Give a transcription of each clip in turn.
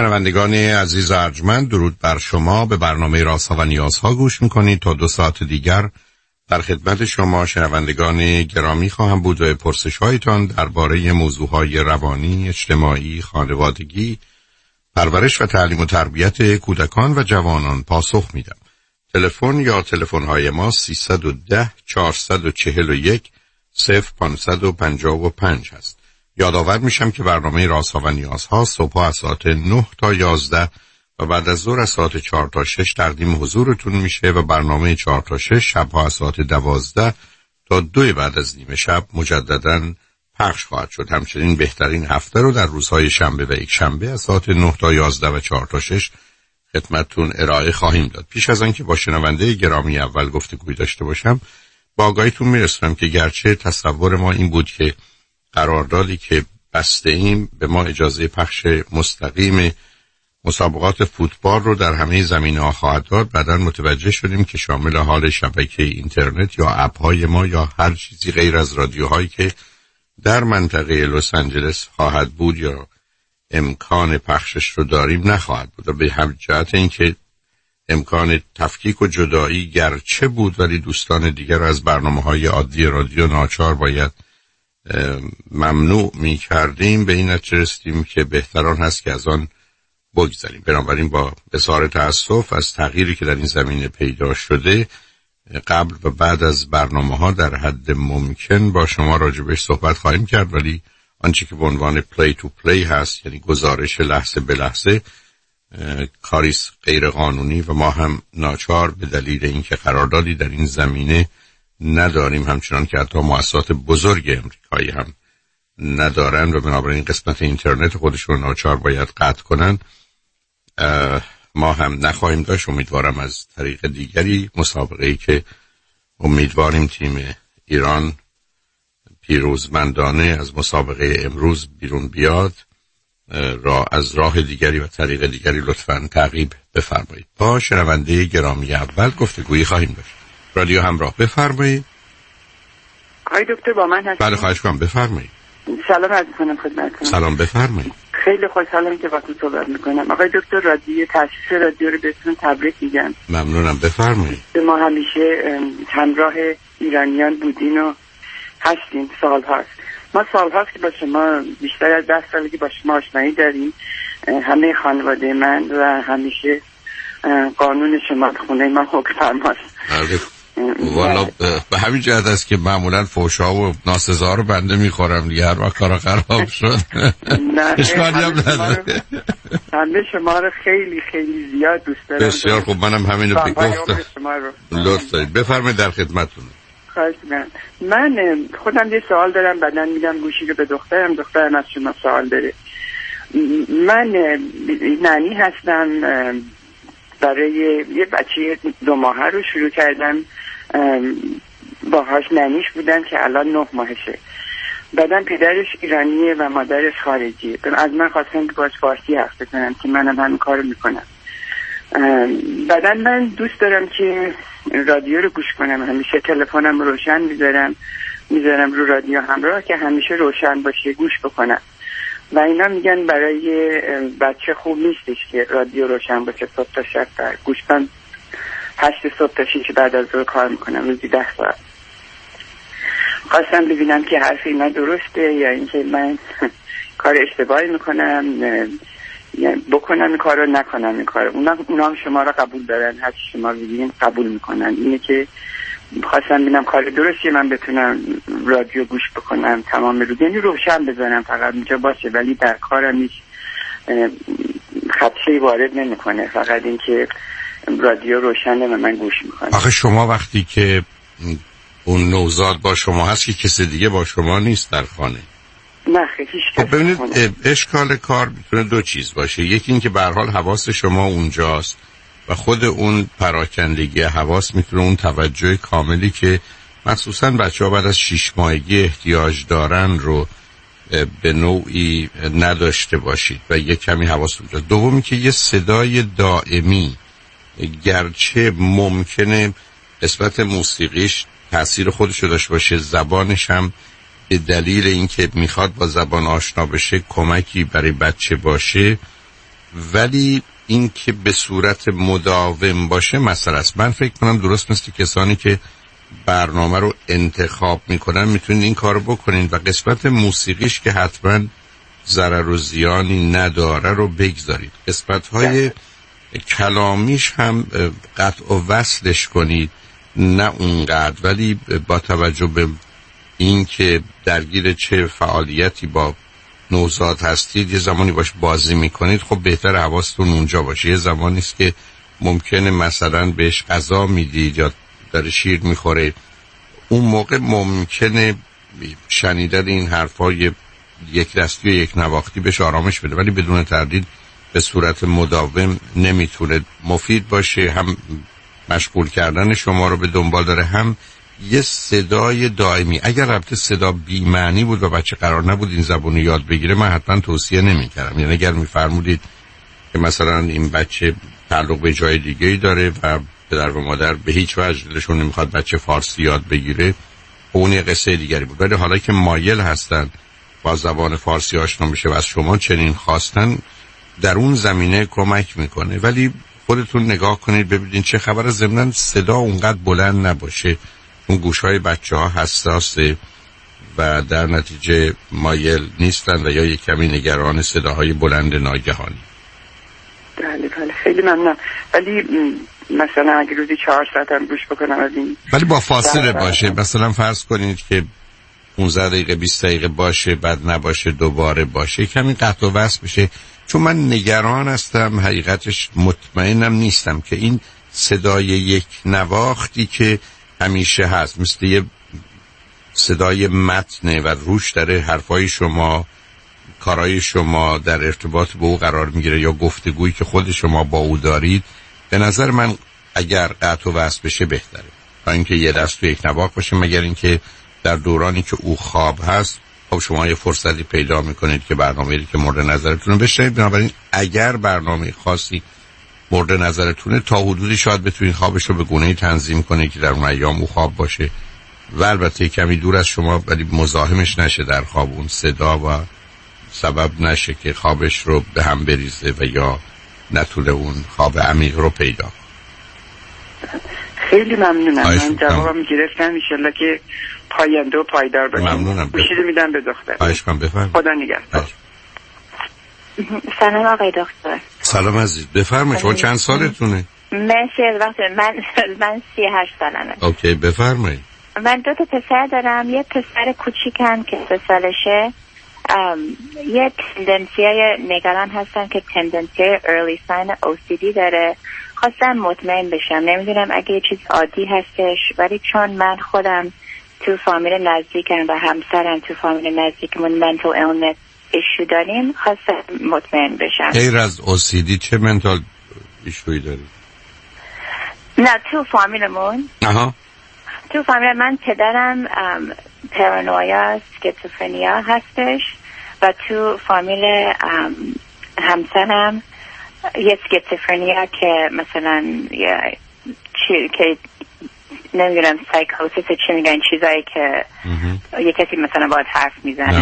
شنوندگان عزیز ارجمند، درود بر شما. به برنامه رازها و نیازها گوش میکنید. تا 2 ساعت دیگر در خدمت شما شنوندگان گرامی خواهم بود و پرسش هایتان درباره موضوعهای روانی، اجتماعی، خانوادگی، پرورش و تعلیم و تربیت کودکان و جوانان پاسخ میدم. تلفن یا تلفن های ما 310 441 0555 هست. یادآور میشم که برنامه رازها و نیازها صبح از ساعت 9 تا 11 و بعد از ظهر از ساعت 4 تا 6 تقدیم حضورتون میشه و برنامه 4 تا 6 شبها از ساعت 12 تا 2 بعد از نیمه شب مجدداً پخش خواهد شد. همچنین بهترین هفته رو در روزهای شنبه و یک شنبه از ساعت 9 تا 11 و 4 تا 6 خدمتتون ارائه خواهیم داد. پیش از آنکه با شنونده گرامی اول گفتگوی داشته باشم، با آگاهیتون میرسونم که گرچه تصور ما این بود که قراردادی که بسته ایم به ما اجازه پخش مستقیم مسابقات فوتبال رو در همه زمینه‌ها خواهد داد، بعداً متوجه شدیم که شامل حال شبکه اینترنت یا اپ‌های ما یا هر چیزی غیر از رادیوهایی که در منطقه لس آنجلس خواهد بود یا امکان پخشش رو داریم نخواهد بود. و به همین جهت اینکه امکان تفکیک و جدایی گرچه بود، ولی دوستان دیگر از برنامه‌های عادی رادیو ناچار باید ممنوع می کردیم، به این نتیجه رسیدیم که بهتران هست که از آن بگذاریم. بنابراین با اظهار تأسف از تغییری که در این زمینه پیدا شده، قبل و بعد از برنامه‌ها در حد ممکن با شما راجبش صحبت خواهیم کرد، ولی آنچه که به عنوان پلی تو پلی هست، یعنی گزارش لحظه به لحظه، کاریست غیر قانونی و ما هم ناچار به دلیل اینکه قراردادی در این زمینه نداریم، همچنان که حتی مؤسسات بزرگ امریکایی هم ندارن و بنابراین قسمت اینترنت خودشون ناچار باید قطع کنن، ما هم نخواهیم داشت. امیدوارم از طریق دیگری مسابقه‌ای که امیدواریم تیم ایران پیروزمندانه از مسابقه امروز بیرون بیاد، از راه دیگری و طریق دیگری لطفاً تعقیب بفرمایید. با شنونده گرامی اول گفتگویی خواهیم داشت. رادیو همراه، بفرمایید. آقای دکتر با من هستید؟ بله خواهش کنم، بفرمایید. سلام عرض می‌کنم خدمتتون. سلام، بفرمایید. خیلی خوشحالم که باهاتون صحبت می‌کنم. آقای دکتر، رادیو تأسیس رادیو رو بهتون تبریک میگم. ممنونم، بفرمایید. ما همیشه همراه ایرانیان بودین و هستیم، سال هاست. ما سال هاست که با شما بیشتر از 10 سالی که با شما آشنایی داریم، همه خانواده من و همیشه قانون شما خونه ما حکم فرماست. والا به همین جهت است که معمولا فحشا و ناسزا رو بنده میخورم دیگه، هر وقت کارا خراب شد اشکالی هم نداره. همه شما رو خیلی خیلی زیاد دوست دارم. بسیار خوب، منم همین رو بگفتم. لطف دارید، بفرمایید، در خدمتتونم. خواهش می‌کنم. من خودم یه سوال دارم، بعداً میدم گوشی رو به دخترم از شما سوال داره. من نانی هستم، برای یه بچه 2 ماهه رو شروع کردم، باهاش ننیش بودم که الان 9 ماهشه. بعدم پدرش ایرانیه و مادرش خارجیه. از من خواستم که باش فارسی حرف بزنم که منم همین کارو میکنم. بعدم من دوست دارم که رادیو رو گوش کنم، همیشه تلفنم روشن میذارم رو رادیو همراه که همیشه روشن باشه، گوش بکنم. و اینا میگن برای بچه خوب نیستش که رادیو روشن باشه صبح تا شب. گوشم 8 صبح تا 6 بعد از ظهر کار میکنم، روزی 10 ساعت. خواستم ببینم که حرف اینا درسته یا اینکه من کار اشتباهی میکنم، بکنم این کار رو نکنم این کار. اونا هم شما رو قبول دارن، هر چی شما بگین قبول میکنن. اینه که خواستم ببینم کار درستی من بتونم رادیو گوش بکنم تمام روز، یعنی روشن بزنم فقط اینجا باشه، ولی در کارم هیچ خدشه‌ای وارد نمیکنه، فقط اینکه رادیو روشنه و من گوش میکنم. آخه شما وقتی که اون نوزاد با شما هست که کسی دیگه با شما نیست در خانه؟ نه هیچ کس. خب ببینید اشکال کار میتونه 2 چیز باشه. یکی این که به هر حال حواس شما اونجاست و خود اون پراکندگی حواس میتونه اون توجه کاملی که مخصوصا بچه‌ها بعد از 6 ماهگی احتیاج دارن رو به نوعی نداشته باشید و یک کمی حواس اونجاست. دومی که یه صدای دائمی، گرچه ممکنه قسمت موسیقیش تأثیر خودش رو داشته باشه، زبانش هم به دلیل اینکه میخواد با زبان آشنا بشه کمکی برای بچه باشه، ولی این که به صورت مداوم باشه مسئله است. من فکر کنم درست مثل کسانی که برنامه رو انتخاب میکنن میتونید این کار رو بکنید و قسمت موسیقیش که حتما ضرر و زیانی نداره رو بگذارید. قسمت‌های کلامیش هم قطع و وصلش کنید، نه اونقدر، ولی با توجه به این که درگیر چه فعالیتی با نوزاد هستید یه زمانی باش بازی میکنید، خب بهتر حواستون اونجا باشه. یه زمانی است که ممکنه مثلا بهش غذا میدید یا داره شیر میخوره، اون موقع ممکنه شنیدن این حرفای یک دستی و یک نواختی بهش آرامش بده، ولی بدون تردید به صورت مداوم نمیتونه مفید باشه. هم مشغول کردن شما رو به دنبال داره، هم یه صدای دائمی. اگر البته صدا بی معنی بود و بچه قرار نبود این زبون رو یاد بگیره، من حتما توصیه نمی کردم. یعنی اگر میفرمودید که مثلا این بچه تعلق به جای دیگه‌ای داره و پدر و مادر به هیچ وجه دلشون نمیخواد بچه فارسی یاد بگیره، اون یه قصه دیگری بود. ولی حالا که مایل هستن با زبان فارسی آشنا میشه و از شما چنین خواستن، در اون زمینه کمک میکنه. ولی خودتون نگاه کنید ببینید چه خبر. ضمناً صدا اونقدر بلند نباشه، اون گوشهای بچه ها حساسه و در نتیجه مایل نیستن و یا یک کمی نگران صداهای بلند ناگهانی. بله خیلی ممنون. ولی مثلا اگه روزی 4 ساعت هم گوش بکنم از این، ولی با فاصله باشه. مثلا فرض کنید که 15 دقیقه 20 دقیقه باشه، بعد نباشه، دوباره باشه، کمی قطع و وصل بشه. چون من نگران هستم، حقیقتش مطمئنم نیستم که این صدای یک نواختی که همیشه هست، مثل یه صدای متنه و روش داره حرفای شما، کارهای شما در ارتباط با او قرار میگیره یا گفتگویی که خود شما با او دارید. به نظر من اگر قطع و وصل بشه بهتره تا اینکه یه دست و یک نواخت باشه، مگر اینکه در دورانی که او خواب هست خب شما یه فرصتی پیدا میکنید که برنامه‌ای که مورد نظرتونه بشنوید. بنابراین اگر برنامه خاصی مورد نظرتونه، تا حدودی شاید بتونید خوابش رو به گونه‌ای تنظیم کنید که در اون ایام او خواب باشه و البته کمی دور از شما، ولی مزاحمش نشه در خواب اون صدا و سبب نشه که خوابش رو به هم بریزه و یا نتونه اون خواب عمیق رو پیدا. خیلی ممنونم. من جوابم گرفتم، ان شاءالله که پاینده و پایدار باشه. ممنونم. گوشیدو میدم به دختر. خواهش کنم، بفرمایید. خدا نگهدار. سلام آقای دکتر. سلام عزیز، بفرمایید. شما چند سالتونه؟ مرسی از وقت. من 38 سالمه. اوکی، بفرمایید. من 2 پسر دارم. یه پسر کوچیکم که 3 سالشه. یه تندنسیای نگران هستن که تندنسیای early sign OCD داره. خواستم مطمئن بشم، نمیدونم اگه یه چیز عادی هستش، ولی چون من خودم تو فامیل نزدیکم و همسرم تو فامیل نزدیکمون mental illness ایشو داریم، خواستم مطمئن بشم. غیر از OCD چه منتال ایشویی داری؟ نه، تو فامیلمون. آها. تو فامیل من پدرم پرانویا، اسکیزوفرنیا هستش و تو فامیل همسرم یه اسکیزوفرنیا که مثلا که نمیدونم سایکوسیس چی میگن، چیزایی که یه کسی مثلا باید حرف میزنه. نه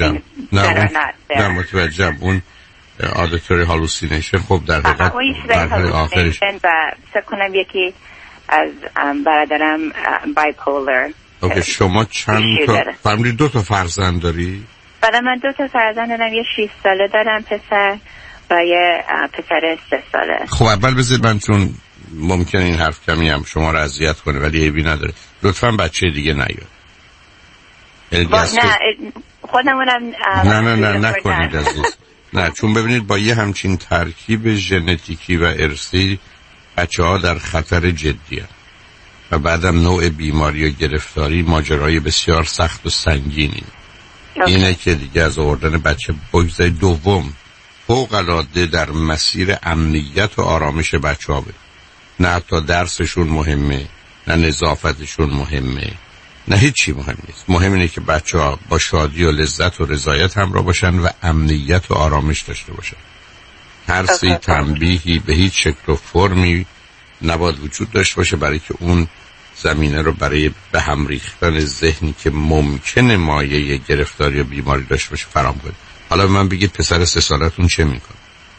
متوجهم. اون آدیتوری هالوسینیشن. خب در حقیقت مرحله آخرش و فکر کنم یکی از برادرم بایپولر. اوکی، شما چند تا فامیلی 2 تا فرزند داری؟ بله، من 2 تا فرزند دارم. یه 6 ساله دارم پسر و یه پسر 3 ساله. خب اول بذارید من، چون ممکنه این حرف کمی هم شما رو اذیت کنه ولی عیبی نداره، لطفاً بچه دیگه نیاد. نه خودمونم نه نکنید عزیز. نه، چون ببینید با یه همچین ترکیب ژنتیکی و ارثی بچه ها در خطر جدی هست و بعدم نوع بیماری و گرفتاری ماجرای بسیار سخت و سنگینی. اینه که دیگه از آوردن بچه بگذاری. دوم، فوق‌العاده در مسیر امنیت و آرامش بچه ها. نه حتی درسشون مهمه، نه نظافتشون مهمه، نه هیچی مهم نیست. مهم اینه که بچه ها با شادی و لذت و رضایت همراه باشن و امنیت و آرامش داشته باشن. ترسی، تنبیهی به هیچ شکل و فرمی نباید وجود داشته باشه، برای که اون زمینه رو برای به هم ریختن ذهنی که ممکنه مایه گرفتاری و بیماری داشته باشه فراهم کنه. حالا من بگید پسر 3 سالتون چه میکنه؟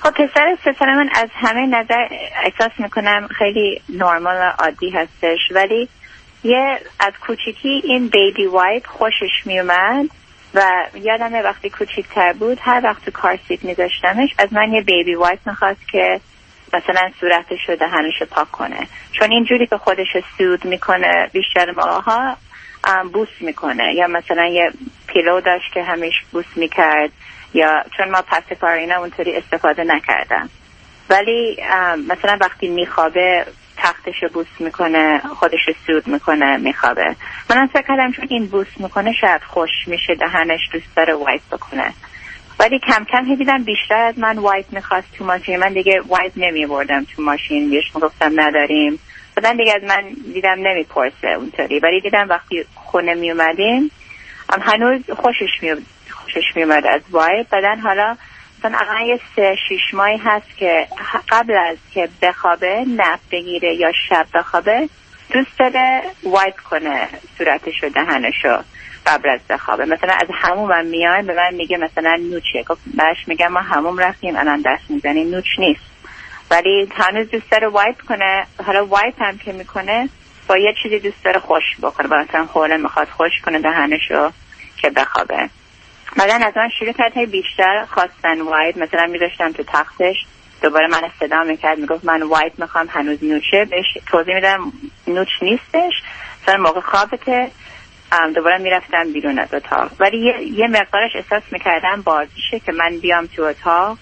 خب پسر 3 ساله من از همه نظر احساس میکنم خیلی نرمال و عادی هستش، ولی یه از کوچیکی این بیبی وایپ خوشش میومد و یادمه وقتی کوچیک‌تر بود هر وقت تو کار سیت میذاشتمش از من یه بیبی وایپ میخواست که مثلا صورتش و دهنش پاک کنه، چون اینجوری که خودش سود میکنه بیشتر موقعها بوس میکنه، یا مثلا یه پیلو داشت که همیشه بوس میکرد، یا چون ما پاسیفارینا اونطوری استفاده نکردم، ولی مثلا وقتی میخوابه تختش بوس میکنه، خودش سود میکنه میخوابه. منم فکر کردم چون این بوس میکنه شاید خوش میشه دهنش دوست داره وایپ بکنه، ولی کم کم دیدم بیشتر از من وایپ میخواست تو ماشین. من دیگه وایپ نمیبردم تو ماشین، بهش میگفتم نداریم، بعدن دیگه از من دیدم نمیپرسه اونطوری، ولی دیدم وقتی خونه میومدیم هنوز خوشش میومد از وایپ. بعدن حالا مثلا اقلا یه 3-6 ماهی هست که قبل از که بخوابه نپ بگیره یا شب بخوابه دوست داره وایپ کنه صورتشو دهنشو قبل از بخوابه. مثلا از حموم میاد به من میگه مثلا نوچه، بهش میگم ما حموم رفتیم الان دست میزنیم نوچ نیست، ولی هنوز دوست داره وایپ کنه. حالا وایپ هم که میکنه با یه چیزی دوست داره خوش بکنه، مثلا حوله میخواد خوش کنه دهنشو که بخوابه. بعدن از من شروع کرد بیشتر خواستن وایپ، مثلا میذاشتم تو تختش دوباره من صدا میکرد میگفت من وایپ میخوام هنوز نوچه، بهش توضیح میدم نوچ نیستش، مثلا موقع خوابه که دوباره میرفتم بیرون از اتاق، ولی یه مقدارش احساس میکردم بازیشه که من بیام تو اتاق،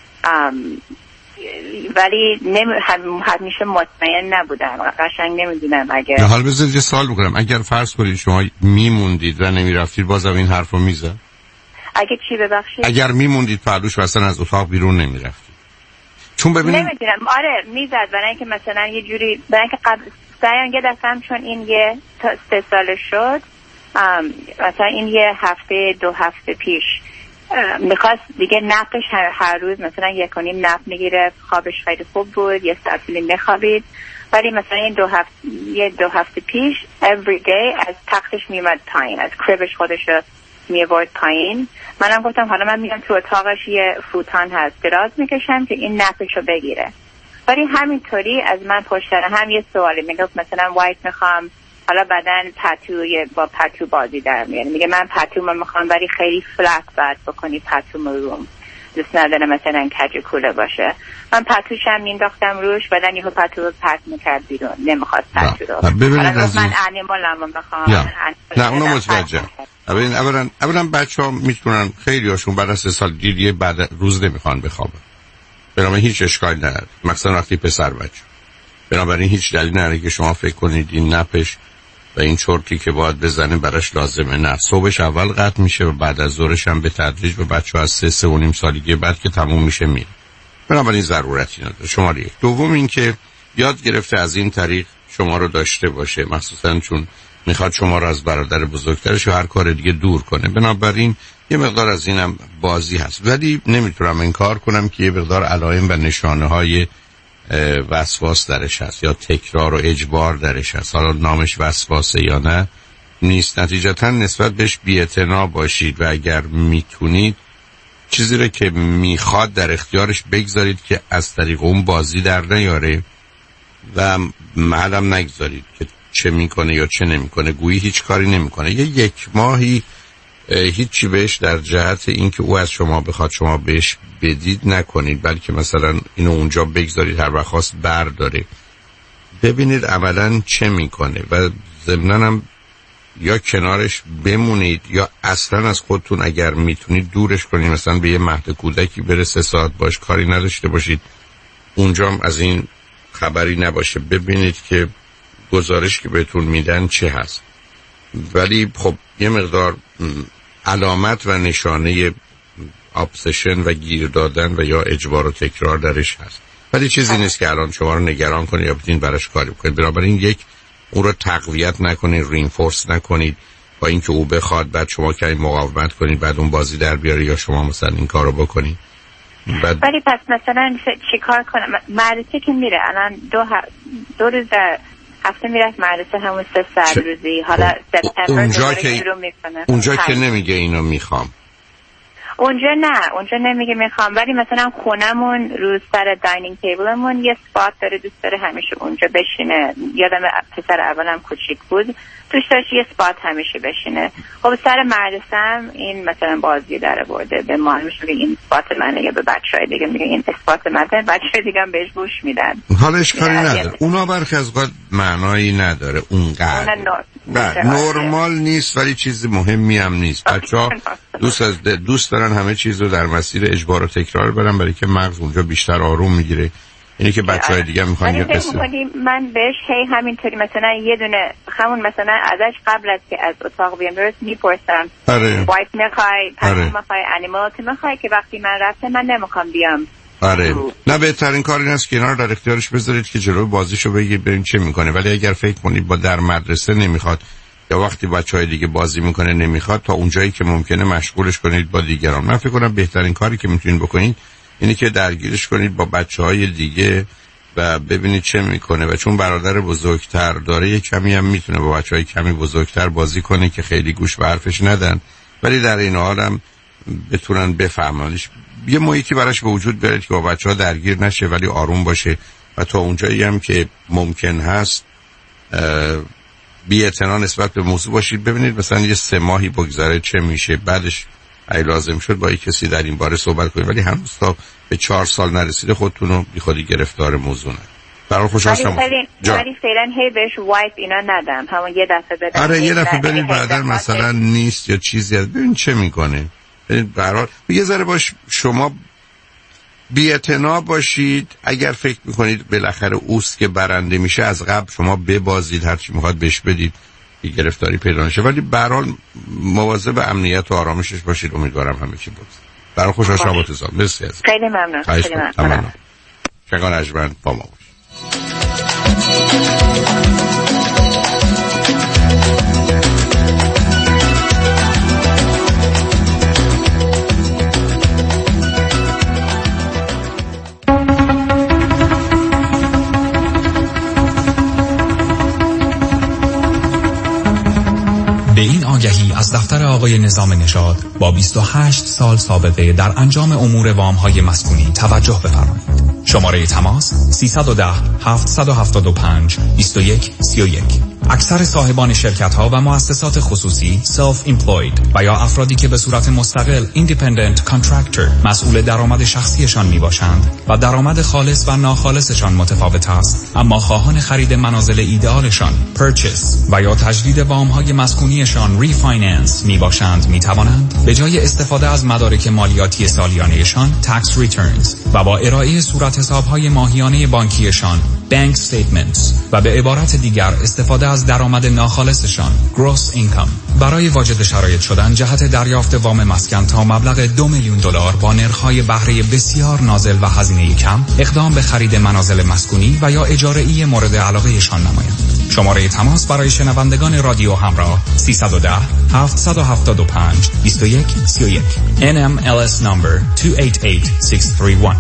ولی همیشه مطمئن نبودم، قشنگ نمیدونم. اگر حالا بذارید یه سوال بکنم، اگر فرض کنید شما میموندید و نمیرفتید بازم این حرف رو میزد؟ اگه چی ببخشید؟ اگر میموندید پردوش و اصلا از اتاق بیرون نمیرفتید؟ چون ببینید نمیدونم، آره میزد، برای اینکه مثلا یه جوری، برای اینکه قبل یه دفعه چون این یه 3 سال شد، مثلا این یه هفته 2 هفته پیش میخواست دیگه نپش هر روز مثلا 1.5 نپ میگیره، خوابش خیلی خوب بود، یه ساعت میخوابید، ولی مثلا این 2 هفته پیش every day از تختش میومد پایین، از کربش خودش میورد پایین. منم گفتم حالا من میام تو اتاقش یه فوتان هست دراز میکشم که این نپشو بگیره، ولی همینطوری از من پشتر هم یه سوالی میگفت مثلا وایت میخوام، حالا بعدن با پتو بازی در میاره، میگه من پتو میخوام ولی خیلی فلت بعد بکنی پتو روم، دوست نداره مثلا کج کوله باشه. من پتوشم مینداختم روش، بعدن یهو پتو رو پرت میکرد بیرون، نمیخواست پتو رو. ببینید از من انیمالم میخوام. نه اونو متوجه. اولا بچه‌ها میتونن خیلی هاشون بعد از 3 سال دیگه بعد روز نمیخوان بخوابن، بنابراین هیچ اشکالی نداره، مثلا وقتی پسر بچه، بنابراین هیچ دلیل نداره که شما فکر کنید این نپش و این چرتی که باید بزنه براش لازمه. نه، صبحش اول قطع میشه و بعد از ظهرش هم به تدریج و بچه‌ها از 3-3.5 سالگی بعد که تموم میشه میره، بنابراین ضرورتی نداره. شماره 1. دوم این که یاد گرفته از این طریق شما رو داشته باشه، مخصوصا چون میخواد شما رو از برادر بزرگترش و هر کار دیگه دور کنه، بنابراین یه مقدار از اینم بازی هست، ولی نمیتونم انکار کنم که یه مقدار علائم و نشانه های وسواس درش هست یا تکرار و اجبار درش هست. حالا نامش وسواسه یا نه نیست، نتیجتا نسبت بهش بی‌اعتنا باشید و اگر میتونید چیزی رو که میخواد در اختیارش بگذارید که از طریق اون بازی در نیاره و معلم نگذارید که چه میکنه یا چه نمیکنه، گویی هیچ کاری نمیکنه. 1 ماهی هیچی بهش در جهت اینکه او از شما بخواد شما بهش بدید نکنید، بلکه مثلا اینو اونجا بگذارید هر وقت خواست برداره، ببینید عملا چه میکنه و ضمناً هم یا کنارش بمونید یا اصلا از خودتون اگر میتونید دورش کنید، مثلا به یه مهد کودکی بره 3 ساعت باش کاری نداشته باشید، اونجا هم از این خبری نباشه، ببینید که گزارش که بهتون میدن چه هست. ولی خب یه مقدار علامت و نشانه ابسشن و گیر دادن و یا اجبار و تکرار درش هست، ولی چیزی نیست که الان شما رو نگران کنه یا بتونید براش کاری بکنید. بنابراین 1 اون رو تقویت نکنید، رینفورس نکنید با اینکه او بخواد بعد شما که مقاومت کنید بعد اون بازی در بیاره یا شما مثلا این کارو بکنید. ولی پس مثلا چی کار کنم؟ مدرسه که میره الان 2 روز در هفته میرفت مدرسه، همون 3 ساعت روزی، حالا سپتامبر اونجا که نمیگه اینو میخوام. اونجا نمیگه میخوام، ولی مثلا خونمون رو سر داینینگ تیبلمون یه اسپات داره، دوست داره همیشه اونجا بشینه. یادم پسر اولم کوچیک بود، توش داشت یه اسپات همیشه بشینه. خب سر مدرسم این مثلا بازی داره برده به ما، میگه این اسپات منه، یا به بچهای دیگه میگه این اسپات منه، بچهای دیگه هم بهش گوش میدن. حالا اشکالی نداره، اونا برخی از اوقات معنایی نداره اونقدر، نرمال نیست ولی چیز مهمی هم نیست. بچه‌ها دوست دارن همه چیز رو در مسیر اجبار و تکرار برن، برای که مغز اونجا بیشتر آروم میگیره. اینی که بچهای دیگه میخوان یه قصه، من بهش هی همینطوری مثلا یه دونه همون مثلا ازش قبل از که از اتاق بیام درست میپرسم وایت میخوای، پنیر میخوای، انیمالات میخوای، که وقتی من رفتم من نمیخوام بیام. آره نه، بهترین کار این است که اینا رو در اختیارش بذارید که جلوی بازیشو بگید ببین چه میکنه. ولی اگر فکر کنید با در مدرسه نمیخواد یا وقتی بچهای دیگه بازی میکنه نمیخواد، تا اونجایی که ممکنه مشغولش کنید با دیگران. من فکر کنم بهترین کاری که میتونید بکنید اینه که درگیرش کنید با بچهای دیگه و ببینید چه میکنه. و چون برادر بزرگتر داره یه کمی هم میتونه با بچهای کمی بزرگتر بازی کنه که خیلی گوش به حرفش ندن، ولی در این حال هم بتونن بفهمنش. یه محیطی براش به وجود بیارید که با بچه‌ها درگیر نشه ولی آروم باشه و تا اونجایی هم که ممکن هست بی‌اعتنا نسبت به موضوع باشید. ببینید مثلا یه 3 ماهی بگذره چه میشه، بعدش اگه لازم شد با کسی در این باره صحبت کنید، ولی هنوز تا به 4 سال نرسیده خودتون رو بی خودی گرفتار موضوع نکنید. برای خوشحال شدم. ولی فعلا هی بهش وایپ اینا ندم، همون یه دفعه بدم. آره یه دفعه برید بعدا مثلا نیست یا چیزی از ببین چه میکنه. برای یه ذره باش شما بی‌اعتنا باشید. اگر فکر میکنید بالاخره اوست که برنده میشه، از قبل شما ببازید، هر چی میخواد بهش بدید که گرفتاری پیدا نشه، ولی به هر حال مواظب امنیت و آرامشش باشید. امیدوارم همه چی باشه. برای خوشحال شما تزام. مرسی عزیز. خیلی ممنون. خیلی ممنون. شنگان اجمن با ما باش. به این آگهی از دفتر آقای نظام نژاد با 28 سال سابقه در انجام امور وام‌های مسکونی توجه بفرمایید. شماره تماس 310 775 2131. اکثر صاحبان شرکت‌ها و مؤسسات خصوصی self employed و یا افرادی که به صورت مستقل independent contractor مسئول درآمد شخصیشان میباشند و درآمد خالص و ناخالصشان متفاوت است، اما خواهان خرید منازل ایدئالشان purchase و یا تجدید وام‌های مسکونیشان refinance میباشند، میتوانند به جای استفاده از مدارک مالیاتی سالیانه‌شان tax returns و با ارائه صورت حساب‌های ماهیانه بانکیشان bank statements و به عبارت دیگر استفاده از درآمد ناخالصشان gross income برای واجد شرایط شدن جهت دریافت وام مسکن تا مبلغ $2 میلیون با نرخ‌های بهره بسیار نازل و هزینه کم اقدام به خرید منازل مسکونی و یا اجاره‌ای مورد علاقه‌شان نمایند. شماره تماس برای شنوندگان رادیو همراه 310 775 2131 NMLS number 288631.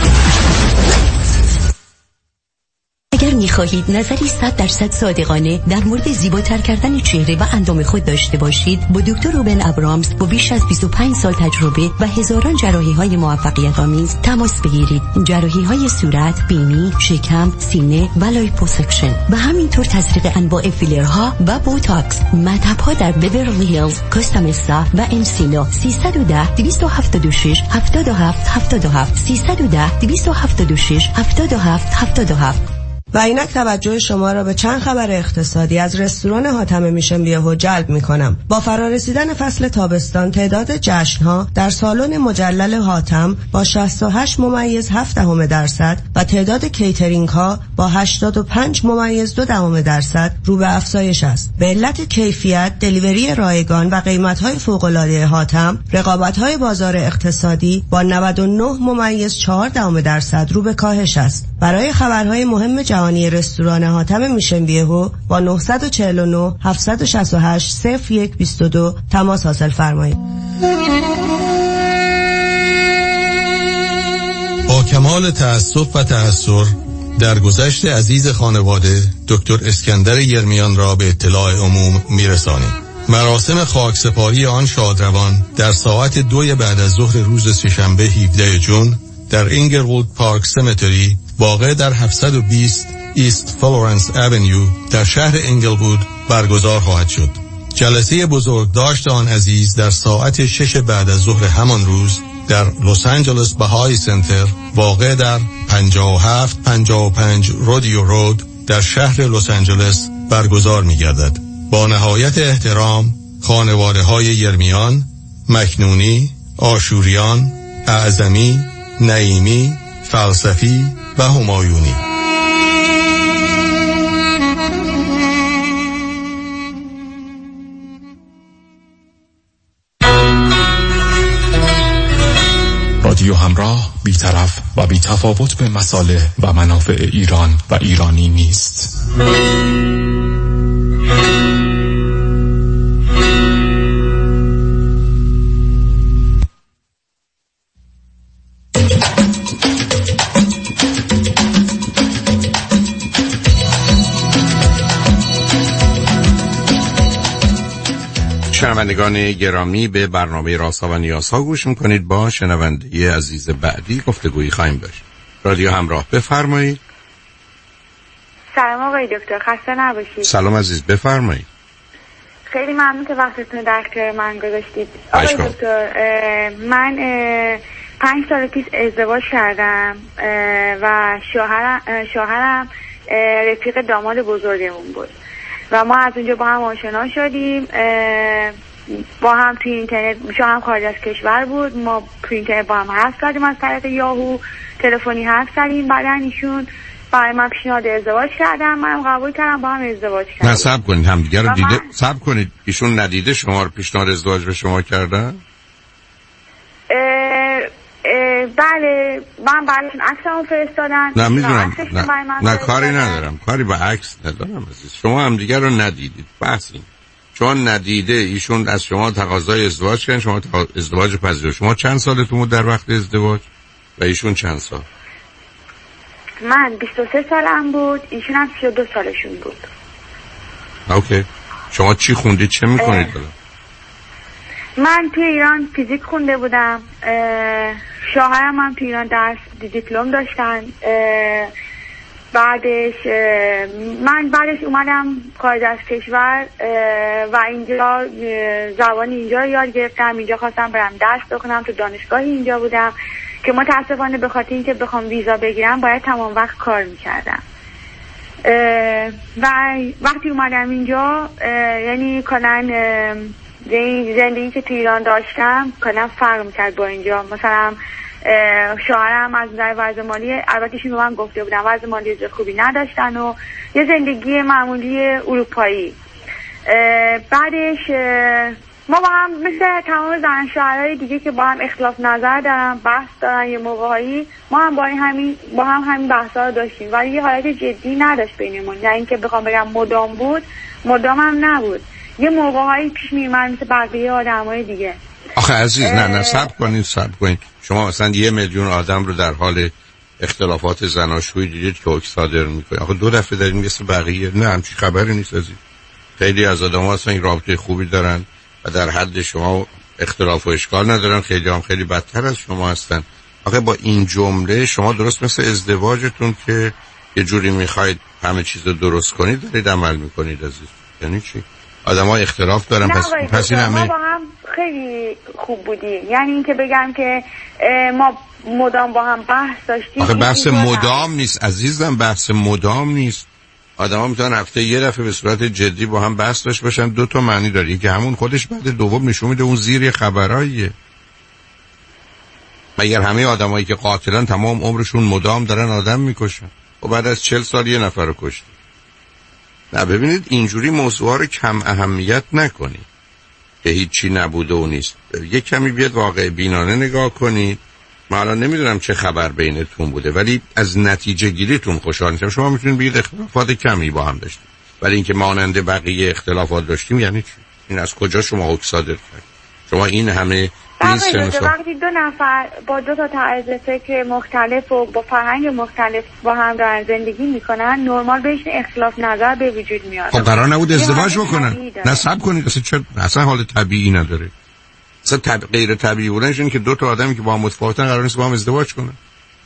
اگر می‌خواهید نظری 100% صادقانه در مورد زیباتر کردن چهره و اندام خود داشته باشید، با دکتر روبن ابرامز با بیش از 25 سال تجربه و هزاران جراحی‌های موفقیت آمیز تماس بگیرید. جراحی‌های صورت، بینی، شکم، سینه و لایپوسکشن و همینطور تزریق انواع فیلرها و بوتاکس. مطب‌ها در بیورلی هیلز، کوستامسا و انسینو. 310 276 77 77 310 276 77 77. و اینک توجه شما را به چند خبر اقتصادی از رستوران حاتم میشن بیهو جلب میکنم. با فرارسیدن فصل تابستان تعداد جشنها در سالن مجلل حاتم با 68.7% و تعداد کیترینگ ها با 85.2% رو به افزایش است. به علت کیفیت، دلیوری رایگان و قیمت‌های فوق‌العاده حاتم، رقابت‌های بازار اقتصادی با 99.4% رو به کاهش است. برای خبرهای مهم جهانی رستوران حاتم میشن بیهو با 949 768 0122 تماس حاصل فرمایید. با کمال تأسف و تأثر درگذشت عزیز خانواده دکتر اسکندر یرمیان را به اطلاع عموم میرسانیم. مراسم خاکسپاری آن شادروان در ساعت 2 بعد از ظهر روز سه‌شنبه 17 ژوئن در اینگلوود پارک سمتری واقع در 720 ایست فلورنس اونیو در شهر اینگلوود برگزار خواهد شد. جلسه بزرگداشت آن عزیز در ساعت 6 بعد از ظهر همان روز در لس آنجلس بهایی سنتر واقع در 5755 رودیو رود در شهر لس آنجلس برگزار می گردد. با نهایت احترام خانواده‌های یرمیان، مکنونی، آشوریان، اعظمی، نعیمی، فلسفی و همایونی. رادیو همراه بی‌طرف و بی‌تفاوت به مصالح و منافع ایران و ایرانی نیست. شنوندگان گرامی، به برنامه رازها و نیازها گوش میکنید. با شنونده عزیز بعدی گفتگویی خواهیم داشت. رادیو همراه، بفرمایید. سلام آقای دکتر، خسته نباشید. سلام عزیز، بفرمایید. خیلی ممنون که وقتتون در اختیار من گذاشتید. آقای دکتر، من 5 سال پیش ازدواج کردم و شوهرم رفیق داماد بزرگمون بود و ما از اونجا با هم آشنا شدیم. با هم توی اینترنت، شوهرم خارج از کشور بود، ما توی اینترنت با هم حرف زدیم، از طریق یاهو تلفنی حرف زدیم. بعدن ایشون برای من پیشنهاد ازدواج کردم، منم قبول کردم، با هم ازدواج کردیم. نه صبر کنید، همدیگه رو دیده. صبر کنید، ایشون ندیده شما رو پیشنهاد ازدواج به شما کردن؟ بله، من برایشون عکسمو فرستادن. نه میدونم، نه کاری ندارم، کاری با عکس ندارم عزیز. شما همدیگه رو ندیدید، بس این. شما ندیده، ایشون از شما تقاضای ازدواج کردن، شما ازدواج پذیرفتید. شما چند سالتون بود در وقت ازدواج و ایشون چند سال؟ من 23 سالم بود، ایشون هم 32 سالشون بود. اوکی. شما چی خوندید، چه میکنید؟ من توی ایران فیزیک خونده بودم، شوهرم هم توی ایران درس دیپلم داشتن. بعدش اومدم خارج از کشور و اینجا زبان اینجا رو یاد گرفتم. اینجا خواستم برم درس بخونم، تو دانشگاهی اینجا بودم که متاسفانه به خاطر اینکه بخوام ویزا بگیرم باید تمام وقت کار میکردم. و وقتی اومدم اینجا یعنی کلا زندگی که تو ایران داشتم کلا فرق میکرد با اینجا. مثلا شوهرم از نظر وضع مالی، البته ایشون به من گفته بودن وضع مالی خوبی نداشتن و یه زندگی معمولی اروپایی. بعدش ما با هم مثل تمام زن شوهرهای دیگه که با هم اختلاف نظر دارن، بحث دارن، یه موقعی ما هم با هم همین بحثا رو داشتیم، ولی یه حالت جدی نداشت بینمون. نه اینکه بخوام بگم مدام بود، مدام هم نبود. یه موقعی پیش میومد مثل بقیه آدمای دیگه. آخه عزیز، نه صبر کنید. شما مثلا 1 میلیون آدم رو در حال اختلافات زناشویی دیدید که حکم صادر میکنه. آخه 2 دفعه دارین مثل بقیه؟ نه، همچین خبری نیست عزیز. خیلی از آدم‌ها اصلا این رابطه خوبی دارن و در حد شما اختلاف و اشکال ندارن. خیلی هم خیلی بدتر از شما هستن. آخه با این جمله شما درست مثل ازدواجتون که یه جوری میخواید همه چیز رو درست کنید دارید عمل میکنید عزیز. یعنی چی؟ آدم‌ها اختلاف دارن، پس این همه ما با هم خیلی خوب بودیم. یعنی اینکه بگم که ما مدام با هم بحث داشتیم. آخه بحث مدام نیست عزیزم، بحث مدام نیست. آدم‌ها میتونن هفته یه دفعه به صورت جدی با هم بحث داشته باشن. 2 تا معنی داره که همون خودش بعد دوم نشون میده اون زیر خبراییه. مگر همه آدمایی که قاتلن تمام عمرشون مدام دارن آدم میکشن و بعد از 40 سال یه نفر رو کشتن؟ نه ببینید، اینجوری موضوعا رو کم اهمیت نکنید که هیچی نبوده و نیست. یک کمی بیاد واقع بینانه نگاه کنید. من الان نمیدونم چه خبر بینتون بوده، ولی از نتیجه گیریتون خوشحال نیستم. شما میتونید بگید اختلافات کمی با هم داشتیم، ولی اینکه مانند بقیه اختلافات داشتیم یعنی چی؟ این از کجا شما حکم صادر کرد؟ شما این همه وقتی دو نفر با دو تا طرز فکر مختلف و با فرهنگ مختلف با هم دارن زندگی میکنن، نرمال بهشون اختلاف نظر به وجود میاد. خب قرار نبود ازدواج بکنن؟ نصب کنید اصلا حال طبیعی نداره. اصلا غیر طبیعی بودنش اینه که دو تا آدمی که با هم متفاوتن قرار نیست با هم ازدواج کنن.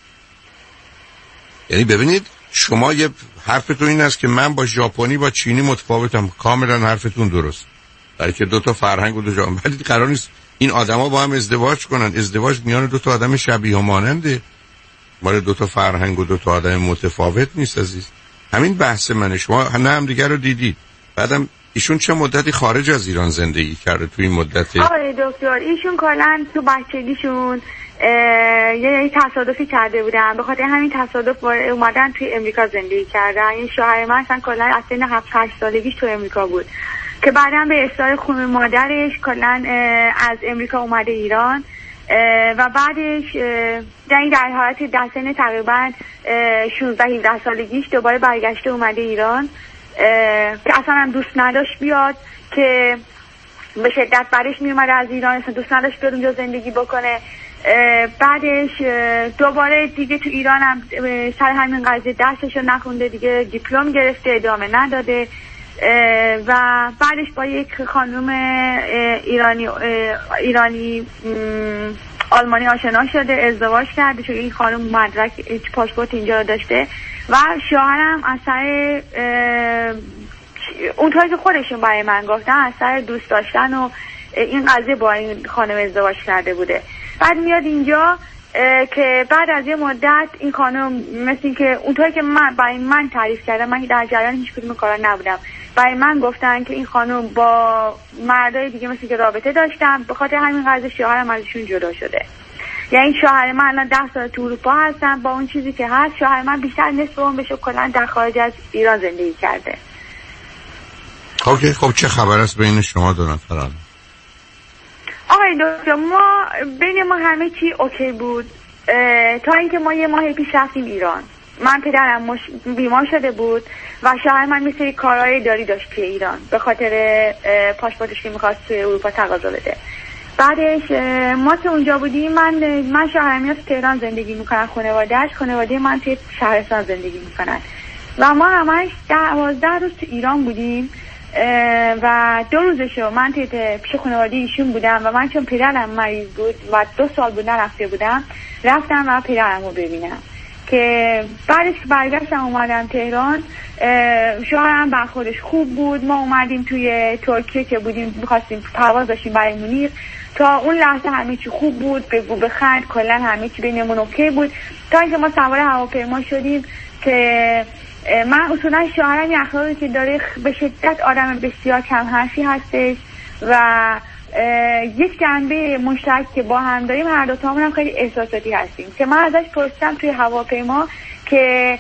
یعنی ببینید شما یه حرفتون این است که من با ژاپنی با چینی متفاوتم، کاملا حرفتون درست، برای که دو تا فرهنگ و دو جامعه، ولی قرار نیست این آدما با هم ازدواج کنن. ازدواج میان دو تا آدم شبیه و ماننده، مال دو تا فرهنگ و دو تا آدم متفاوت نیست عزیز. همین بحث منه. شما نه هم دیگه رو دیدید، بعدم ایشون چه مدتی خارج از ایران زندگی کرده؟ توی این مدت آقای دکتر ایشون کلا تو بچگیشون یه تصادفی کرده بودن، به خاطر همین تصادف اومدن توی امریکا زندگی کردن. این شوهر من اصلا کلا از سن 7-8 سالگیش تو امریکا بود که بعداً به اصرار خون مادرش کلا از امریکا اومده ایران و بعدش در حالت در سن تقریبا 16-17 سالگیش دوباره برگشته اومده ایران که اصلا هم دوست نداشت بیاد، که به شدت بعدش میومده از ایران، اصلا دوست نداشت بیاد اونجا زندگی بکنه. بعدش دوباره دیگه تو ایران هم سر همین قضیه درسشو نخونده دیگه، دیپلم گرفته ادامه نداده و بعدش با یک خانم ایرانی آلمانی آشنا شده، ازدواج کرده، چون این خانم مدرک پاسپورت اینجا داشته و شوهرم از سر اونطوری که خودشون برای من گفتن از سر دوست داشتن و این قضیه با این خانم ازدواج کرده بوده. بعد میاد اینجا که بعد از یه مدت این خانم مثل این که اونطوری که برای من تعریف کردم، من در جریان هیچ کدوم کارا نبودم، برای من گفتن که این خانم با مردای دیگه مثل که رابطه داشتن، به خاطر همین قضیه شوهرم ازشون جدا شده. یعنی شوهر من الان 10 سال تو اروپا هستن، با اون چیزی که هست شوهر من بیشتر نصف عمرش کلا در خارج از ایران زندگی کرده. خب چه خبر است بین شما دو نفر؟ آقای دکتر ما بین ما همه چی اوکی بود تا اینکه ما یه ماه پیش رفتیم ایران. من پدرم بیمار شده بود و شوهر من مثل کارهای داری داشت توی ایران به خاطر پاسپورتش که می‌خواست توی اروپا تقاضا بده. بعدش ما که اونجا بودیم، من شوهرم میاد تهران زندگی میکنن، خانواده من توی شهرستان زندگی میکنن و ما همش 12 روز تو ایران بودیم و 2 روزشو من پیش خانواده ایشون بودم و من چون پدرم مریض بود و 2 سال بود نرفته بودم، رفتم و پدرم رو ببینم. که بعدش که برگشتم اومدم تهران، شوهرم برخوردش خوب بود. ما اومدیم توی ترکیه که بودیم، می‌خواستیم پرواز داشتیم برای مونیخ. تا اون لحظه همه چی خوب بود، بگو بخند، کلا همه چی بینمون اوکی بود تا اینکه ما سوار هواپیما شدیم که من اصولا شوهرم یه اخلاقی که داره به شدت آدم بسیار کم حرفی هستش و یک جنبه مشترک که با هم داریم، هر دو تامون هم خیلی احساساتی هستیم. که من ازش پرسیدم توی هواپیما که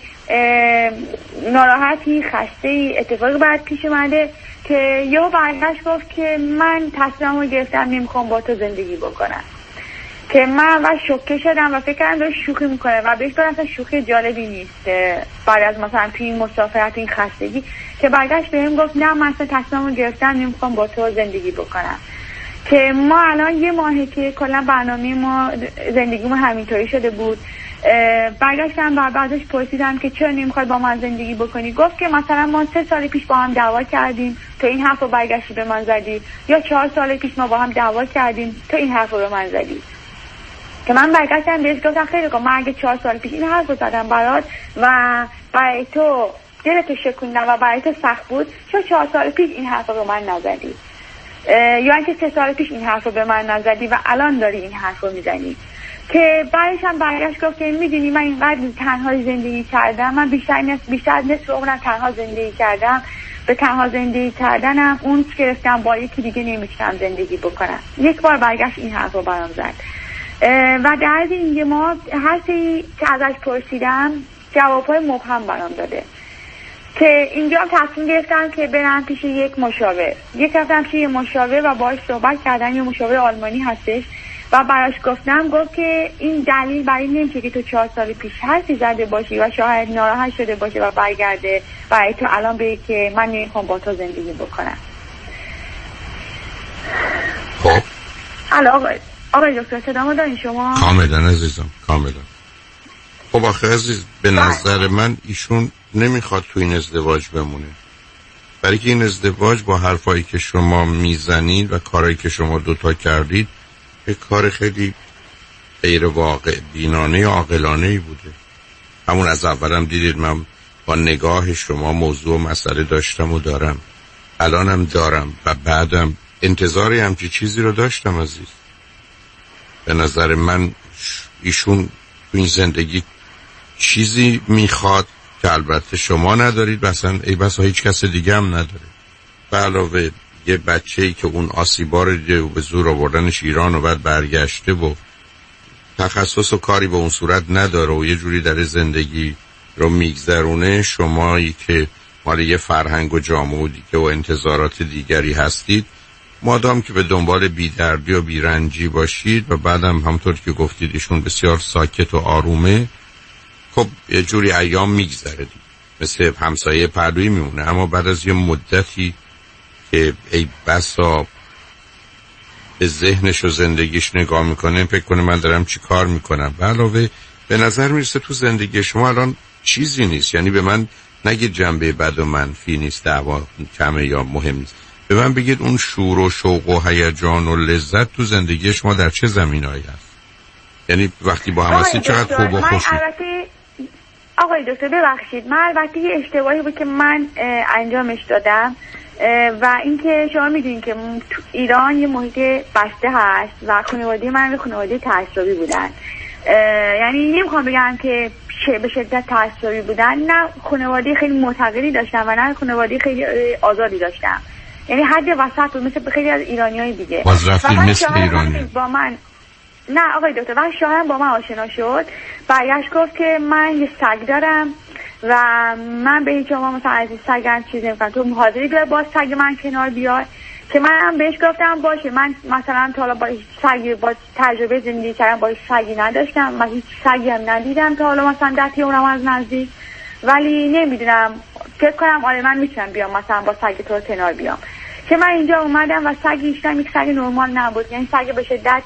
ناراحتی، خسته‌ای، اتفاقی برات پیش اومده، که یهو برگشت گفت که من تصمیمم رو گرفتم نمیخوام با تو زندگی بکنم. که من اول شوکه شدم و فکر کردم داره شوخی میکنه و بهش اصلا شوخی جالبی نیست بعد از مثلا توی این مسافرت این خستگی. که برگشت بهم گفت نه من اصلا تصمیمم رو گرفتم نمیخوام با تو زندگی بکنم. که ما الان یه ماهه که کلا برنامه ما زندگیمون همینطوری شده بود. برگشتم و بعدش پرسیدم که چرا نمیخوای با من زندگی بکنی. گفت که مثلا ما 3 سال پیش با هم دعوا کردیم تو این حرفو برگشتی به من زدی، یا 4 سال پیش ما با هم دعوا کردیم تو این حرفو به من زدی. که من برگشتم بهش گفتم خیلی خوب، من اگه 4 سال پیش این حرفو زدم برات و برای تو دلتو شکوندم و برای تو سخت بود، چون 4 سال پیش این حرفو به من نزدی، یا اینکه 3 سال پیش این حرفو به من نزدی و الان داری این حرفو میزنی. که بعدش هم برگشت گفت که میدونی من اینقدر تنها زندگی کردم، من بیشتر نصف عمرم تنها زندگی کردم، به تنها زندگی کردنم اون گرفتم با یکی دیگه نمیتونم زندگی بکنم. یک بار برگشت این حرفو برام زد و در این ما هر چیزی که ازش پرسیدم جوابهای مبهم برام داده. که اینجا تصمیم گرفتم که برم پیش یک مشاور. رفتم پیش یک مشاور و باهاش صحبت کردم. یه مشاور آلمانی هستش و براش گفت که این دلیل برای نمیشه که تو 4 سال پیش حرفی زده باشی و شاید ناراحت شده باشه و برگرده برای تو الان بگی که من نمیخوام با تو زندگی بکنم. خب آقای دکتر صدامو دارین شما؟ کاملا عزیزم، کاملا. خب آخه عزیز به نظر من ایشون نمیخواد تو این ازدواج بمونه، برای که این ازدواج با حرفایی که شما میزنید و کارهایی که شما دوتا کردید یک کار خیلی غیر واقع بینانه یا عاقلانه‌ای بوده. همون از اولم دیدید من با نگاه شما موضوع و مسئله داشتم و دارم، الانم دارم و بعدم انتظاری همچی چیزی رو داشتم عزیز. به نظر من ایشون تو این زندگی چیزی میخواد که البته شما ندارید، مثلا ای بسا هیچ کس دیگه هم نداره. به علاوه یه بچه‌ای که اون آسیبا رو دیده و به زور آوردنش ایران و بعد برگشته و تخصص و کاری به اون صورت نداره و یه جوری در زندگی رو میگذرونه، شمایی که مال یه فرهنگ و جامعه و دیگه و انتظارات دیگری هستید، مادام که به دنبال بی‌دردی و بیرنجی باشید و بعدم همطور که گفتید ایشون بسیار ساکت و آرومه، خب یه جوری ایام میگذره مثل همسایه پهلویی میمونه. اما بعد از یه مدتی که ای بسا به ذهنش و زندگیش نگاه میکنه فکر کنه من دارم چی کار میکنم. به علاوه به نظر میرسه تو زندگی شما الان چیزی نیست، یعنی به من نگید جنبه بد و منفی نیست، دعوا کمه یا مهم نیست، به من بگید اون شور و شوق و هیجان و لذت تو زندگی شما در چه زمینه‌ای هست؟ یعنی وقتی با هم هستید چقدر خوب و خوشی؟ آقای دکتر ببخشید، من البته یه اشتباهی بود که من انجامش دادم و اینکه شما میدونین که تو ایران یه محیط بسته هست و خانواده من خانواده تعصبی بودن. یعنی نمیخوام بگم که به شدت تعصبی بودن، نه خانواده خیلی معتقدی داشتم و نه خانواده خیلی آزادی داشتم، یعنی حد وسط بود مثل خیلی از ایرانیای دیگه. باز رفتید مثل ایرانی؟ با من نه آقای دکتر، من شوهرم با من آشنا شد، برگشت گفت که من یه سگ دارم و من به هیچ شما مثلا از این سگم چیزی نمی‌کنم، تو حاضری بیای با سگ من کنار بیای؟ که من بهش گفتم باشه، من مثلا تا حالا با سگی با تجربه زندگی کردم با سگی نداشتم و هیچ سگی هم ندیدم تا حالا مثلا در اونم از نزدیک، ولی نمیدونم فکر کنم آره من میتونم بیام مثلا با سگ تو کنار بیام. که من اینجا اومدم و سگی ایشتم یک سگ نرمال نبود، یعنی سگ به شدت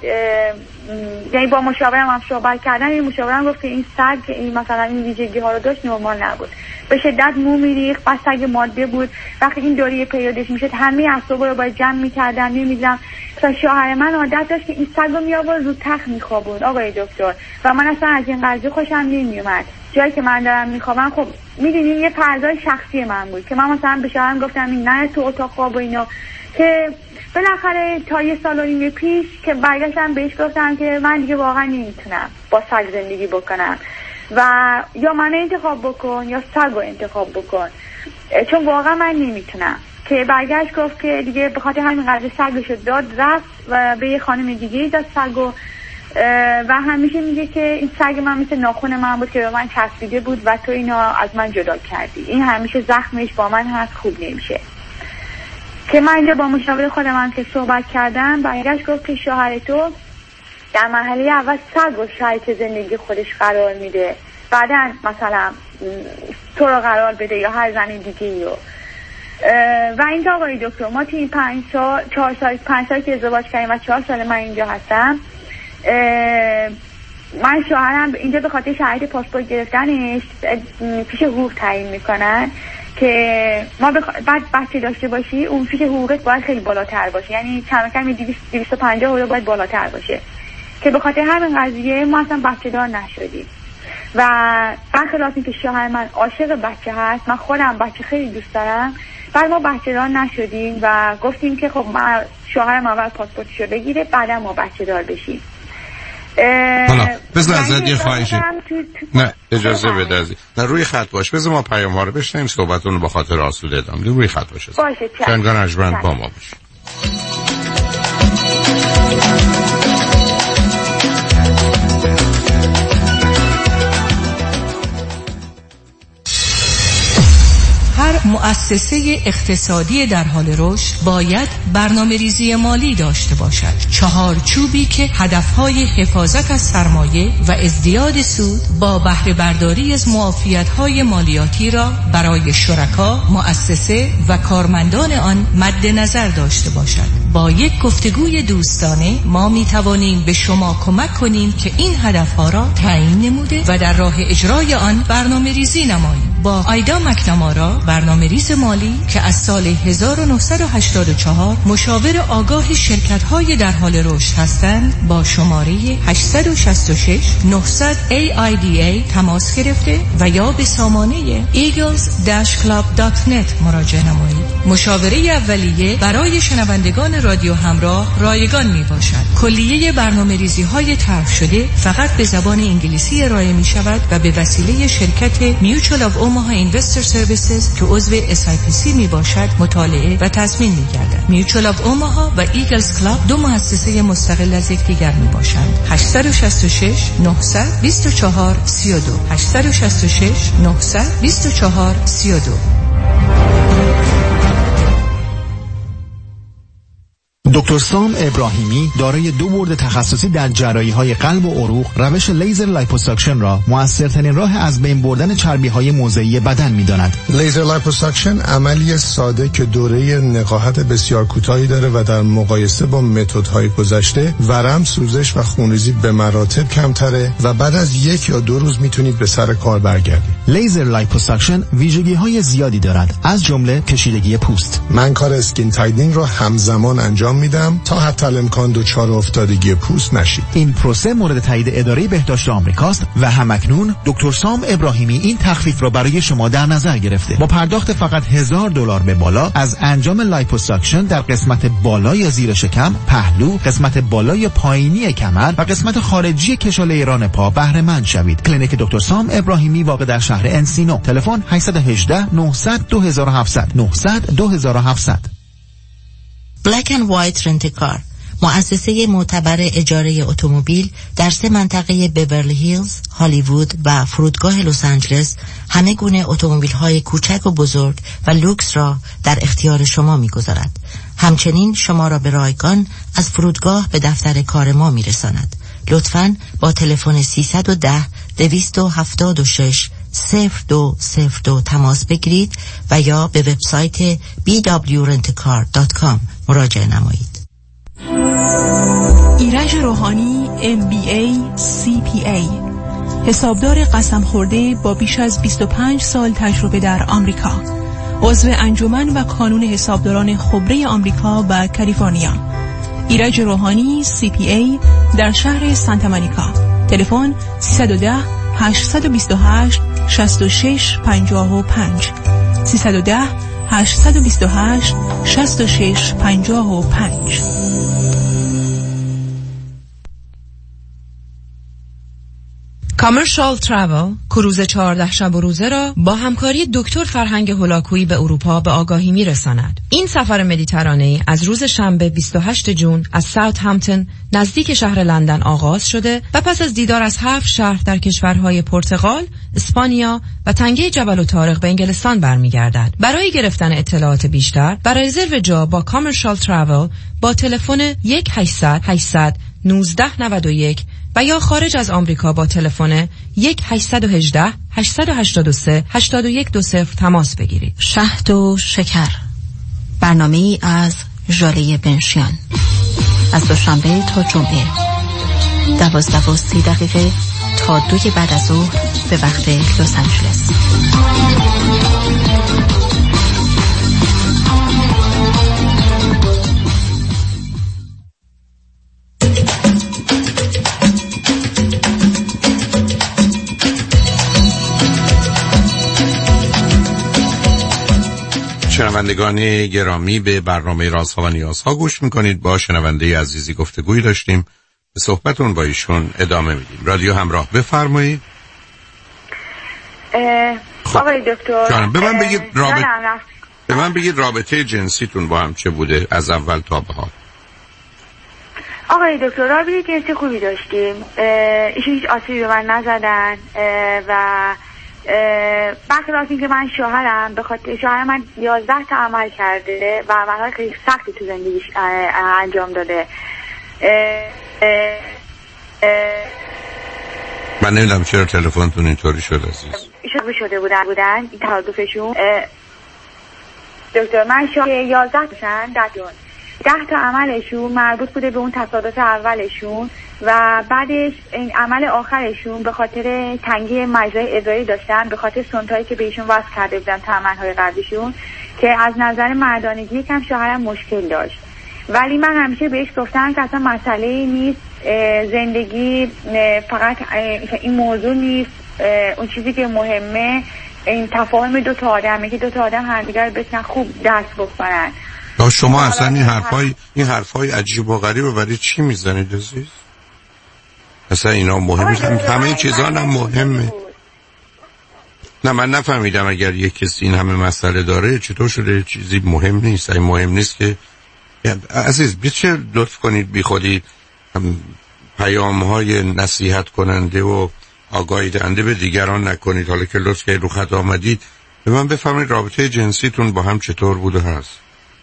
یعنی با مشاورم هم صحبت کردن، این مشاورم گفت که این سگ که این مثلا این ویژگی ها رو داشت نرمال نبود، به شدت مو میریخت، بس سگ ماده بود، وقتی این دوری پیادش میشد همه اعصابا رو باید جمع میکردن. نمیدونم مثلا شوهر من عادت داشت که این سگ رو میآورد رو تخت میخوابوند آقای دکتر و من اصلا از این قضیه خوشم نمیومد. جایی که من دارم میخوابم خب میدونین یه فضای شخصی من بود که من مثلا به شوهرم گفتم این نه تو اتاق خواب و اینا، که بالاخره تا یه سال و نیم پیش که برگشتم بهش گفتم که من دیگه واقعا نمیتونم با سگ زندگی بکنم و یا من انتخاب بکن یا سگ رو انتخاب بکن، چون واقعا من نمیتونم. که برگشت گفت که دیگه به خاطر همین قضیه سگشو داد رفت و به یه خانم دیگه داد سگو و همیشه میگه که این سگ من مثل ناخن من بود که به من چسبیده بود و تو اینو از من جدا کردی، این همیشه زخمش با من هست، خوب نمیشه. که من اینجا با مشاور خودم که صحبت کردم برگشت گفت که شوهر تو در مرحله اول سگ و شریک زندگی خودش قرار میده، بعدا مثلا تو رو قرار بده یا هر زن دیگه رو. و اینجا آقای دکتر ما توی 5 سال که ازدواج کردیم و 4 سال من اینجا هستم، من شوهرم اینجا به خاطر شرایط پاسپورت گرفتنش پیش حقوق تعیین میکنن که ما بعد بچه داشته باشی اون پیش حقوقت باید خیلی بالاتر باشه، یعنی کم 250 اورو باید بالاتر باشه، که به خاطر همین قضیه ما اصلا بچه دار نشدیم. و برخلاف اینکه شوهر من عاشق بچه هست، من خودم بچه خیلی دوست دارم، بعد ما بچه دار نشدیم و گفتیم که خب ما شوهرم اول پاسپورتشو بگیره بعدا ما بچه دار بشیم. حالا بذار ازت یه خواهشی نه اجازه بده عزیز، نه روی خط باش، بذار ما پیام ها رو بشنیم صحبتون رو با خاطر آسوده ادامه روی خط باشه. شنگان اجبرند با ما باشه. هر مؤسسه اقتصادی در حال رشد باید برنامه‌ریزی مالی داشته باشد. چهارچوبی که هدفهای حفاظت از سرمایه و ازدیاد سود با بهره برداری از معافیت‌های مالیاتی را برای شرکا، مؤسسه و کارمندان آن مد نظر داشته باشد. با یک گفتگوی دوستانه ما می توانیم به شما کمک کنیم که این هدفها را تعیین نموده و در راه اجرای آن برنامه‌ریزی نمایید. با آیدا مکنامارا، برنامه‌ریز مالی که از سال 1984 مشاور آگاه شرکت‌های در حال رشد هستند، با شماره 866 900 AIDA تماس گرفته و یا به سامانه eagles-club.net مراجعه نمایید. مشاوره اولیه برای شنوندگان رادیو همراه رایگان می باشد. کلیه برنامه‌ریزی‌های طرح شده فقط به زبان انگلیسی ارائه می شود و به وسیله شرکت Mutual of Omaha Investor Services که عضو SIPC می باشد مطالعه و تضمین می گردد. Mutual of Omaha و Eagles Club دو مؤسسه مستقل از یکدیگر می باشند. 866 900 24 32 866 900 24 32. دکتر سام ابراهیمی دارای 2 بورد تخصصی در جراحی‌های قلب و عروق، روش لیزر لایپوساکشن را موثرترین راه از بین بردن چربی‌های موضعی بدن می‌داند. لیزر لایپوساکشن عملی ساده که دوره نقاهت بسیار کوتاهی داره و در مقایسه با متدهای گذشته ورم، سوزش و خونریزی به مراتب کمتره و بعد از 1 یا 2 روز میتونید به سر کار برگردید. لیزر لایپوساکشن ویژگی‌های زیادی دارد، از جمله کشیدگی پوست. من کار اسکین تایدینگ رو همزمان انجام میدم تا حتی الامکان دچار افتادگی پوست نشید. این پروسه مورد تایید اداره بهداشت آمریکاست و همکنون دکتر سام ابراهیمی این تخفیف را برای شما در نظر گرفته. با پرداخت فقط $1000 به بالا از انجام لایپوساکشن در قسمت بالای زیر شکم، پهلو، قسمت بالای پایینی کمر و قسمت خارجی کشاله ران پا بهره مند شوید. کلینیک دکتر سام ابراهیمی واقع در شهر انسینو. تلفن 818 900 2700 900 2700. بلک اند وایت رنت کار، مؤسسه معتبر اجاره اتومبیل در 3 منطقه بیورلی هیلز، هالیوود و فرودگاه لس آنجلس همه گونه اتومبیل‌های کوچک و بزرگ و لوکس را در اختیار شما می‌گذارد. همچنین شما را به رایگان از فرودگاه به دفتر کار ما می‌رساند. لطفاً با تلفن 310 276 0202 تماس بگیرید و یا به وبسایت bwrentcar.com مراجعه نمایید. ایرج روحانی MBA CPA، حسابدار قسم خورده با بیش از 25 سال تجربه در آمریکا، عضو انجمن و کانون حسابداران خبره آمریکا و کالیفرنیا. ایرج روحانی CPA در شهر سانتا مونیکا. تلفن 310 828 6655 310 828 6655. کامرشال تراول، کروز 14 شب و روزه را با همکاری دکتر فرهنگ هولاکویی به اروپا به آگاهی می‌رساند. این سفر مدیترانه‌ای از روز شنبه 28 جون از ساوثهمپتون نزدیک شهر لندن آغاز شده و پس از دیدار از 7 شهر در کشورهای پرتغال، اسپانیا و تنگه جبل الطارق به انگلستان برمیگردد. برای گرفتن اطلاعات بیشتر برای رزرو جا با کامرشال تراول با تلفن 1-800-800-1991 و یا خارج از آمریکا با تلفن 1-818-883-8120 تماس بگیرید. شهد و شکر، برنامه‌ای از ژاله بنشیان، از دوشنبه تا جمعه 12:30 تا 2 بعد از ظهر به وقت لس آنجلس. شنوندگان گرامی، به برنامه رازها و نیازها گوش میکنید. با شنونده عزیزی گفتگویی داشتیم، به صحبتون با ایشون ادامه میدیم. رادیو همراه، بفرمایید. آقای دکتر به من بگید رابطه جنسیتون با هم چه بوده از اول تا به حال؟ آقای دکتر رابطه جنسی خوبی داشتیم، هیچ آسیبی به من نزدن و برخلاف اینکه من شوهرم به خاطر شوهر من 11 تا عمل کرده و عملهای خیلی سختی تو زندگیش انجام داده. من نمیدونم چرا تلفنتون اینطوری شد عزیز. شده بودن این تعادفشون. دکتر من شوهر 11 تاشن 10 تا عملشون مربوط بوده به اون تصادف اولشون و بعدش این عمل آخرشون به خاطر تنگی مجرای ادراری داشتن، به خاطر سنتایی که بهشون وصل کرده بودن تا عملهای قبلیشون، که از نظر مردانگی یکم شوهرم مشکل داشت. ولی من همیشه بهش گفتم که اصلا مسئله نیست، زندگی فقط این موضوع نیست، اون چیزی که مهمه این تفاهم دو تا آدمه که دو تا آدم همدیگر رو بتونن خوب درس بکنن. شما اصلا این حرفای عجیب و غریبه برای چی میزنید عزیز؟ اصلا اینا مهمه، همه چیزا هم مهمه. نه من نفهمیدم اگر یک کسی این همه مسئله داره چطور شده چیزی مهم نیست؟ این مهم نیست که عزیز بیچه لطف کنید بی خودی پیام های نصیحت کننده و آگاهی دهنده به دیگران نکنید. حالا که لطف که رو خط آمدید به من بفهمید رابطه جنسیتون با هم چطور بوده هست؟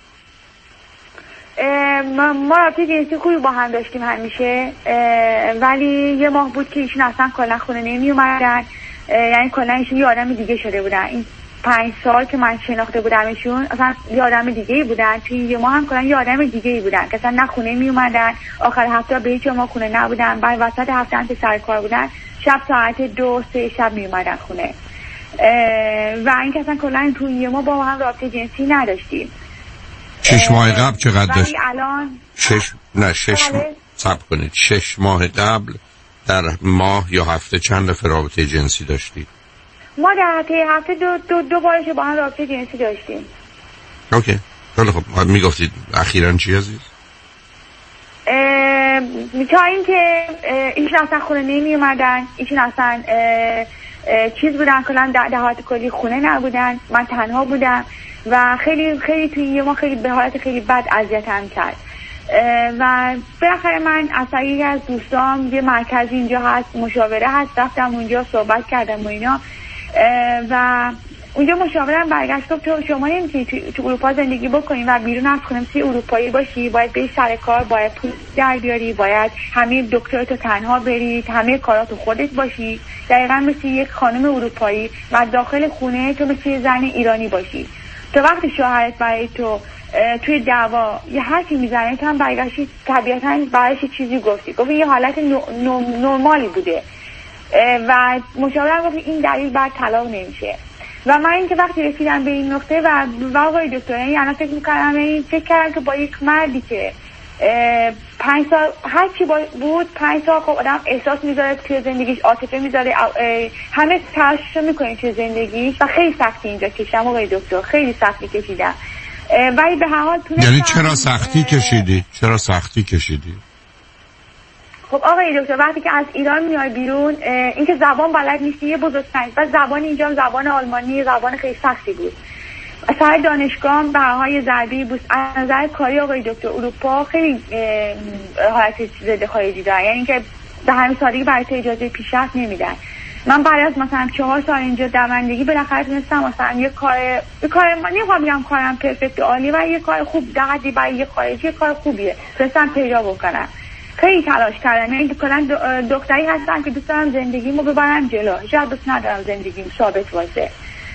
ما رابطه جنسی خوبی با هم داشتیم همیشه، ولی یه ماه بود که ایشون اصلا کلا خونه نمی اومدن، یعنی کلا ایشون یه آدم دیگه شده بودن. این 5 سال که من شناخته بودم ایشون اصلا یه آدم دیگه بودن، توی یه ماه هم کلا یه آدم دیگه بودن که اصلا نه خونه می اومدن، آخر هفته به هیچ ما خونه نبودن، بعد وسط هفته هم که سر کار بودن شب ساعت 2-3 شب می اومدن خونه و این که اصلا کلا توی یه ماه با هم رابطه جنسی نداشتیم. 6 ماه قبل چقدر داشت؟ الان 6 ماه قبل در ماه یا هفته چند دفعه رابطه جنسی داشتید؟ ما در هفته دو بارش با هم رابطه جنسی داشتیم. اوکی خیلی خب. میگفتید اخیراً چی عزیز؟ تا اینکه ایشون اصلا خونه نمی اومدن، ایشون اصلا چیز بودن، کلا دهات کلی خونه نبودن، من تنها بودم و خیلی خیلی توی یه ما خیلی به حالت خیلی بد اذیتم کرد و بالاخره من از طریق از دوستام یه مرکز اینجا هست، مشاوره هست، رفتم اونجا صحبت کردم و اینا و اونجا مشاورم برگشت گفت تو شما نمیتونی تو اروپا زندگی بکنی و بیرون از خونه مثل اروپایی باشی، باید بری سر کار، باید پول در بیاری، باید همه دکتراتو تنها بری، همه کاراتو خودت باشی، دقیقاً مثل یک خانم اروپایی و داخل خونه تو مثل زن ایرانی باشی. تو وقتی شوهرت برای تو توی دعوا یه حرفی میزنه تو هم برگشتی طبیعتاً برایش چیزی گفتی یه حالت نرمالی بوده و مشاورم گفت این دلیل بعد طلاق نمیشه. و من این که وقتی رسیدم به این نقطه و آقای دکتر یعنی فکر کردم که با یک مردی که 5 سال هر چی بود 5 سال خب آدم احساس میذاره توی زندگیش، عاطفه میذاره، همه تلاششو میکنه توی زندگیش و خیلی سختی اینجا کشیدم آقای دکتر، خیلی سختی کشیدم ولی به هر حال یعنی چرا سختی کشیدی؟ چرا سختی کشیدی؟ خب آقای دکتر وقتی که از ایران میای بیرون اینکه زبان بلد نیستی یه بزرگترین و زبان اینجا زبان آلمانی زبان خیلی سختی بود. سر دانشگاه به هر حال ضربی بود. از نظر کاری آقای دکتر اروپا خیلی حالت ضد خارجی دارن، یعنی اینکه به همین سادگی برای اجازه پیشرفت نمیدن. من بعد از مثلا 4 سال اینجا دوندگی بالاخره تونستم مثلا یه کار من نمیخوام بگم کارم پرفکت عالی و یه کار خوب دقیقی برای یه خارجی یه کار خوبیه تونستم پیدا بکنم. خیلی تلاش کردم، یعنی کلا دختری هستم که دوست دارم زندگیمو ببرم جلو، شاید دوست ندارم زندگیم ثابت باشه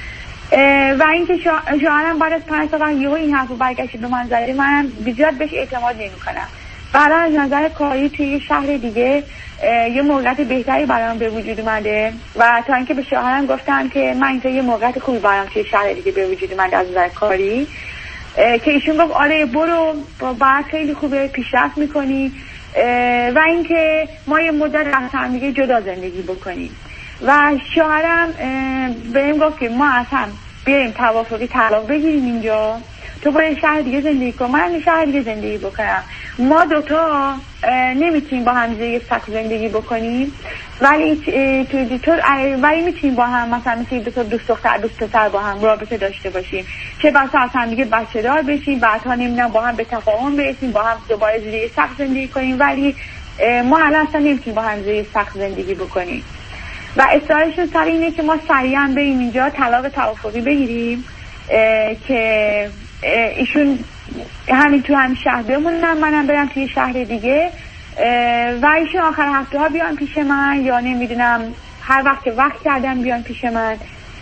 و اینکه شوهرم بعد از 5 سال یهو این حرفو برگشت به من زد، منم زیاد بهش اعتماد نمی‌کنم. بعدا از نظر کاری توی یه شهر دیگه یه موقعیت بهتری برام به وجود اومده و تا اینکه به شوهرم گفتم که من اینجا یه موقعیت خوبی برام توی شهر دیگه به وجود اومده از نظر کاری که ایشون گفت آره برو بعد خیلی خوبه پیشرفت می‌کنی و اینکه ما یه مدت از هم دیگه جدا زندگی بکنیم و شوهرم بهم گفت که ما اصلا بریم توافقی طلاق بگیریم اینجا، تو باید شهر دیگه زندگی کن، من شهر دیگه زندگی بکنم، ما دوتا نمیتونیم با هم زیر سقف زندگی بکنیم ولی میتونیم با هم مثلا مثل دوست دختر دوست پسر با هم رابطه داشته باشیم، چه بسا از هم دیگه بچه دار بشیم، بعدها نمیدونم با هم به تفاهم برسیم، با هم دوباره زیر سقف زندگی کنیم، ولی ما الان اصلا نمیتونیم با هم زیر سقف زندگی بکنیم. و اصرارشون سر اینه که ما سریعا بریم اینجا طلاق توافقی بگیریم که ایشون همین تو همین شهر بمونن، منم برم توی شهر دیگه و ایشون آخر هفته ها بیان پیش من، یا نمیدونم هر وقت که وقت کردن بیان پیش من.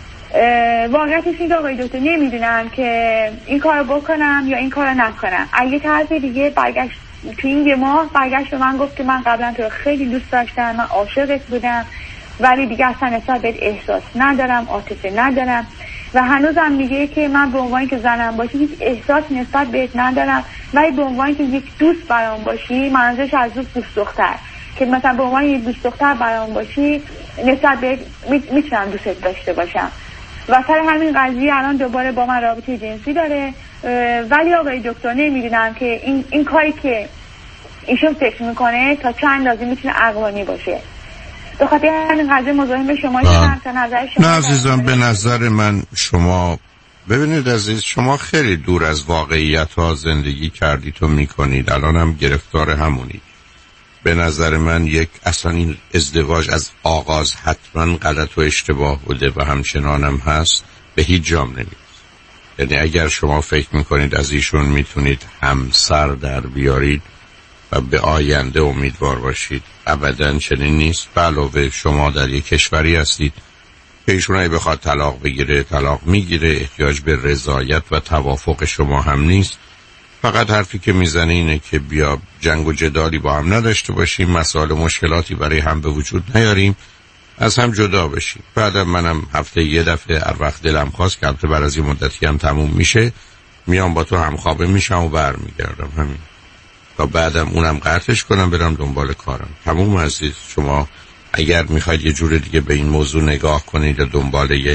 واقعیتش این آقای دکتر نمیدونم که این کارو بکنم یا این کارو نکنم. اگه طرف دیگه برگشت تو این یه ماه برگشت به من گفت که من قبلا تو خیلی دوست داشتم، من عاشقت بودم ولی دیگه اصلا نسبت بهت احساس ندارم، عاطفه ندارم و هنوزم میگه که من به عنوان که زنم باشی هیچ احساس نسبت بهت ندارم، ولی به عنوان که یک دوست برام باشی، منظورش از دوست دختر، که مثلا به عنوان یک دوست دختر برام باشی نسبت بهت میتونم دوستت داشته باشم. و سر همین قضیه الان دوباره با من رابطه جنسی داره. ولی آقای دکتر نمیدونم که این کاری که ایشون فکر میکنه تا چند اندازه میتونه عقلانی باشه. به خاطر همین قضیه مزاحم شما شدم تا نظر شما. نه عزیزم، به نظر من شما ببینید عزیز، شما خیلی دور از واقعیت ها زندگی کردید و میکنید، الان هم گرفتار همونید. به نظر من اصلا این ازدواج از آغاز حتما غلط و اشتباه بوده و همچنانم هست، به هیچ جام نمیرسه. یعنی اگر شما فکر میکنید از ایشون میتونید همسر در بیارید و به آینده امیدوار باشید، ابداً چنین نیست. به علاوه شما در یک کشوری هستید که ایشون اگه بخواد طلاق بگیره طلاق میگیره، احتیاج به رضایت و توافق شما هم نیست. فقط حرفی که میزنه اینه که بیا جنگ و جدالی با هم نداشته باشیم، مسائل مشکلاتی برای هم به وجود نیاریم، از هم جدا بشیم. بعدم منم هفته یه دفعه هر وقت دلم خواست که البته بعد از این مدتی هم تموم میشه، میام با تو همخوابه میشم و برمیگردم. همین تا بعدم اونم قطعش کنم برم دنبال کارم. تموم عزیز. شما اگر میخواید یه جور دیگه به این موضوع نگاه کنید و دنبال یه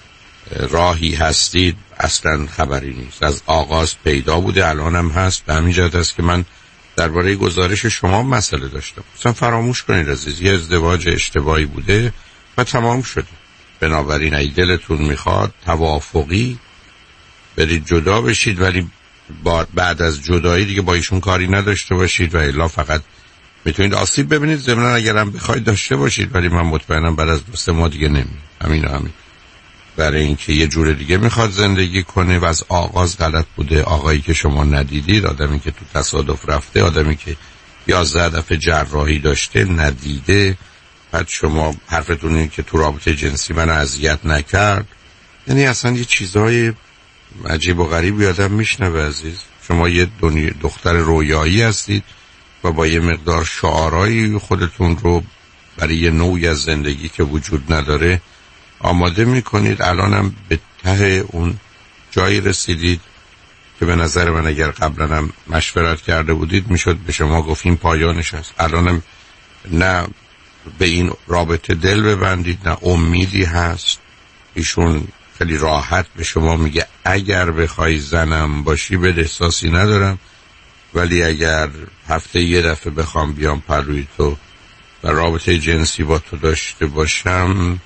راهی هستید، اصلا خبری نیست. از آغاز پیدا بوده، الانم هست. به همین جهت است که من درباره گزارش شما مسئله داشتم. اصلا فراموش کنید عزیز، یه ازدواج اشتباهی بوده و تمام شده. بنابراین اگه دلتون میخواد توافقی برید جدا بشید، ولی بعد از جدایی دیگه با ایشون کاری نداشته باشید و الا فقط میتونید آسیب ببینید. ضمن اگر هم بخواید داشته باشید، ولی من مطمئنم بعد از 2-3 ماه دیگه نمیاد. همین برای اینکه یه جور دیگه میخواد زندگی کنه و از آغاز غلط بوده. آقایی که شما ندیدید، آدمی که تو تصادف رفته، آدمی که 11 دفعه جراحی داشته ندیده، بعد شما حرفتون اینه که تو رابطه جنسی من اذیت نکرد. یعنی اصلا یه چیزای عجیب و غریبی آدم میشنوه عزیز. شما یه دختر رویایی هستید و با یه مقدار شعارایی خودتون رو برای یه نوعی از زندگی که وجود نداره آماده میکنید. الانم به ته اون جایی رسیدید که به نظر من اگر قبلا هم مشورت کرده بودید میشد به شما گفتیم پایانش هست. الانم نه به این رابطه دل ببندید، نه امیدی هست. ایشون خیلی راحت به شما میگه اگر بخوای زنم باشی بد احساسی ندارم، ولی اگر هفته یه دفعه بخوام بیام پروی تو و رابطه جنسی با تو داشته باشم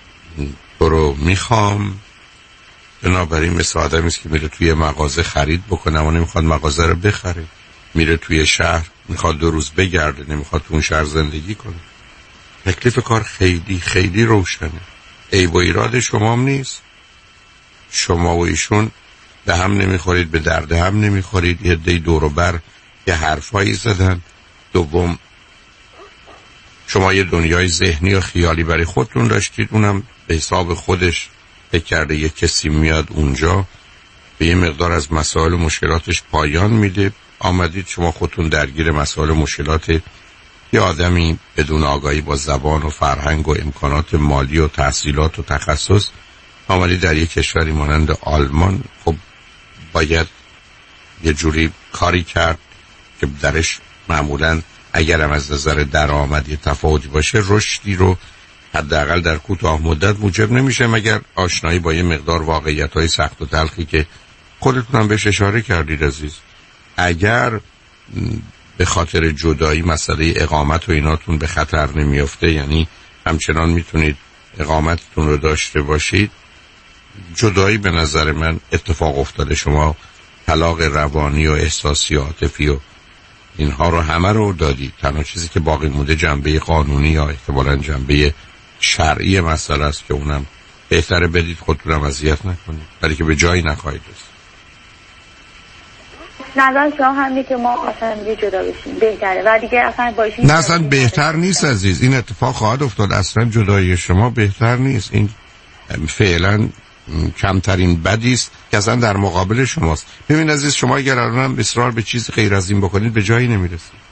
تو رو میخوام. بنابراین مثل آدمی است که میره توی مغازه خرید بکنه و نمیخواد مغازه رو بخره، میره توی شهر میخواد 2 روز بگرده، نمیخواد تو اون شهر زندگی کنه. تکلیف کار خیلی خیلی روشنه. عیب و ایراد شما هم نیست. شما و ایشون به هم نمیخورید، به درد هم نمیخورید. یه دی دور و بر یه حرفایی زدن. دوم شما یه دنیای ذهنی و خیالی برای خودتون داشتید، اونم به حساب خودش فکر کرده یه کسی میاد اونجا به یه مقدار از مسائل و مشکلاتش پایان میده. آمدید شما خودتون درگیر مسائل و مشکلات یه آدمی بدون آگاهی با زبان و فرهنگ و امکانات مالی و تحصیلات و تخصص آمدید در یک کشوری مانند آلمان. خب باید یه جوری کاری کرد که درش معمولاً اگرم از نظر درآمدی تفاوتی باشه رشدی رو حداقل در کوتاه مدت موجب نمیشه مگر آشنایی با یه مقدار واقعیت‌های سخت و تلخی که خودتون هم بهش اشاره کردید عزیز. اگر به خاطر جدایی مسئله اقامت و ایناتون به خطر نمیفته، یعنی همچنان میتونید اقامتتون رو داشته باشید، جدایی به نظر من اتفاق افتاده. شما طلاق روانی و احساسی و عاطفی و اینها رو همه رو دادید. تنها چیزی که باقی مونده جنبه قانونی یا احتمالاً جنبه شرعی مسئله است که اونم بهتره بدید، خودتونم اذیت نکنید، ولی که به جایی نخواهید رسید. نظر شما همینه که ما اصلا دیگه جدا بشیم بهتره و دیگه اصلا باشیم. نه اصلا بهتر نیست عزیز، این اتفاق خواهد افتاد. اصلا جدایی شما بهتر نیست، این فعلا کمترین بدی است که اصلا در مقابل شماست. ببین عزیز، شما اگر الان اصرار به چیز غیر از این بکنید به جایی نمیرسید.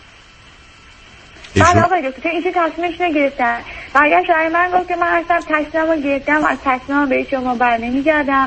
بعد آقای دکتر این چه تصمیمش نگرفتن و اگر شاید من گفت که من اصلا تصمیم رو گرفتم، از تصمیم به شما بر نمیگردم،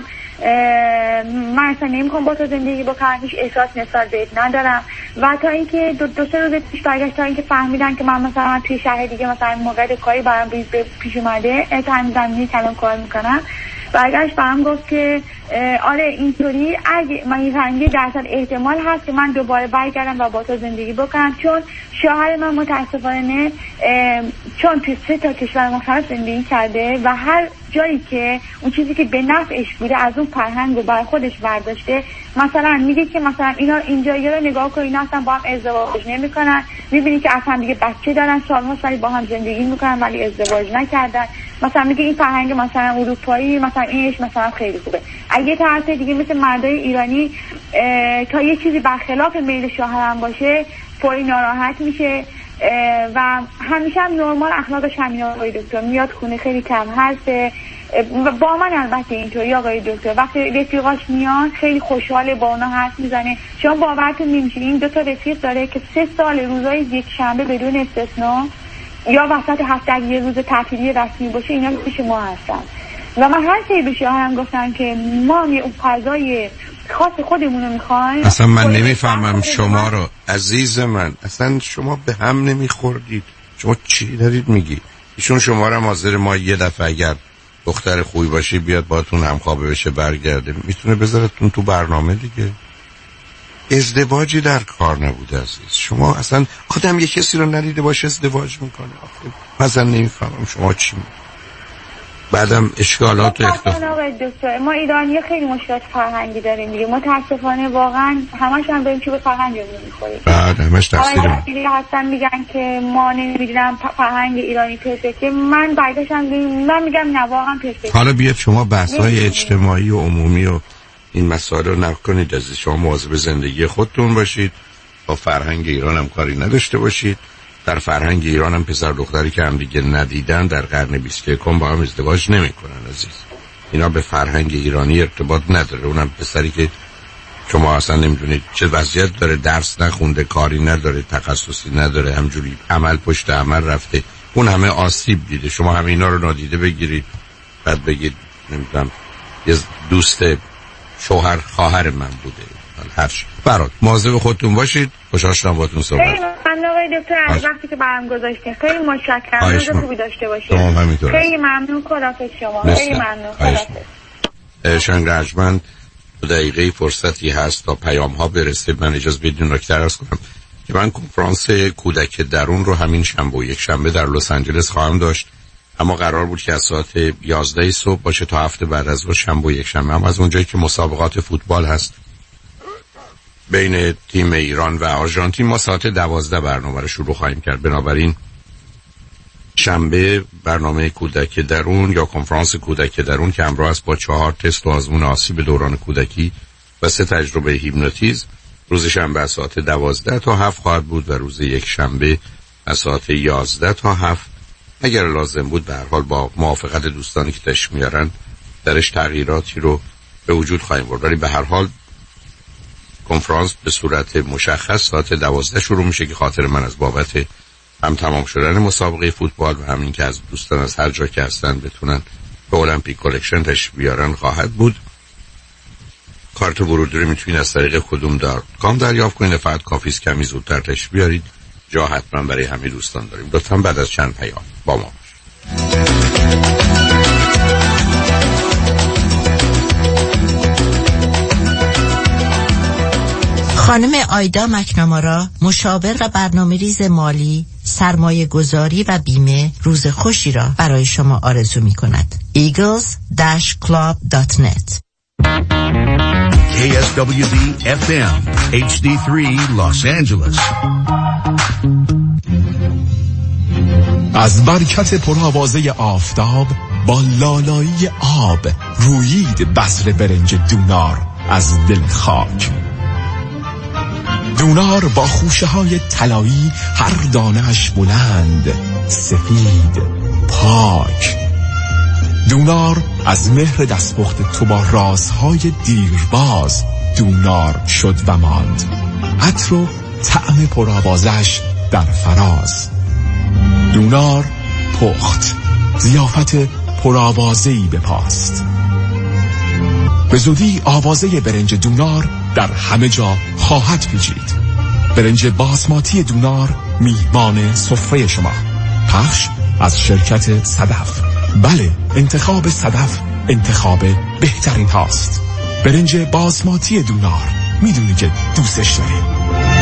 من اصلا نمیخوام با تو زندگی بکنم، هیچ احساس نسبت بهت ندارم. و تا اینکه دو سه روز پیش برگشت، تا اینکه فهمیدن که من مثلا توی شهر دیگه مثلا موقع کاری برام پیش اومده، همین زمینی کلام کار میکنم، برگشت برام گفت که آره اینطوری اگه من یه درصد احتمال هست که من دوباره برگردم و با تو زندگی بکنم، چون شوهر من متاسفانه چون توی 3 تا کشور مختلف زندگی کرده و هر جایی که اون چیزی که به نفعش بوده از اون فرهنگ رو برای خودش برداشته. مثلا میگه که مثلا اینا اینجایی رو نگاه کن، اینا اصلا با هم ازدواج نمیکنن، میبینی که اصلا دیگه بچه دارن، سال‌ها سالی با هم زندگی میکنن ولی ازدواج نکردن. مثلا میگه این فرهنگ مثلا اروپایی مثلا اینش مثلا خیلی خوبه. اگه طرف دیگه مثل مردای ایرانی تا یه چیزی برخلاف میل شوهرم باشه فوری ناراحت میشه و همیشه هم نرمال اخلاقش همین آقای دکتر، میاد خونه خیلی کم هسته با من البته اینطوری آقای دکتر، وقتی رفیقاش میان خیلی خوشحاله با اونا حرف میزنه. شما باورتون نمیشه این 2 تا رفیق داره که 3 سال روزای یک شنبه بدون استثنا یا وسط هفته یه روز تعطیلی رسمی باشه اینا پیش ما هستن و من هر کی به شوهرم گفتم که ما اون غذای خاص خودمون رو میخوایم. اصلا من نمیفهمم شما رو عزیز من، اصلا شما به هم نمیخوردید. شما چی دارید میگی؟ ایشون شما رو حاضر ما یه دفعه اگر دختر خوبی باشی بیاد باهاتون همخوابه بشه برگرده، میتونه بذارتون تو برنامه دیگه. ازدواجی در کار نبوده عزیز. شما اصلا آدم یه کسی رو ندیده باشه ازدواج میکنه. مثلا نمیفهمم شما چی میگی. بعدم اشکالات و اختلاف. ما ایرانی خیلی مشکلات فرهنگی داریم دیگه، متاسفانه واقعا همش هم بریم چوب فرهنگمون میخوریم. بعد همش تقصیر ما. هستن میگن که ما نمیدونم فرهنگ ایرانی پرفکته، من برگشتم من میگم نه واقعا پرفکته. حالا بیاد شما بحث‌های اجتماعی و عمومی و این مسائل رو نکنید عزیز. شما مواظب زندگی خودتون باشید، با فرهنگ ایران هم کاری نداشته باشید. در فرهنگ ایران هم پسر دختری که هم دیگه ندیدن در قرن 21 با هم ازدواج نمی‌کنن عزیز. اینا به فرهنگ ایرانی ارتباط نداره. اونم پسری که شما اصلا نمیدونید چه وضعیت داره، درس نخونده، کاری نداره، تخصصی نداره، همجوری عمل پشت عمل رفته، اون همه آسیب دیده. شما همه اینا رو نادیده بگیرید بعد بگید نمیدونم یه دوست شوهر خواهر من بوده. هرچی برات مواظب خودتون باشید. خوشحال شدم باهاتون صحبت. خیلی ممنون آقای دکتر از وقتی که برام گذاشتین. خیلی متشکرم. روز خوبی داشته باشید. خیلی ممنون. خداحافظ شما. خیلی ممنون. خداحافظ. شنگرجمند دقیقه فرصتی هست تا پیام ها برسه. من اجازه بدید نکته عرض کنم که من کنفرانس کودک درون رو همین شنبه و یک شنبه در لس آنجلس خواهم داشت، اما قرار بود که از ساعت 11 صبح باشه تا هفته بعد از شنبه و یک شنبه. هم از اونجایی که مسابقات فوتبال هست بین تیم ایران و آرژانتین ما ساعت 12 برنامه رو شروع خواهیم کرد. بنابراین شنبه برنامه کودک درون یا کنفرانس کودک درون که همراه است با 4 تست و آزمون آسیب دوران کودکی و 3 تجربه هیپنوتیزم، روز شنبه از ساعت 12 تا 7 خواهد بود و روز یک شنبه از ساعت 11 تا 7 اگر لازم بود. به هر حال با موافقت دوستانی که تشریف میارن درش تغییراتی رو به وجود خواهیم آورد، ولی به هر حال کنفرانس به صورت مشخص ساعت 12 شروع میشه که خاطر من از بابت هم تمام شدن مسابقه فوتبال و همین که از دوستان از هر جا که هستن بتونن به المپیک کالکشن تشریف بیارن خواهد بود. کارت ورودی رو میتونید از طریق kudum.com دریافت کنید. فقط کافی است کمی زودتر تشریف بیارید. جا حتما برای همه دوستان داریم. لطفاً بعد از چند پیام با ما باشید. خانم آیدا مکنامارا، مشاور و برنامه‌ریز مالی، سرمایه گذاری و بیمه، روز خوشی را برای شما آرزو می کند. eagles-club.net KSWB FM HD3 Los Angeles. از برکت پرآوازه آفتاب با لالایی آب رویید بذر برنج دونار از دل خاک. دونار با خوشه های طلایی، هر دانه‌اش بلند، سفید، پاک. دونار از مهر دستپخت تو با رازهای دیرباز دونار شد و ماند. عطر و طعم پرآوازش در فراز. دونار پخت، ضیافت پرآوازه‌ای بپاست. به زودی آوازه برنج دونار در همه جا خواهد پیچید. برنج باسماتی دونار میهمان سفره شما. پخش از شرکت صدف. بله، انتخاب صدف انتخاب بهترین هاست. برنج باسماتی دونار، میدونی که دوستش داری.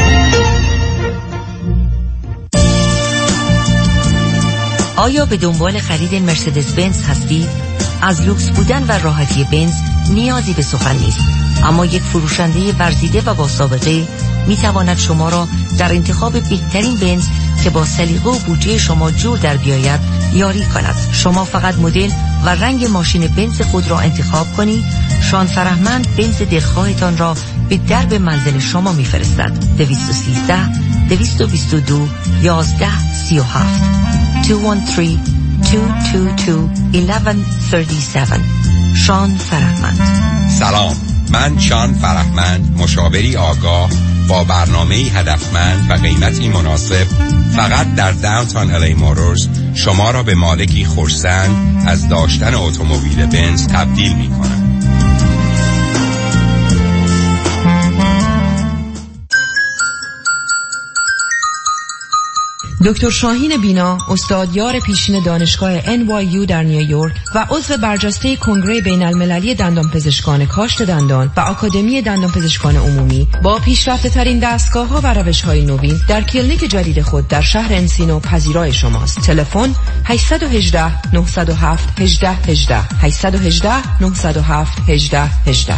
آیا به دنبال خرید مرسدس بنز هستید؟ از لوکس بودن و راحتی بنز نیازی به سخن نیست، اما یک فروشنده ورزیده و با سابقه میتواند شما را در انتخاب بهترین بنز که با سلیقه و بودجه شما جور در بیاید یاری کند. شما فقط مدل و رنگ ماشین بنز خود را انتخاب کنید. شان فرهمند بنز دلخواهتان را به درب منزل شما میفرستد. 213 222 1137 213 222 1137. شان فرهمند. سلام، من شان فرهمند، مشاوری آگاه با برنامه هدفمند و قیمتی مناسب فقط در داونتاون الی موتورز شما را به مالکی خرسند از داشتن اتومبیل بنز تبدیل می کنم. دکتر شاهین بینا، استادیار پیشین دانشگاه NYU در نیویورک و عضو برجسته کنگره بین المللی دندانپزشکان کاشت دندان و آکادمی دندانپزشکان عمومی، با پیشرفته ترین دستگاه‌ها و روش‌های نوین در کلینیک جدید خود در شهر انسینو پذیرای شماست. تلفن 818 907 1818 818 907 1818.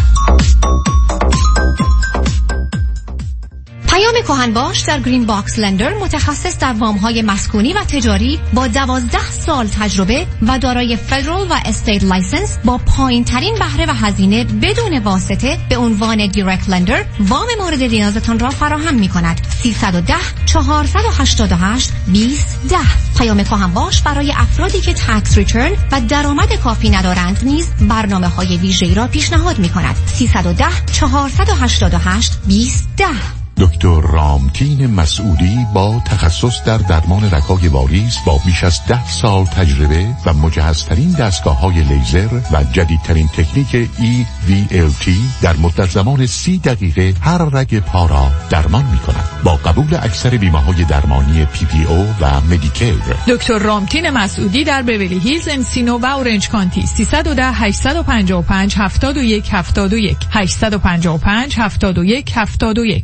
پیام کهنباش در گرین باکس لندر، متخصص در وام‌های مسکونی و تجاری با 12 سال تجربه و دارای فدرال و استیت لایسنس، با پایین‌ترین بهره و هزینه بدون واسطه به عنوان دایرکت لندر وام مورد نیازتان را فراهم می‌کند. 310 488 2010. پیام کهنباش برای افرادی که تکس ریترن و درآمد کافی ندارند نیز برنامه‌های ویژه‌ای را پیشنهاد می‌کند. 310 488 2010. دکتر رامتین مسعودی با تخصص در درمان رگ‌های واریس با بیش از 10 سال تجربه و مجهزترین دستگاه‌های لیزر و جدیدترین تکنیک EVLT در مدت زمان 30 دقیقه هر رگ پا را درمان می‌کند با قبول اکثر بیمه‌های درمانی PPO و مدیکیر. دکتر رامتین مسعودی در بیولی هیلز، انسینو و اورنج کانتی. 310 855 71 71 855 71 71.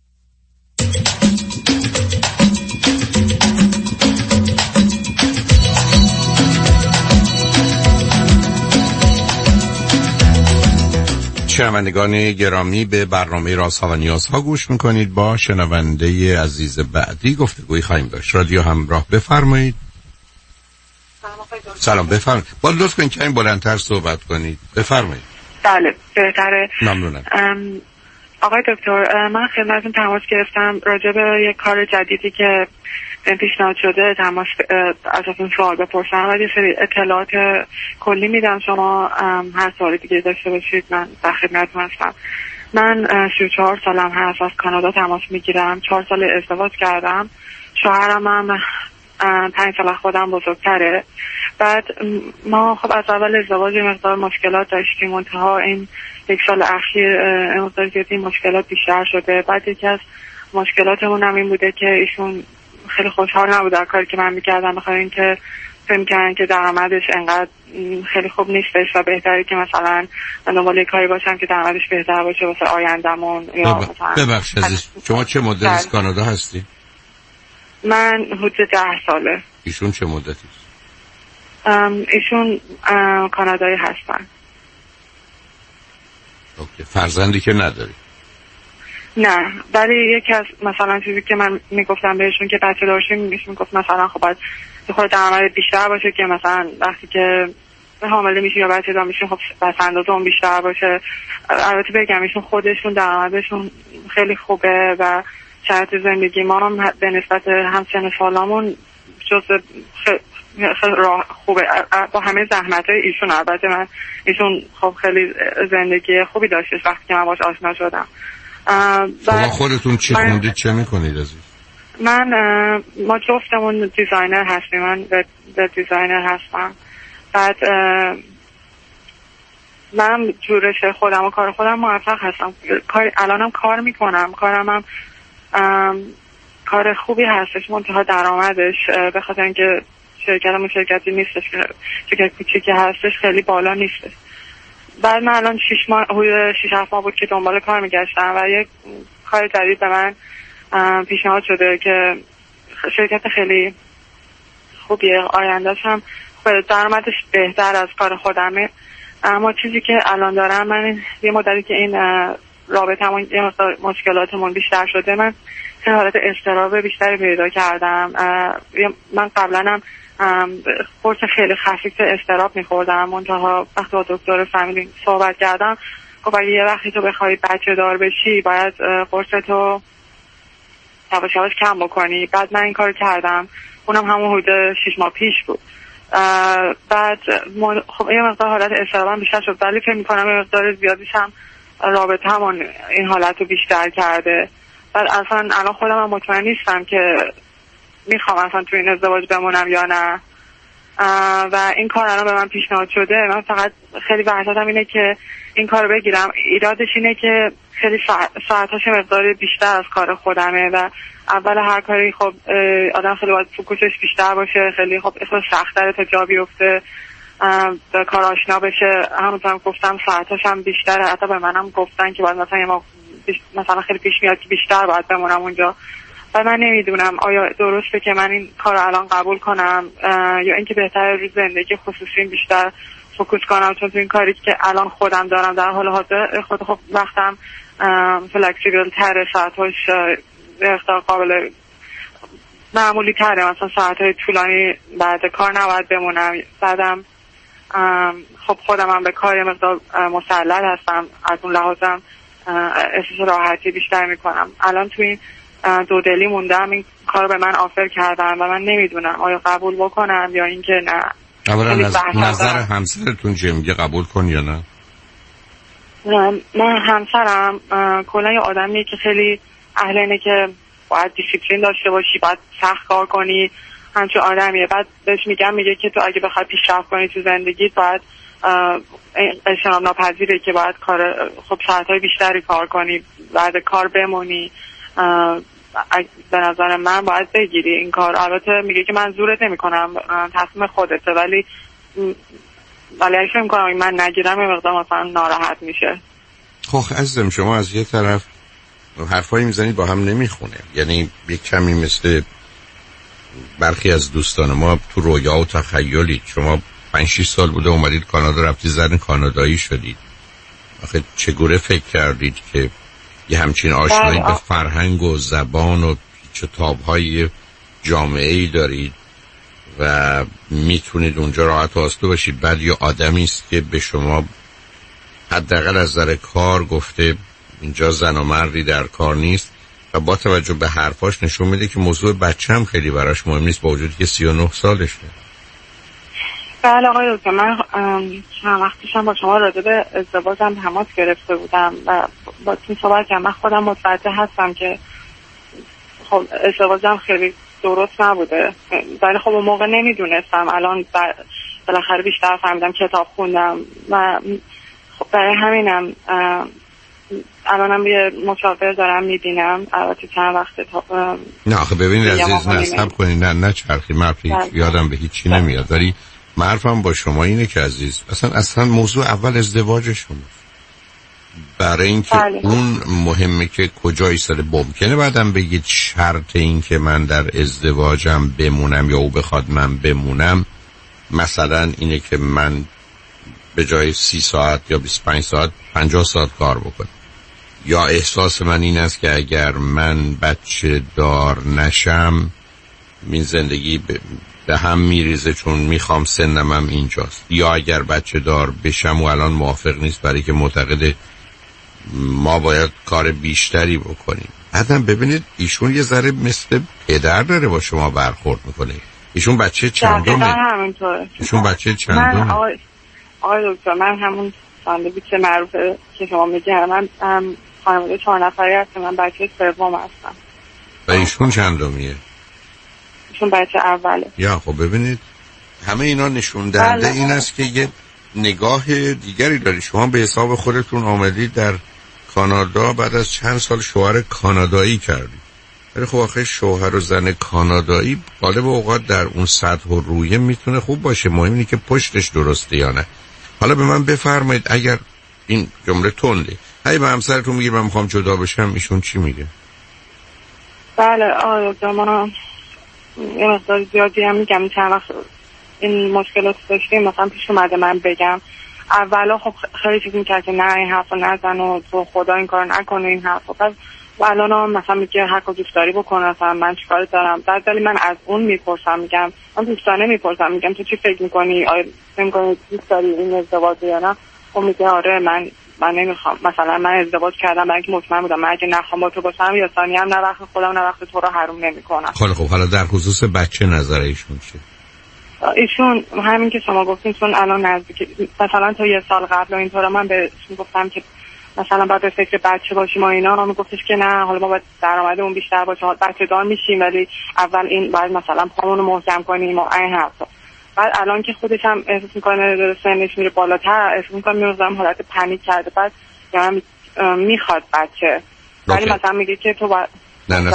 شنوندگان گرامی، به برنامه رازها و نیازها گوش میکنید. با شنونده عزیز بعدی گفتگویی خواهیم داشت. رادیو همراه، بفرمایید. سلام، بفرمایید. با لطف کنید کمی بلندتر صحبت کنید. بفرمایید. بله، بهتره. ممنونم. آقای دکتر، من خدمتتون تماس گرفتم راجع به یک کار جدیدی که پیشنهاد شده تماس ازتون سوال بپرسم و یه سری اطلاعات کلی میدم. شما هر سوالی دیگه داشته باشید من در خدمتتون هستم. من 34 سالم هست، از کانادا تماس میگیرم. 4 سال ازدواج کردم. شوهرم هم 5 سال خودم بزرگتره. بعد ما خب از اول ازدواج مقدار مشکلات داشتیم، منتها این 1 سال اخیر مقدار زیادی مشکلات بیشتر شده. بعد یکی از مشکلاتمون هم این بوده که ایشون خیلی خوشحال نبود در کاری که من میکردم، بخاطر اینکه فکر می‌کردن که درآمدش انقدر خیلی خوب نیستش و بهتره که مثلا من دنبال کاری باشم که درآمدش بهتر باشه واسه آینده‌مون. یا مثلا ببخشید شما چه مدت از کانادا هستی؟ من حدود 10 ساله. ایشون چه مدتی؟ ایشون کانادایی هستن. اوکی. فرزندی که نداری؟ نه، ولی یکی از مثلا چیزی که من میگفتم بهشون که بچه داشتیم، میگفت مثلا خب باید خود درآمد بیشتر باشه که مثلا وقتی که حامله میشین یا بچه دار میشین خب بسنده اون بیشتر باشه. البته بگم ایشون خودشون درآمدشون خیلی خوبه و شرط زندگی ما هم به نسبت همسن سالامون جزء خیلی خوبه با همه زحمت‌های ایشون. البته من ایشون خب خیلی زندگی خوبی داشتش وقتی که من باش آشنا شدم. شما خودتون چی خوندید چه میکنید عزیز؟ ما جفتمون دیزاینر هستیم. من به دیزاینر هستم. بعد من جورش خودم و کار خودم موفق هستم. الانم کار میکنم. کارم هم کار خوبی هستش، منتها درآمدش به خاطر اینکه شرکتمون شرکتی نیستش، شرکت کوچیکی هستش، خیلی بالا نیستش. بعد من الان 6-7 ماه بود که دنبال کار میگشتم و یک کار جدید به من پیشنهاد شده که شرکت خیلی خوبیه، آیندهش هم درآمدش بهتر از کار خودمه. اما چیزی که الان دارم، من یه مدتی که این رابطمون یه مشکلاتمون بیشتر شده، من حالت اضطراب بیشتری پیدا کردم. من قبلا هم قرص خیلی خفیف اضطراب میخوردم، منتها وقتی با دکتر فامیلی صحبت کردم گفت اگه یه وقتی تو بخوای بچه دار بشی باید قرصتو یواش یواش کم بکنی. بعد من این کار کردم، اونم همون حدود 6 ماه پیش بود. بعد خب یه مقدار حالت اضطرابم بیشتر شد، ولی فکر میکنم یه مقدار زیادیش هم رابطه همون این حالت رو بیشتر کرده. بعد اصلا الان خودم هم مطمئن نیستم که میخوام اصلا تو این ازدواج بمونم یا نه. و این کار الان به من پیشنهاد شده. من فقط خیلی وحشتم اینه که این کار رو بگیرم. ایرادش اینه که خیلی ساعتاش مقدار بیشتر از کار خودمه و اول هر کاری خب آدم خیلی باید فوکوسش بیشتر باشه، خیلی خب سخت‌تره تا جا بیفته، به کار آشنا بشه. همونطور هم گفتم ساعتاش هم بیشتره. حتی به منم گفتن که باید مثلا خیلی پیش میاد که بیشتر باید بمونم اونجا. و من نمیدونم آیا درسته که من این کار رو الان قبول کنم یا اینکه بهتره روی زندگی خصوصی بیشتر فوکوس کنم، چون تو این کاری که الان خودم دارم در حال حاضر خب وقتم فلکسیبل تره، ساعتاش اختیار قابل معمولی تره، مثلا ساعتهای طولانی بعد کار نباید بمونم. بعدم خب خودم هم به کار مقدار مسلط هستم، از اون لحاظم احساس راحتی بیشتر میکنم. الان تو این دودلی موندم، این کار به من آفر کردن و من نمیدونم آیا قبول بکنم یا اینکه نه. اولا نظر همسرتون چیه؟ میگه قبول کن یا نه؟ من همسرم کلا یه آدمیه که خیلی اهل اینه که باید دیسیپلین داشته باشی، باید سخت کار کنی، همچون آدمیه. بعد بهش میگه که تو اگه بخوای پیشرفت کنی تو زندگیت باید اجتناب ناپذیره که باید کار خب ساعتهای بیشتری کار کنی، بعد کار بمونی. به نظر من باید بگیری این کار. البته میگه که من زورت نمی کنم، تصمیم خودته، ولی اگه فکر میکنم من نگیرم یه مقدار مثلا ناراحت میشه. خب عزیزم شما از یه طرف حرفایی میزنید با هم نمیخونه، یعنی یک کمی مثل برخی از دوستان ما تو رویا و تخیلی. شما 5-6 سال بوده اومدید کانادا، رفتی زن کانادایی شدید. آخه چگونه فکر کردید که یه همچین آشنایی به فرهنگ و زبان و پیچ و تاب‌های جامعه‌ای دارید و میتونید اونجا راحت و آسوده باشید؟ بعد یه آدمی است که به شما حداقل از نظر کار گفته اینجا زن و مردی در کار نیست و با توجه به حرفاش نشون میده که موضوع بچه هم خیلی براش مهم نیست، با وجودی که 39 سالشه. بله آقای دکتر، من چند وقتیشم با شما راجع به ازدواجم تماس گرفته بودم و با تیم صحبت کردم. من خودم متوجه هستم که خب ازدواجم خیلی درست نبوده، ولی خب اون موقع نمیدونستم. الان بالاخره بیشتر فهمیدم، کتاب خوندم و خب برای همینم الانم یه مشاور دارم میبینم. البته چند وقت نه آخه ببینید عزیز، نصب کنید، نه چرخی مرفی یادم به هیچی نمیاد، ولی معرفم با شما اینه که عزیز اصلا موضوع اول ازدواج شماست. برای اینکه اون مهمه که کجا ایستاده. ممکنه بعدم بگید شرط این که من در ازدواجم بمونم یا او بخواد من بمونم مثلا اینه که من به جای 30 ساعت یا 25 ساعت 50 ساعت کار بکنم، یا احساس من این است که اگر من بچه دار نشم این زندگی به هم میریزه چون میخوام سنم اینجاست، یا اگر بچه دار بشم و الان موافق نیست برای که معتقده ما باید کار بیشتری بکنیم. بعدم ببینید ایشون یه ذره مثل پدر داره با شما برخورد میکنه. ایشون بچه چندمه؟ ایشون بچه چندمه؟ آقای دکتر من همون ساندویچ معروفه که شما میگه، من خانواده 4 نفری هستم، من بچه سوم هستم. و ایشون چندمیه؟ ایشون بچه اوله. یا خب ببینید همه اینا نشون دهنده این است که یه نگاه دیگری داری. شما به حساب خودتون آمدید در کانادا، بعد از چند سال شوهر کانادایی کردید. ولی خب آخه شوهر و زن کانادایی غالب اوقات در اون سطح و رویه میتونه خوب باشه، مهم اینه که پشتش درسته یا نه. حالا به من بفرمایید اگر این جمله تنده، هی به همسرتون میگه من میخوام جدا بشم، ایشون چی میگه؟ بله آقا ما یه مقدار زیادی هم میگم چند وقت این مشکلات داشتیم، مثلا پیش اومده من بگم اولا خب خیلی چیز میکرد که نه این حرفو نزن و تو خدا این کار نکنه این حرفو، پس الان هم مثلا میگه هر کار دوست داری بکن، مثلا من چیکار دارم. بعد ولی من از اون میپرسم، میگم من دوستانه میپرسم، میگم تو چی فکر میکنی، آیا فکر میکنی دوست داری این ازدواج یا نه؟ خب میگه آره من نمیخوام، مثلا من ازدواج کردم برای اینکه مطمئن بودم من اگه نخوام با تو باشم یا ثانیه هم نه وقت خودم نه وقت تو رو حروم نمیکنم. خب حالا در خصوص بچه نظر ایشون چیه؟ ایشون همین که شما گفتین، چون الان نزدیک مثلا تا 1 سال قبل و اینطورا من بهشون گفتم که مثلا باید به فکر بچه باشیم و اینا، میگفتش که نه حالا ما باید درآمدمون بیشتر باشه، بچه دار میشیم ولی اول این باید مثلا پامون رو محکم کنیم و این حرفا. بعد الان که خودش هم احساس میکنه سنش میره بالاتر، احساس میکنه میرزم حالت پنیک کرده، بعد یعنی میخواد بچه، ولی مثلا میگه که تو باید نه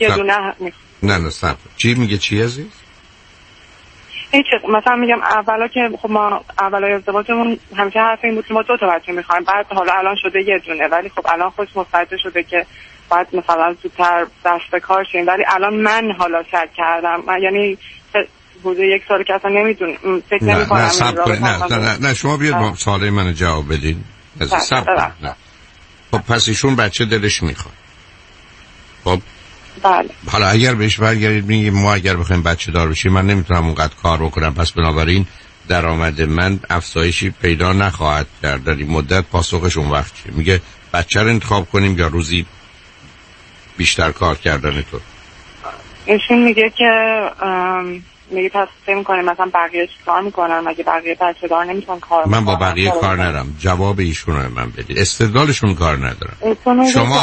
صبر چی میگه؟ چی عزیز؟ هیچ، مثلا میگم اولا که خب ما اولای ازدواجمون همیشه حرف این بود که ما 2 تا بچه میخوایم، بعد حالا الان شده 1 دونه، ولی خب الان خودش مستعد شده که بعد مثلا زودتر دست به کار شیم. ولی الان من حالا شک کردم، یعنی حدود 1 سال که اصلا نمیدونم، فکر نمی‌کنم نه شما بیاد سوال منو جواب بدین. نه خب پس ایشون بچه دلش میخواد. خب بله. حالا اگر بهش برگردید میگیم ما اگر بخوایم بچه دار بشیم من نمیتونم اونقدر کار بکنم، پس بنابراین درآمد من افزایشی پیدا نخواهد کرد در این مدت، پاسخش اون وقت چیه؟ میگه بچه رو انتخاب کنیم یا روزی بیشتر کار کردن تو؟ ایشون میگه که میگه پس فهم کنیم مثلا بقیه کار میکنن، مگه بقیه بچه دار نمیتونن کار من با بقیه کار ندارم. جواب ایشون رو من بدید. استدلالشون کار ندارم. شما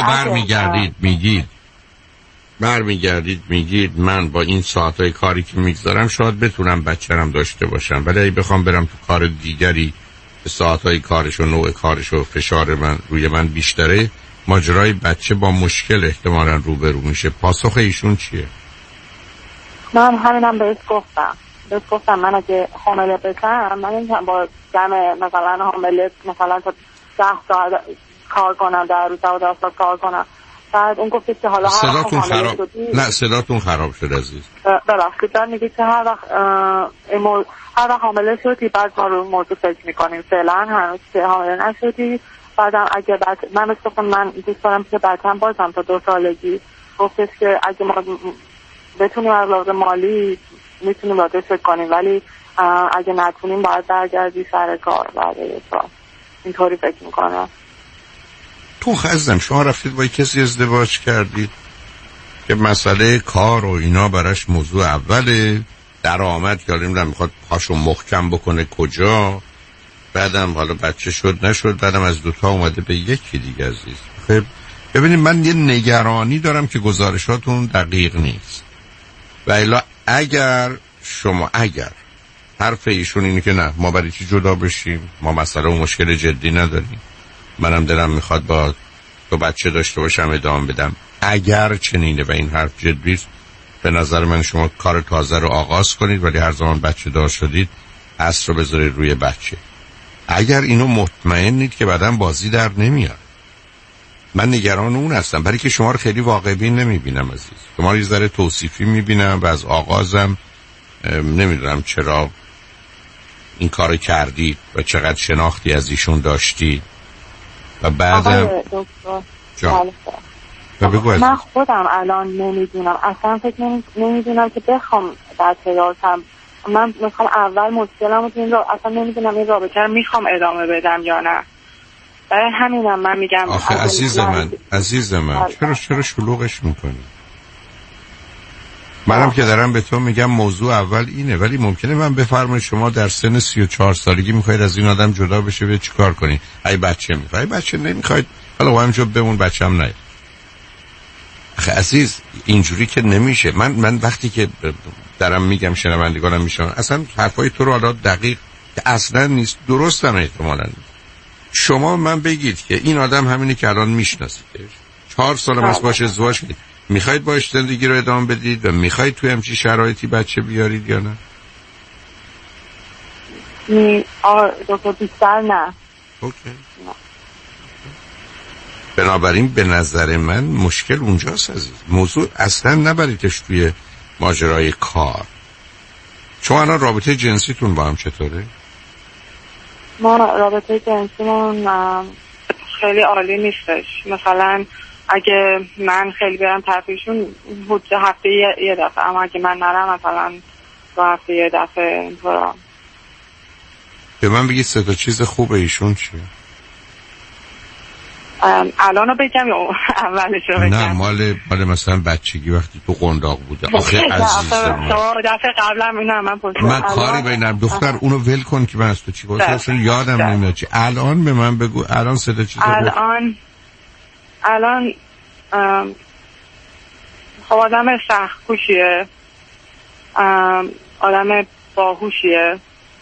برمیگردید میگید من با این ساعتهای کاری که میگذارم شاید بتونم بچه‌رم داشته باشم، ولی اگه بخوام برم تو کار دیگری ساعتهای کارش و نوع کارش و فشار من روی من بیشتره، ماجرای بچه با مشکل احتمالاً روبرو میشه. پاسخ ایشون چیه؟ من همینم بهش گفتم من اگه حامله بشم من نمیتونم با جمع مثلا حامله مثلا تا 10 ساعت کار کنم، در روز 12 ساعت کار کنم. بعد اون گفت که حالا صداتون خراب نه صداتون خراب شد عزیز. ببخشید میگه که هر وقت حامله شدی بعد ما رو موضوع فکر میکنیم، فعلا هنوز که حامله نشدی. بعدم اگه من مثلا من دوست دارم که بچه‌م بازم تا 2 سالگی، گفتش که اگه ما بتونیم از لحاظ مالی میتونیم راجعش فکر کنیم، ولی اگه نتونیم باید برگردی سر کار بعد یه سال. اینطوری فکر میکنم. تو خزم شما رفتید با کسی ازدواج کردید که مسئله کار و اینا براش موضوع اوله، درآمد که نمیدونم میخواد پاشو محکم بکنه کجا، بعدم حالا بچه شد نشد، بعدم از 2 تا اومده به یکی دیگه عزیز. خب ببینید من یه نگرانی دارم که گزارشاتون دقیق نیست و الا اگر حرف ایشون اینه که نه ما برای چی جدا بشیم، ما مسئله و مشکل جدی نداریم، منم دلم میخواد با تو بچه داشته باشم ادامه بدم، اگر چنینه و این حرف جدیست، به نظر من شما کار تازه رو آغاز کنید، ولی هر زمان بچه دار شدید اصر رو بذارید روی بچه. اگر اینو مطمئنید که بعداً بازی در نمیاد، من نگران اون هستم، برای که شما رو خیلی واقع بین نمیبینم عزیز، شما رو یه ذره توصیفی میبینم و از آغازم نمیدونم چرا این کارو کردید و چقدر شناختی از ایشون داشتید و بعدم من خودم الان نمیدونم، اصلا فکر نمیدونم که بخوام بچه دارم من میخوام اول مشکلمو تو این اصلا نمیدونم این رابطه رو میخوام ادامه بدم یا نه. برای همینم من میگم آخه عزیز من چرا شلوغش میکنی؟ منم که دارم به تو میگم موضوع اول اینه، ولی ممکنه من بفرمایید شما در سن 34 سالگی میخواید از این آدم جدا بشه و چیکار کنی؟ ای بچه میخواید، بچه نمیخواید، حالا با همینجا بمون، بچه‌م نه. آخه عزیز اینجوری که نمیشه. من وقتی که دارم میگم شنوندگانم میشن اصلا حرفای تو رو حالا دقیق که اصلا نیست، درست هم احتمالاً شما من بگید که این آدم همینه که الان میشناسیدش، 4 سال از باش ازدواج کردید، میخواید باش زندگی رو ادامه بدید و میخواید توی همچین شرایطی بچه بیارید یا نه؟ دکتر بیشتر نه. اوکی. بنابراین به نظر من مشکل اونجاست عزیز. موضوع اصلا نبریدش توی ماجرای کار. شما الان رابطه جنسیتون با هم چطوره؟ ما رابطه جنسیمون خیلی عالی نیستش. مثلا اگه من خیلی برم طرفشون هفته یه دفعه، اما اگه من نرم مثلا 2 هفته یه دفعه اینطورا. به من بگید 3 تا چیز خوبه ایشون چیه؟ الانو بگم یا اولشو بگم؟ نه مال مثلا بچگی وقتی تو قنداق بوده. آخه عزیزم دفعه قبلم اینا من کاری بینم دختر اونو ول کن که من از تو چی گفتم اصلا یادم نمیاد چی. الان به من بگو الان 3 تا چیز خوبه. الان خب آدم سخت کوشیه، آدم باهوشیه.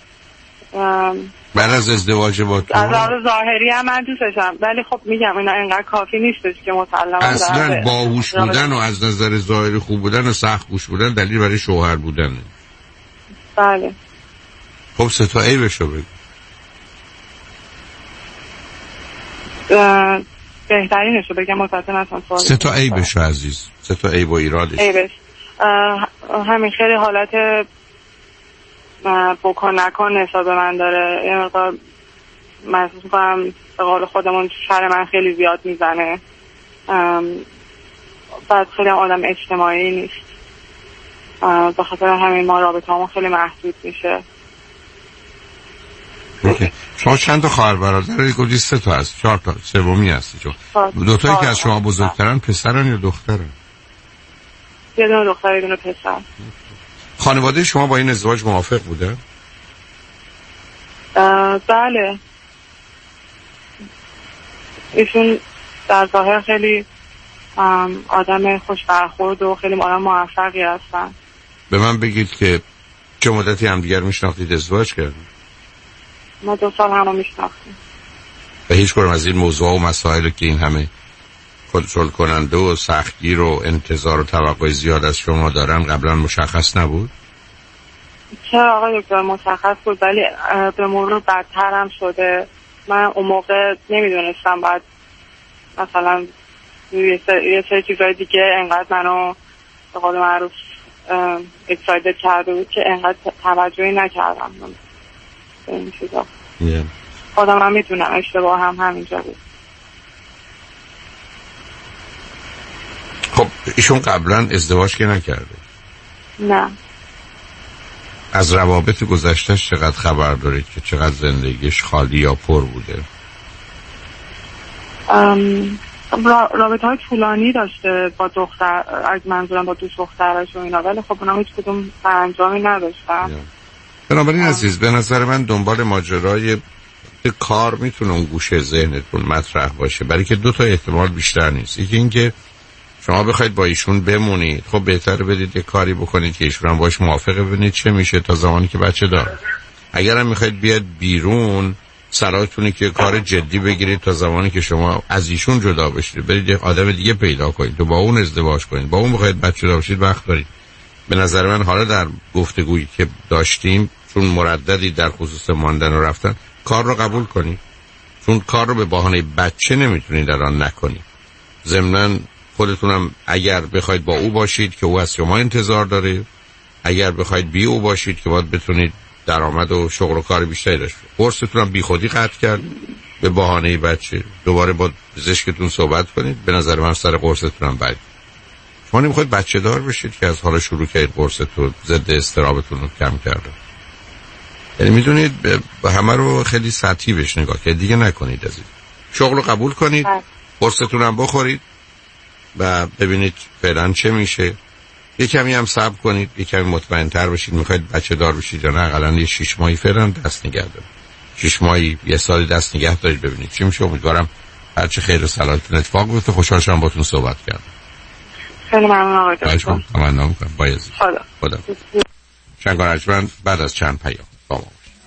بعد از ازدواج با تو از ظاهری هم من دوستشم، ولی خب میگم اینا اینقدر کافی نیستش که مسلما اصلا باهوش بودن و از نظر ظاهری خوب بودن و سخت کوش بودن دلیل برای شوهر بودنه. بله. خب 3 تا عیبشو بگو. بهترینشو بگم متأسفانه اصلا سوال 3 تا عیبشو عزیز، 3 تا عیب و ایرادش. عیبش همین خیلی حالت بکن نکن نسبت به من داره. یه مقدار محسوس میکنم به قول خودمون شر من خیلی زیاد میزنه. بعد خیلی آدم اجتماعی نیست، به خاطر همین ما رابطه همون خیلی محدود میشه. اوکی. شما چند تا خواهر برادر گفتی؟ 3 تا هست، 4 تا، سومی هستی چون 2 تایی که از شما بزرگترن پسرن یا دخترن؟ یه دونه دختر یه دونه پسر. خانواده شما با این ازدواج موافق بوده؟ بله. ایشون در ظاهر خیلی آدم خوش برخورد و خیلی آدم موفقی هستن. به من بگید که چه مدتی همدیگر میشناختید ازدواج کردید؟ ما 2 سال همو میشناختیم. و هیچ کدوم از این موضوع و مسائلی که این همه کنترل کننده و سختگیر و انتظار و توقع زیاد از شما دارن قبلا مشخص نبود؟ چرا آقای دکتر مشخص بود، ولی به مرور بدتر هم شده. من اون موقع نمیدونستم باید مثلا یه سری چیزای دیگه انقدر منو به قول معروف اکسایدد کرده بود که انقدر توجهی نکردم به این چیزا. خودم هم میدونم اشتباه هم همینجا بود. خب ایشون قبلا ازدواج که نکرده؟ نه. از روابط گذشتهش چقدر خبر دارید که چقدر زندگیش خالی یا پر بوده؟ رابطه های طولانی داشته با دختر، از منظورم با 2 دخترش و اینا، ولی خب اونا هیچ کدوم انجامی نداشتن. بنابراین عزیز به نظر من دنبال ماجرای کار میتونه اون گوشه ذهنتون مطرح باشه، برای که 2 تا احتمال بیشتر نیست. یکی این که شما بخواید با ایشون بمونید، خب بهتره بدید یه کاری بکنید که ایشون هم باش موافقه، ببینید چه میشه تا زمانی که بچه داره. اگر هم میخواید بیاد بیرون، صلاحتونه که کار جدی بگیرید تا زمانی که شما از ایشون جدا بشید، برید یه آدم دیگه پیدا کنید تو با اون ازدواج کنید، با اون بخواید بچه دار بشید وقت دارید. به نظر من حالا در گفتگویی که داشتیم چون مرددی در خصوص ماندن و رفتن، کار رو قبول کنید، چون کار رو به بهانه بچه نمیتونید الان نکنید. ضمناً خودتونم اگر بخواید با او باشید که او از شما انتظار داره، اگر بخواید بی او باشید که باید بتونید درآمد و شغل و کار بیشتری داشته. قرصتونم بی خودی قطع کرد به بهانه بچه، دوباره با پزشکتون صحبت کنید. به نظر من سر قرصتونم برید، شما نمیخواید بچه دار بشید که از حالا شروع کردید قرصتون ضد اضطرابتون رو کم کرده؟ یعنی میدونید همه رو خیلی سطحی بهش نگاه که دیگه نکنید. از این شغل رو قبول کنید، قرصتون هم بخورید و ببینید فعلا چه میشه. یه کمی هم صبر کنید، یه کمی مطمئن تر بشید میخواید بچه دار بشید یا نه. اقلا یه 6 ماهی فعلا دست نگه دارید، 6 ماهی یه سال دست نگه دارید ببینید چی میشه. امیدوارم هرچه خیر و صلاحتون اتفاق بیفته. خوشحال شدم باهاتون صحبت کردم. خیلی ممنون آقای دکتر. تمنا میکنم. بایزید. خدا. شنگان اجمن بعد از چند پیام با ما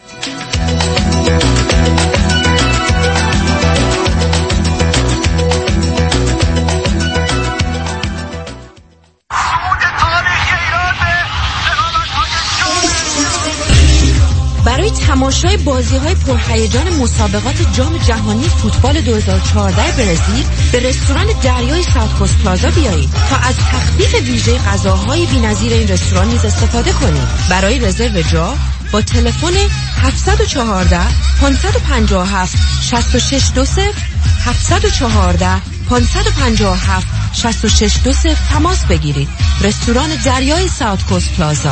برای تماشای بازی‌های پرهیجان مسابقات جام جهانی فوتبال 2014 برزیل به رستوران دریای ساوت کوست پلازا بیایید تا از تخفیف ویژه غذاهای بی‌نظیر این رستوران نیز استفاده کنید. برای رزرو جا با تلفن 714 557 6620 714 557 6620 تماس بگیرید. رستوران دریای ساوت کوست پلازا.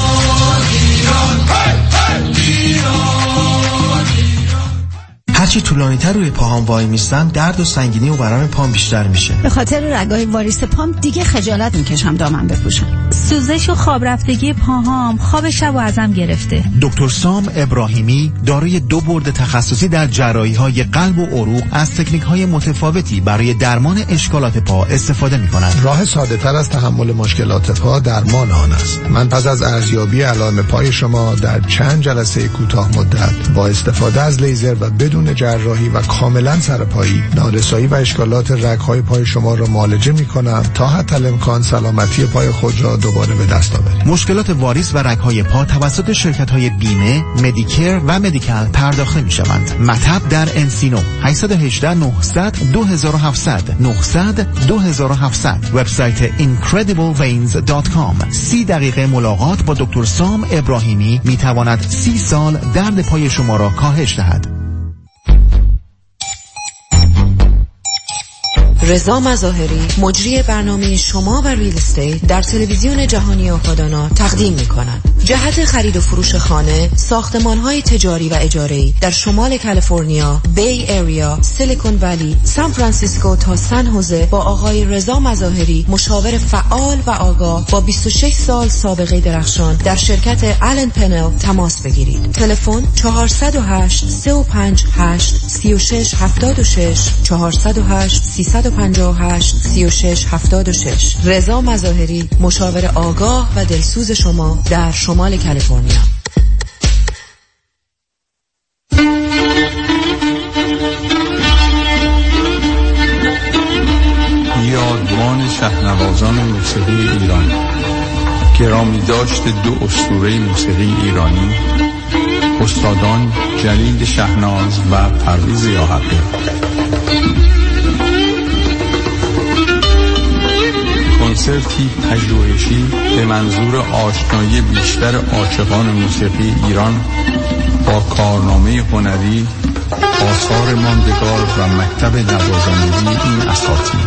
هرچی طولانی تر روی پاهام وای میستم درد و سنگینی و ورم پام بیشتر میشه. به خاطر رگای واریس پام دیگه خجالت میکشم دامن بپوشم. سوزش و خواب رفتگی پاهام خواب شب و ازم گرفته. دکتر سام ابراهیمی دارای 2 بورد تخصصی در جراحی‌های قلب و عروق از تکنیک‌های متفاوتی برای درمان اشکالات پا استفاده می‌کنند. راه ساده‌تر از تحمل مشکلات پا درمان آن است. من پس از ارزیابی علائم پای شما در چند جلسه کوتاه مدت با استفاده از لیزر و بدون جراحی و کاملا سرپایی نارسایی و اشکالات رگ‌های پای شما را معالجه می‌کنم تا حتی الامکان سلامتی پای خود را دوباره به دست آورید. مشکلات واریس و رگ‌های پا توسط شرکت‌های بیمه، مدیکر و مدیکال پرداخته می‌شوند. مطب در انسینو 818 900 2700 900 2700. وبسایت incredibleveins.com. 30 دقیقه ملاقات با دکتر سام ابراهیمی می‌تواند 30 سال درد پای شما را کاهش دهد. رضا مظاهری مجری برنامه شما و ریل استیت در تلویزیون جهانی آپادانا تقدیم می‌کند. جهت خرید و فروش خانه، ساختمان‌های تجاری و اجاره‌ای در شمال کالیفرنیا، بی ایریا، سیلیکون ولی، سان فرانسیسکو تا سن هوزه با آقای رضا مظاهری مشاور فعال و آگاه با 26 سال سابقه درخشان در شرکت آلن پنل تماس بگیرید. تلفن 408 358 3676 408 358 3676. رضا مظاهری مشاور آگاه و دلسوز شما در شمال کالیفرنیا. یادمان شهنوازان موسیقی ایران، گرامی داشت 2 اسطوره موسیقی ایرانی، استادان جلیل شهناز و پرویز یاحقی. کنسرتی پژوهشی به منظور آشنایی بیشتر عاشقان موسیقی ایران با کارنامه هنری، آثار ماندگار و مکتب نوازندگی این اساتید.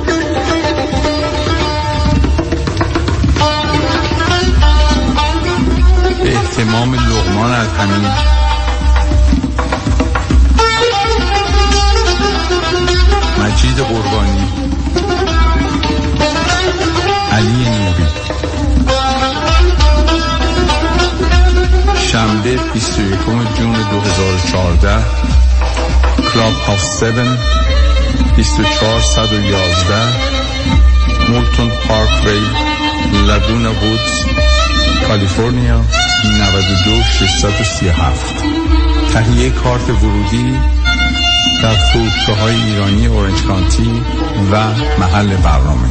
به اهتمام لقمان ادهمی، مجید قربانی، علی نوری. شنبه 21 جون 2014، کلاب هاوس 7، 24111 مولتون پارک وی، لاگونا وودز، کالیفرنیا 92637. تهیه کارت ورودی در فروشگاه‌های ایرانی اورنج کانتی و محل برنامه.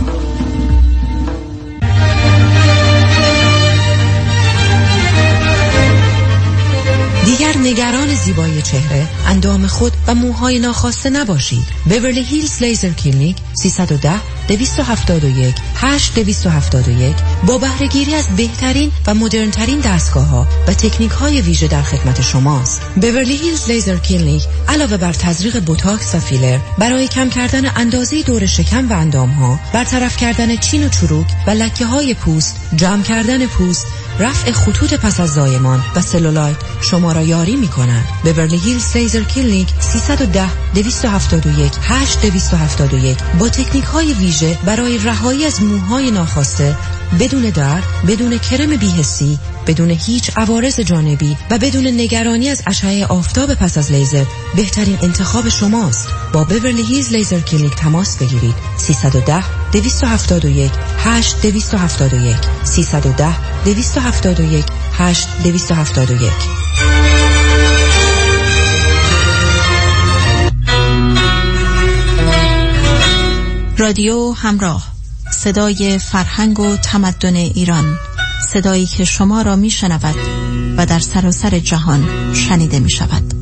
دیگر نگران زیبایی چهره، اندام خود و موهای ناخواسته نباشید. بیورلی هیلز لیزر کلینیک 310 271 8271 با بهره‌گیری از بهترین و مدرن‌ترین دستگاه‌ها و تکنیک‌های ویژه در خدمت شماست. بیورلی هیلز لیزر کلینیک علاوه بر تزریق بوتاکس و فیلر برای کم کردن اندازه دور شکم و اندام‌ها، برطرف کردن چین و چروک و لکه‌های پوست، جمع کردن پوست، رفع خطوط پس از زایمان و سلولایت شما را یاری می‌کند. بیورلی هیلز لیزر کلینیک 310 271 8271 با تکنیک‌های ویژه برای رهایی از موهای ناخواسته بدون درد، بدون کرم بی‌حسی، بدون هیچ عوارض جانبی و بدون نگرانی از اشعه آفتاب پس از لیزر بهترین انتخاب شماست. با بیورلی هیلز لیزر کلینیک تماس بگیرید. 310 271 8271 310 271 8271. رادیو همراه، صدای فرهنگ و تمدن ایران، صدایی که شما را میشنود و در سراسر جهان شنیده می شود.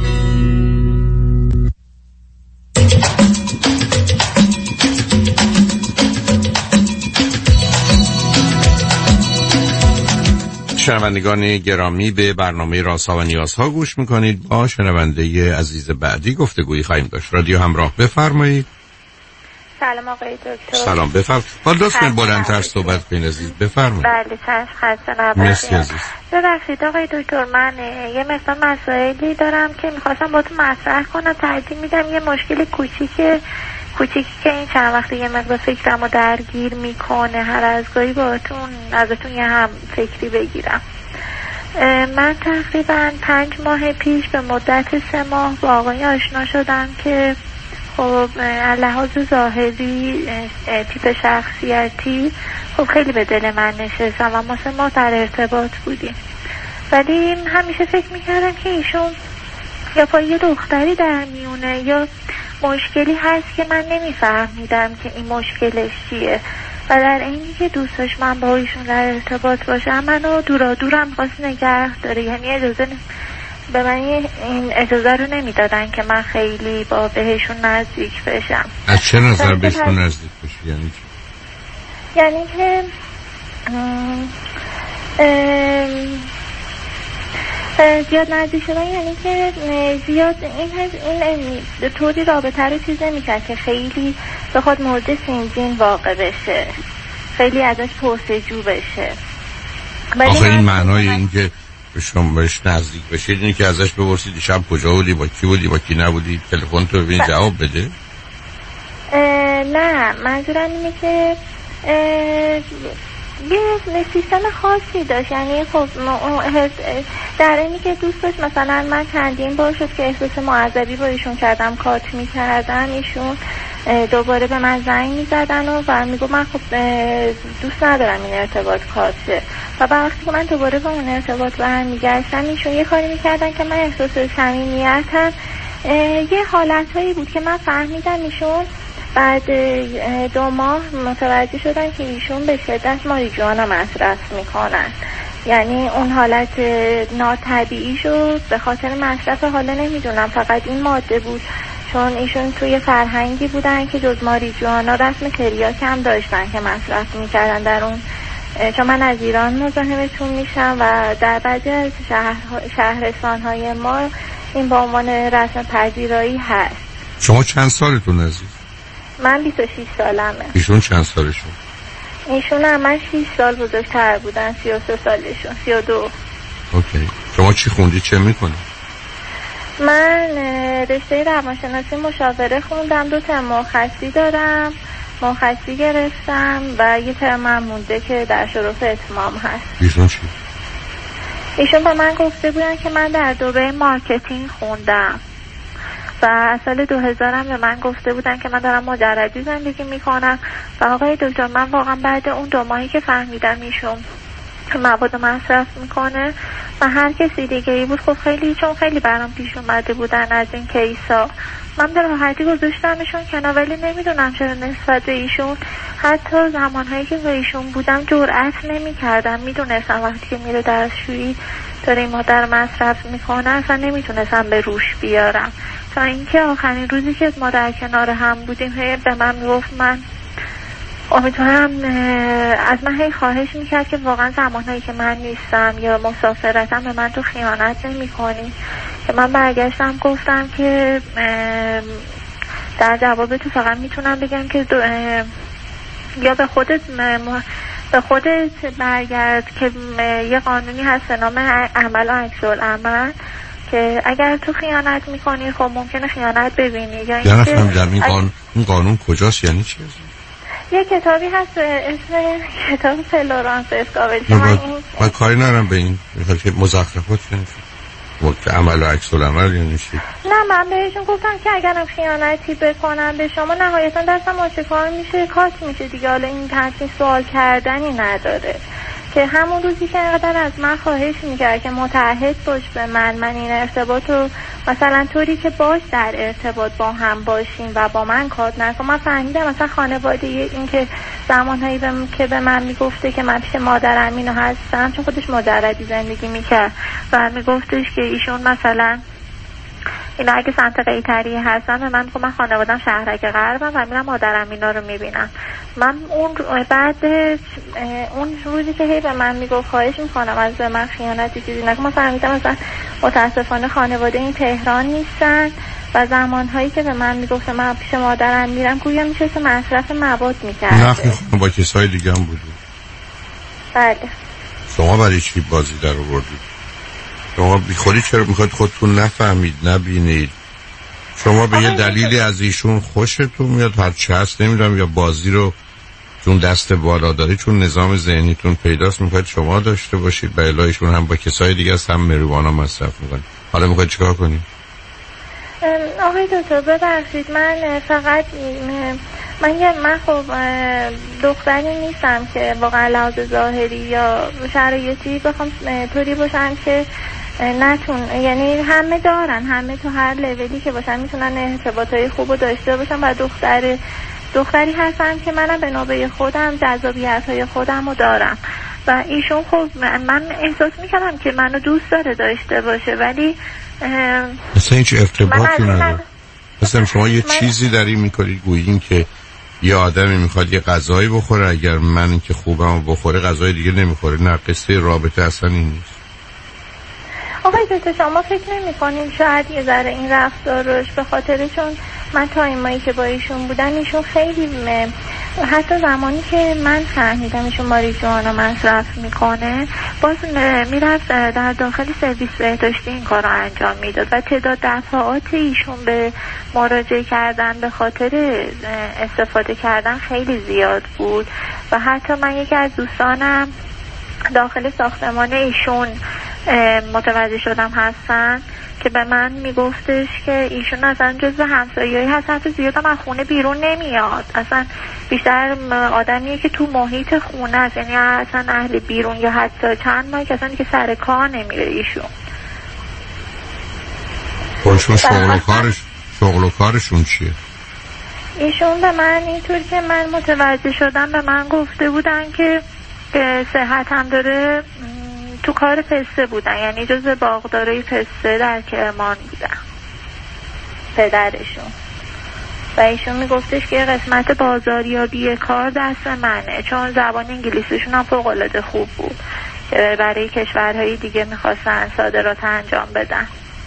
شنوندگان گرامی، به برنامه رازها و نیازها گوش میکنید. با شنونده عزیز بعدی گفتگویی خواهیم داشت. رادیو همراه، بفرمایید. سلام آقای دکتر. سلام، بفرمایید. با لطفاً بلندتر صحبت کنید عزیز، بفرمایید. بله چشم، خسته نباشید. مرسی عزیز. ببخشید آقای دکتر، من یه مقدار مسائلی دارم که میخواستم با تو مطرح کنم. ترجیح میدم یه مشکل کوچیکی که این چند وقته یه مقدار فکرمو درگیر میکنه هر از گاهی ازتون یه هم فکری بگیرم. من تقریبا 5 ماه پیش به مدت 3 ماه با آقایی آشنا شدم که خب لحاظ ظاهری، تیپ شخصیتی خب خیلی به دل من نشستم و ما 3 ماه در ارتباط بودیم، ولی همیشه فکر میکردم که ایشون یا با یه دختری در میونه یا مشکلی هست که من نمیفهمیدم که این مشکلش چیه و در اینی که دوست داشت من با ایشون در ارتباط باشم منو دورم خواست نگه داره. یعنی اجازه به من این اجازه رو نمیدادن که من خیلی با بهشون نزدیک بشم. از چه نظر بهشون نزدیک بشی؟ یعنی چی؟ یعنی که زیاد نزدیک شدن، یعنی که زیاد این طوری رابطه رو چیز نمی‌کرد که خیلی بخواد مورد سینجین واقع بشه، خیلی ازش پرسجو بشه. آخه این معنای این که شما بهش نزدیک بشید اینه که ازش بپرسید شب کجا بودی، با کی بودی، با کی نبودی، تلفن تو ببینید جواب بده؟ نه، منظورم اینه که یه سیستم خاصی داشت. یعنی خب در اینی که دوست داشت مثلا من چندین بار شد که احساس معذبی با ایشون کردم، کات میکردم، ایشون دوباره به من زنگ میزدن و میگو من خب دوست ندارم این ارتباط کات شه و وقتی که من دوباره با اون ارتباط برمیگشتم ایشون یه کاری میکردن که من احساس صمیمیتم یه حالتهایی بود که من فهمیدم ایشون بعد 2 ماه متوجه شدن که ایشون به شدت ماریجوانا مصرف میکنن. یعنی اون حالت ناطبیعیشو به خاطر مصرف، حالا نمیدونم فقط این ماده بود، چون ایشون توی فرهنگی بودن که جز ماریجوانا رسم تریاک هم داشتن که مصرف میکردن در اون. چون من از ایران مزاحمتون میشم و در بعضی از شهرستانهای ما این با عنوان رسم پذیرایی هست. شما چند سالتون عزیز؟ من 26 سالمه. ایشون چند سالشون؟ ایشون هم من 6 سال بزرگتر بودن، 33 سالشون، 32. اوکی. شما چی خوندی، چه میکنی؟ من رشته روانشناسی مشاوره خوندم، 2 ترم مرخصی دارم، مرخصی گرفتم و یه ترم هم مونده که در شرف اتمام هست. ایشون چی؟ ایشون به من گفته بودن که من در دوره مارکتینگ خوندم و از سال 2000 هم به من گفته بودن که من دارم مجردی زندگی میکنم و آقای دکتر من واقعا بعد اون 2 ماهی که فهمیدم ایشون مواد مصرف میکنه و هر کسی دیگه ای بود خب چون خیلی برام پیش اومده بودن از این کیسا، من به راحتی گذاشتمشون کنار، ولی نمیدونم چرا نسبت به ایشون حتی زمانهایی که با ایشون بودم جرئت نمیکردم. میدونستم وقتی که میره دستشویی داره این ماده رو مصرف میکنه اصلا نمیتونستم به روش بیارم، تا اینکه آخرین روزی که ما در کنار هم بودیم به من میگفت من امیدوارم از من هی خواهش میکرد که واقعا زمانهایی که من نیستم یا مسافرتم به من تو خیانت نمی کنی. که من برگشتم گفتم که در جواب تو فقط میتونم بگم که یا به خودت برگرد که یه قانونی هست به نام عمل و عکس العمل که اگر تو خیانت میکنی خب ممکنه خیانت ببینی یا این قانون کجاست یعنی چی؟ یه کتابی هست اسم کتاب فلورانس اسکاویل. من کاری ندارم به این که مزخرفات وقت عمل و عکس العمل یعنی چی؟ نه من بهشون گفتم که اگرم خیانتی بکنم به شما نهایتا دستم آشکار میشه، کات میشه دیگه. حالا این همچین سوال کردنی نداره که همون روزی که اینقدر از من خواهش میکرد که متعهد باش به من این ارتباط رو مثلا طوری که باش در ارتباط با هم باشیم و با من کات نکن. من فهمیدم مثلا خانواده این که زمانهایی که به من میگفته که من پیش مادرم اینو هستم، چون خودش مجردی زندگی میکرد و میگفتش که ایشون مثلا اینا اگه سمت قیطری هستن به من من خانوادم شهرک غربم و میرم مادرم اینا رو میبینم. من بعد اون روزی که هی به من میگفت خواهش میکنم از به من خیانتی چیزی نکن، من فهمیدم مثلا متاسفانه خانواده این تهران نیستن و زمانهایی که به من میگفت من پیش مادرم میرم گویا میشه که مصرف مواد میکرد. نه با کسای دیگه هم بود. بله. شما برای چی بازی در آوردید؟ شما بی خودی چرا میخواید خودتون نفهمید نبینید؟ شما به یه دلیلی از ایشون خوشتون میاد هر چه هست نمیدونم، یا بازی رو چون دست بالا داری چون نظام ذهنیتون پیداست میخواید شما داشته باشید، به علاوه ایشون هم با کسای دیگه هم مریوانا مصرف میکنید. حالا میخواید چیکار کنید؟ آقای دکتر ببخشید من فقط من خب دختری نیستم که واقعا لحاظ ظاهری یا شرایطی بخوام طوری باشم که یعنی همه دارن، همه تو هر لولی که باشن میتونن ارتباطای خوبو داشته باشن و دختری هستم که منم به نوبه خودم جذابیت‌های خودمو دارم و ایشون خب من احساس میکردم که منو دوست داره داشته باشه ولی مثلا هیچ ارتباطی نداره. مثلا شما یه چیزی داری میکنید گویین که یه آدمی میخواد یه غذایی بخوره، اگر من که خوبم بخوره غذای دیگه نمیخوره. نه قصه رابطه اصلا این نیست. آقای دکتر شما فکر نمی‌کنین شاید یه ذره این رفتارش به خاطر چون من تایمایی که با ایشون بودم ایشون خیلی حتی زمانی که من فهمیدم ایشون ماریجوانا مصرف میکنه باز میرفت در داخل سرویس بهداشتی این کار رو انجام میداد و تعداد دفعات ایشون به مراجعه کردن به خاطر استفاده کردن خیلی زیاد بود و حتی من یکی از دوستانم داخل ساختمان ایشون متوجه شدم هستن که به من میگفتش که ایشون اصلا جزو همسایه‌ای هست، حتی زیاد هم از خونه بیرون نمیاد، اصلا بیشتر آدمیه که تو محیط خونه است، یعنی اصلا اهل بیرون یا حتی چند ماه که اصلا که سر کار نمیره ایشون. خودشون شغل و کارشون چیه؟ ایشون به من اینطور که من متوجه شدم به من گفته بودن که صحت هم داره، تو کار پسته بودن، یعنی جز باغدارای پسته در کرمان بودن پدرشون و ایشون میگفتش که قسمت بازاریابی کار دست منه، چون زبان انگلیسیشون هم فوق‌العاده خوب بود که برای کشورهای دیگه میخواستن صادرات انجام بدن.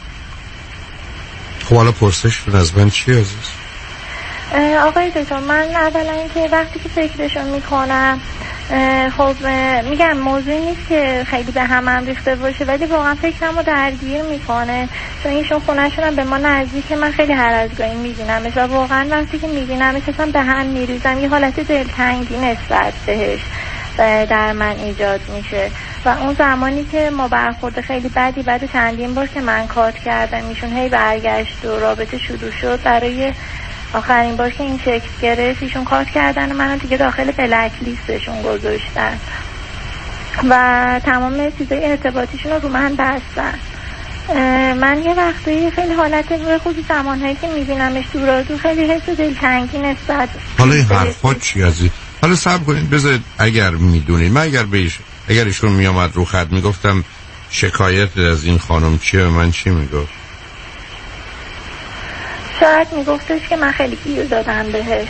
خب حالا پرسشتون از من چی عزیز؟ آقای دکتر من اولا اینکه وقتی که فکرشون میکنم خب میگم موضوعی نیست که خیلی به هم ریخته باشه ولی واقعا فکرمو درگیر میکنه، چون ایشون خونه‌شون هم به ما نزدیکه، من خیلی هر از گاهی میبینمش و واقعا وقتی که میبینمش اصلا به هم میریزم، یه حالت دلتنگی نسبت بهش در من ایجاد میشه و اون زمانی که ما برخورد خیلی بدی بعد چندین بار که من کات کردم ایشون هی برگشت و رابطه شروع شد، برای آخرین بار که این شکل گرفت ایشون کات کردن و منم دیگه داخل بلک لیستشون گذاشتن و تمام چیزای ارتباطیشون رو من بستن. من یه وقتی خیلی حالت به خصوص زمانهایی که میبینمش دورادور خیلی حس دلتنگی نسبت. حالا این حرفات چی عزیز؟ حالا صبر کنید بذارید اگر میدونید من اگر ایشون میامد رو خط میگفتم شکایت از این خانم چیه من چی میگفت؟ شاید میگفتش که من خیلی گیر دادم بهش.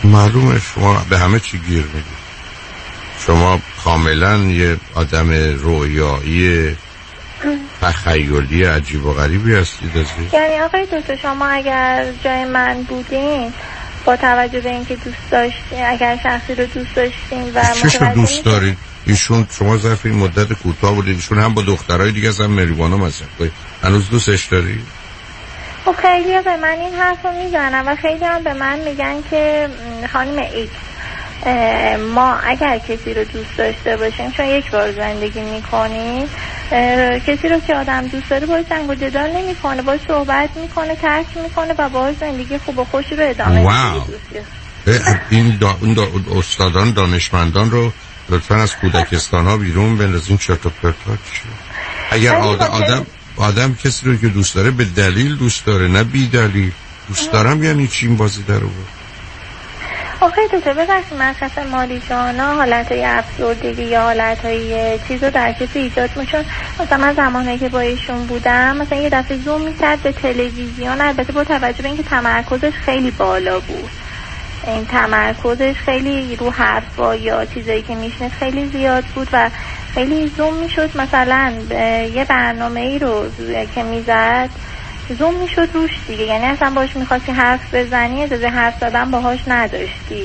معلومه شما به همه چی گیر میدید. شما کاملا یه آدم رویایی تخیلی عجیب و غریبی هستید عزیز. یعنی آقای دکتر شما اگر جای من بودین با توجه به اینکه دوست داشتین، اگر شخصی رو دوست داشتین و چه شو دوست دارید؟ ایشون شما ظرف این مدت کوتاه بودید، ایشون هم با دخترای دیگه هم مریوانا مصرف کنید، هنوز دوستش دارید؟ خب خیلی ها به من این حرف رو میزنن و خیلی هم به من میگن که خانم ایکس ما اگر کسی رو دوست داشته باشیم، چون یک بار زندگی میکنیم، کسی رو که آدم دوست داره باید جنگ و جدال نمیکنه، باید صحبت میکنه، ترک میکنه و باید زندگی خوب و خوشی رو ادامه میده. این استادان دانشمندان رو لطفا از کودکستان ها بیرون بندازین. چرت و پرتا چیه؟ اگر آدم کسی رو که دوست داره به دلیل دوست داره، نه بی دلیل. دوست دارم یعنی چی این بازی در آورد؟ آخه دکتر ببخشید مصرف ماریجوانا حالتهای افسردگی یا حالتهای چیز رو در کسی ایجاد میشون. مثلا من زمانی که با ایشون بودم مثلا یه دفعه زوم میکرد به تلویزیون، البته با توجه به اینکه تمرکزش خیلی بالا بود، این تمرکزش خیلی رو حرفا یا چیزایی که میشنه خیلی زیاد بود و خیلی زوم میشد. مثلا یه برنامه‌ای رو که میزد زوم میشد روش دیگه، یعنی اصلا باش میخواستی حرف بزنی اجازه حرف زدن باهاش نداشتی.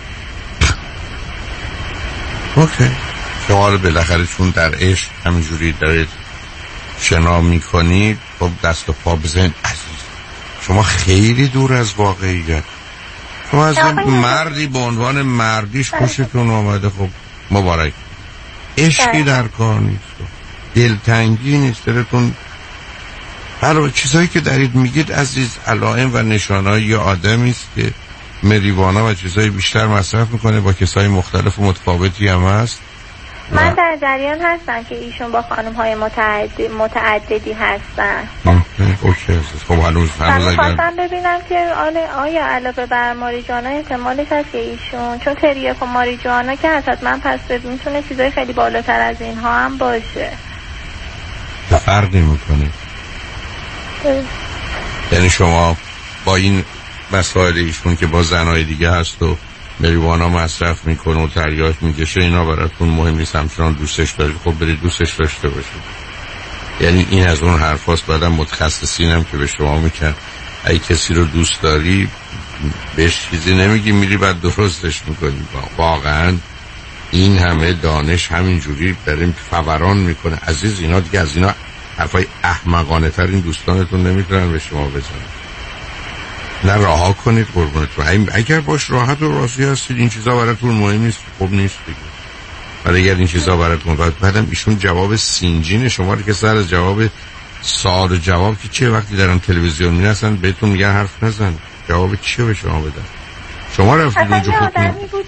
اوکی. شما رو بالاخره چون در عشق همینجوری دارید شنا میکنید خب دست و پا بزنید عزیز. شما خیلی دور از واقعیت. شما از مردی به عنوان مردیش خوشتون آمده، خب مبارک. عشقی در کار نیست، دلتنگی نیست، دلتون هر چیزایی که دارید میگید عزیز علائم و نشانه‌های یه آدمی است که مریوانا و چیزای بیشتر مصرف میکنه، با کسای مختلف و متفاوتی هم هست. من در جریان هستم که ایشون با خانم‌های متعددی هستن. اوکی عزیز. خب هنوز خواستم ببینم که آیا علاوه بر ماریجوانا احتمالش هست که ایشون چون تریاک و ماریجوانا که هست من پس میتونه چیزای خیلی بالاتر از اینها هم باشه. فرقی میکنه. یعنی شما با این مسائل ایشون که با زنهای دیگه هست و مریوانا مصرف میکنه و تریاک میکشه اینا براتون مهم نیست، همچنان دوستش دارید، خب برید دوستش داشته باشید. یعنی این از اون حرف هست. بعدم متخصصینم که به شما میکن اگه کسی رو دوست داری بهش چیزی نمیگی، میری بعد درستش میکنی. واقعا این همه دانش همینجوری داریم فوران میکنه عزیز. اینا دیگه از اینا حرفای احمقانه تر این دوستانتون نمیتونن به شما بزنن. نه رها کنید قربونتون. اگر باش راحت و راضی هستید این چیزا براتون مهم نیست، خب نیست دیگه. ولی اگر این چیزا براتون بعدم ایشون جواب سینجین شما رو که سر از جواب سوال و جواب که چه وقتی دارن تلویزیون میرسن بهتون میگن حرف نزن، جواب چیه به شما بدن؟ شما رفتید اونجا خودتون.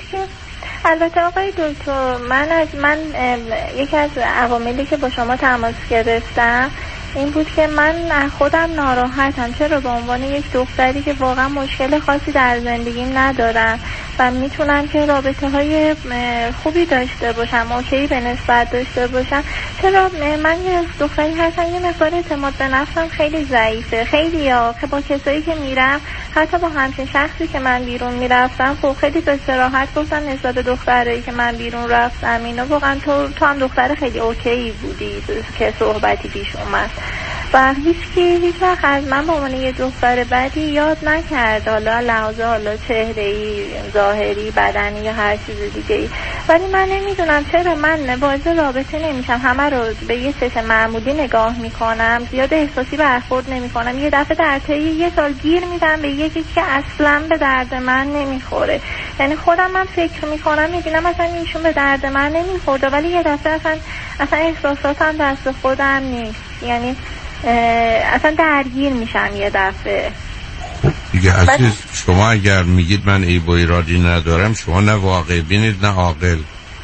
البته آقای دکتر من یکی از عواملی که با شما تماس گرفتم این بود که من خودم ناراحتم. چرا به عنوان یک دختری که واقعا مشکل خاصی در زندگیم ندارم و میتونم که رابطه های خوبی داشته باشم، اوکی به نسبت داشته باشم، چرا من یه دختری هستم یه مقدار اعتماد به نفسم خیلی ضعیفه. خیلی ها که با کسایی که میرم حتی با همچین شخصی که من بیرون میرفتم خب خیلی به صراحت گفتم نسبت به دخترایی که من بیرون رفتم اینا واقعا تو هم دختر خیلی اوکی بودی که صحبتی پیش اومد و هیچ وقت از من به عنوان یه دختر بدی یاد نکرد، حالا لحاظ حالا چهره‌ای، ظاهری، بدنی یا هر چیز دیگه‌ای. ولی من نمیدونم چرا من وارد رابطه نمیشم، همه رو به یه چشم معمولی نگاه میکنم، زیاد احساسی برخورد نمیکنم. یه دفعه در طی یه سال گیر میدم به یکی که اصلا به درد من نمیخوره. یعنی خودم من فکر میکنم میبینم مثلا ایشون به درد من نمیخورده ولی یه دفعه اصلا احساساتم دست خودم نیست، یعنی اصلا درگیر میشم یه دفعه دیگه. عزیز شما اگر میگید من عیب و ایرادی ندارم شما نه واقع بینید نه عاقل.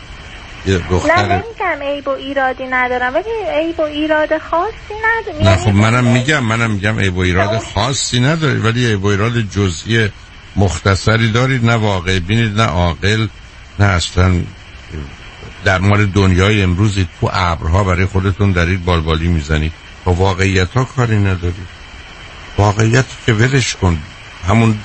نه نمیگم عیب و ایرادی ندارم ولی عیب و ایراد خاصی ندارم. نه خب منم میگم عیب و ایراد خاصی ندارید ولی عیب و ایراد جزئی مختصری دارید، نه واقع بینید نه عاقل، نه اصلا در مورد دنیای امروز تو ابرها برای خودتون دارید بالبالی میزنید. با واقعیت ها کاری ندارید. واقعیت که ولش کن، همون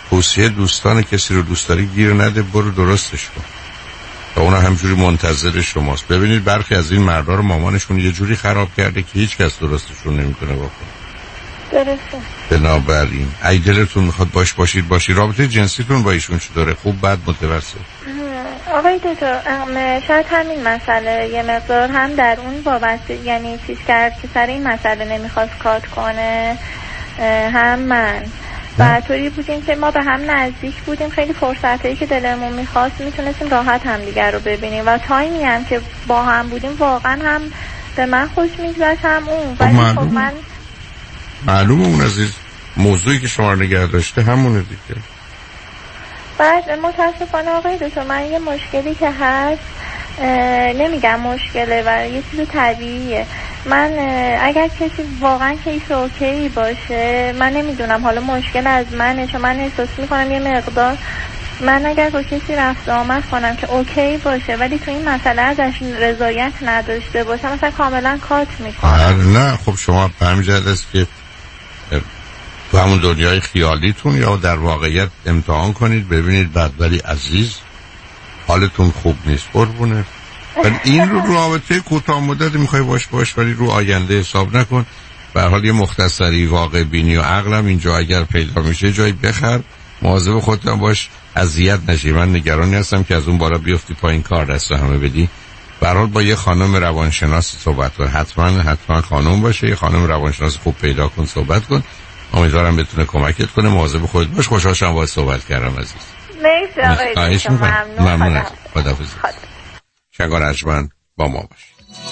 توصیه دوستان کسی رو دوست داری گیر نده، برو درستش کن و اون همجوری منتظر شماست. ببینید برخی از این مردا رو مامانشون یه جوری خراب کرده که هیچ کس درستشون نمیتونه بکنه. درسته. بنابراین اگه دلتون میخواد باشید. رابطه جنسیتون با ایشون چطوره؟ خوب، بد، متوسط؟ آقای دکتر شاید همین مسئله یه مقدار هم در اون وابسته، یعنی چیز کرد که سر این مسئله نمیخواست کات کنه، هم من و طوری بودیم که ما به هم نزدیک بودیم، خیلی فرصتایی که دلمون میخواست میتونستیم راحت هم دیگر رو ببینیم و تایمی هم که با هم بودیم واقعا هم به من خوش میگذشت هم اون. ولی خب من معلومه اون عزیز موضوعی که شما نگه داشته همونه دیگه. بعد متاسفانه آقای دکتر من یه مشکلی که هست، نمیگم مشکله و یه چیز طبیعیه، من اگر کسی واقعا کیس اوکی باشه، من نمیدونم حالا مشکل از منه، چون من احساس میکنم یه مقدار من اگر با کسی رفت آمد کنم که اوکی باشه ولی تو این مسئله ازش رضایت نداشته باشه مثلا کاملا کات میکنم. نه خب شما همینجد است که تو همون دنیای خیالیتون یا در واقعیت امتحان کنید ببینید بعد ولی عزیز حالتون خوب نیست قربونه. ولی این رو رابطه کوتاه مدت میخوای باش ولی رو آینده حساب نکن. به هر حال یه مختصری واقع بینی و عقلم اینجا اگر پیدا میشه جایی بخر، مواظب خودت باش، اذیت نشی. من نگرانی هستم که از اون بالا بیفتی پایین کار دست همه بدی. به هر حال با یه خانم روانشناس صحبت کن، حتما خانم باشه، یه خانم روانشناس خوب پیدا کن صحبت کن، امیدوارم بتونه کمکت کنه. مواظب خودت باش. خوشحال شدم باهات صحبت کردم عزیز. مرسی آقای دکتر، ممنون. خداحافظ. شنگار ارجمند با ما باش.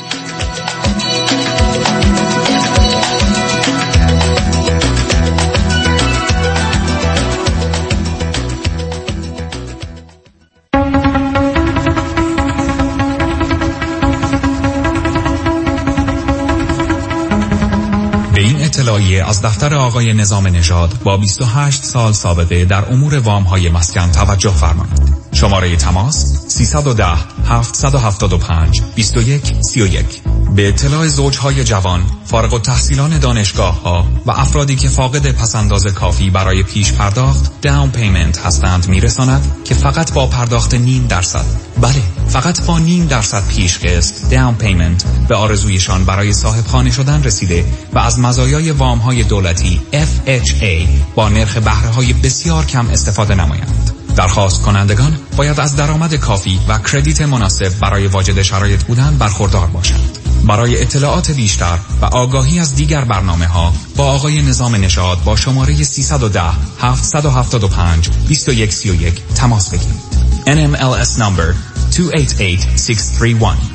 به این اطلاعیه از دفتر آقای نظام نژاد با 28 سال سابقه در امور وام‌های مسکن توجه فرمایید. شماره تماس 310 775 2131. به اطلاع زوجهای جوان، فارغ التحصیلان دانشگاه‌ها و افرادی که فاقد پس‌انداز کافی برای پیش پرداخت داون پیمنت هستند میرساند که فقط با پرداخت 0.5%، بله فقط با 0.5% پیش قسط داون پیمنت به آرزویشان برای صاحب خانه شدن رسیده و از مزایای وام‌های دولتی FHA با نرخ بهره‌های بسیار کم استفاده نمایند. درخواست کنندگان باید از درآمد کافی و کردیت مناسب برای واجد شرایط بودن برخوردار باشند. برای اطلاعات بیشتر و آگاهی از دیگر برنامه‌ها با آقای نظام نژاد با شماره 310 775 2131 تماس بگیرید. NMLS number 288631.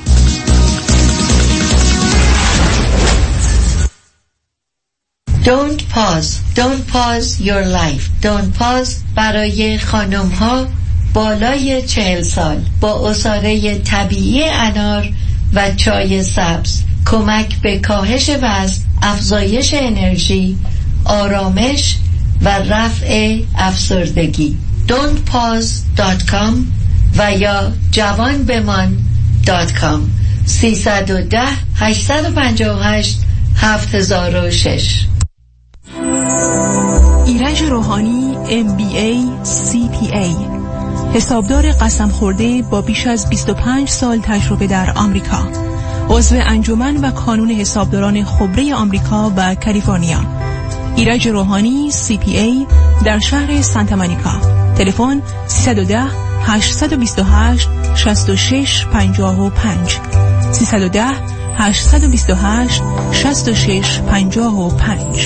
Don't pause your life. Don't pause برای خانم ها بالای 40 سال با عصاره طبیعی انار و چای سبز، کمک به کاهش وزن، افزایش انرژی، آرامش و رفع افسردگی. don'tpause.com و یا جوانبمان.com 310 858 7006. ایرج روحانی MBA CPA، حسابدار قسم خورده با بیش از 25 سال تجربه در آمریکا، عضو انجمن و کانون حسابداران خبره آمریکا و کالیفرنیا. ایرج روحانی CPA در شهر سانتا مونیکا. تلفن 310 828 6655 310 828 6655.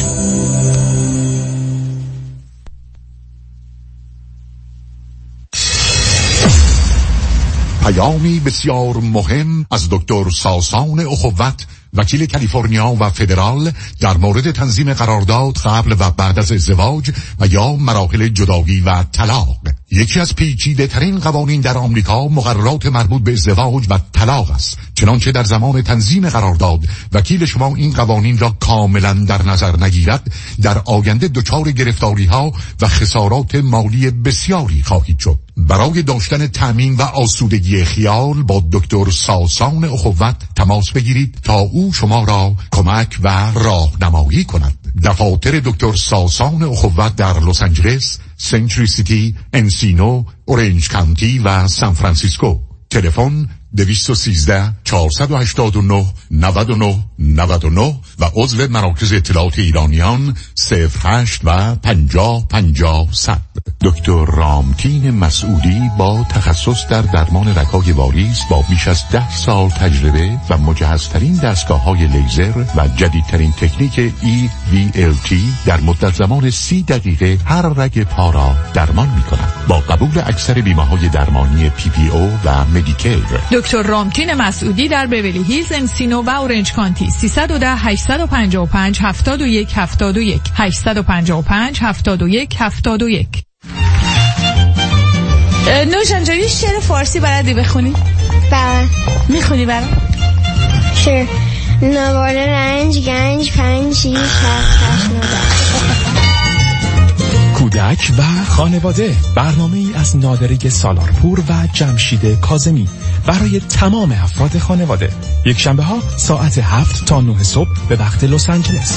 پیامی بسیار مهم از دکتر ساسان اخوت، وکیل کالیفرنیا و فدرال در مورد تنظیم قرارداد قبل و بعد از ازدواج و یا مراحل جدایی و طلاق. یکی از پیچیده ترین قوانین در آمریکا مقررات مربوط به ازدواج و طلاق است. چنانچه در زمان تنظیم قرارداد وکیل شما این قوانین را کاملا در نظر نگیرد، در آینده دچار گرفتاری ها و خسارات مالی بسیاری خواهید شد. برای داشتن تأمین و آسودگی خیال با دکتر ساسان اخوت تماس بگیرید تا او شما را کمک و راهنمایی کند. دفاتر دکتر ساسان اخوت در لس آنجلس، سنچری سیتی، انسینو، اورنج کانتی و سان فرانسیسکو. تلفن 213 489 99 99 و عضو مراکز اطلاعات ایرانیان 08 و 50 50 100. دکتر رامتین مسعودی با تخصص در درمان رگ‌های واریس با بیش از 10 سال تجربه و مجهزترین دستگاه‌های لیزر و جدیدترین تکنیک EVLT در مدت زمان 30 دقیقه هر رگ پا را درمان می‌کند. با قبول اکثر بیمه‌های درمانی PPO و مدیکیر. دکتر رامتین مسعودی در بیولی هیلز، انسینو و اورنج کانتی. 310 855 71 71 855 71 71. نوشان جایی شعر فارسی بلدی بخونی؟ بله. میخونی برام؟ شعر نوار رنج گنج 5 6 7 8 9 کودک و خانواده، برنامه ای از نادره سالارپور و جمشید کاظمی برای تمام افراد خانواده. یک شنبه ها ساعت 7 تا 9 صبح به وقت لس آنجلس.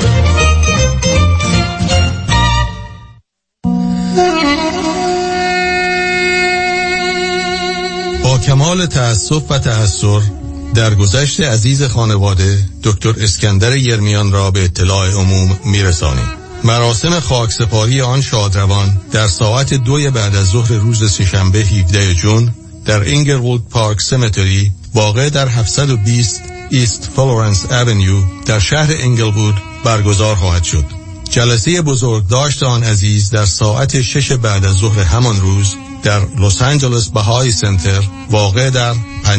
با کمال تأسف و تأثر درگذشت عزیز خانواده دکتر اسکندر یرمیان را به اطلاع عموم میرسانیم. مراسم خاکسپاری آن شادروان در ساعت 2 بعد از ظهر روز سه‌شنبه 17 ژوئن در اینگلوود پارک سمتری واقع در 720 ایست فلورنس اونیو در شهر اینگلوود برگزار خواهد شد. جلسه بزرگداشت آن عزیز در ساعت 6 بعد از ظهر همان روز در لس آنجلس بهایی سنتر واقع در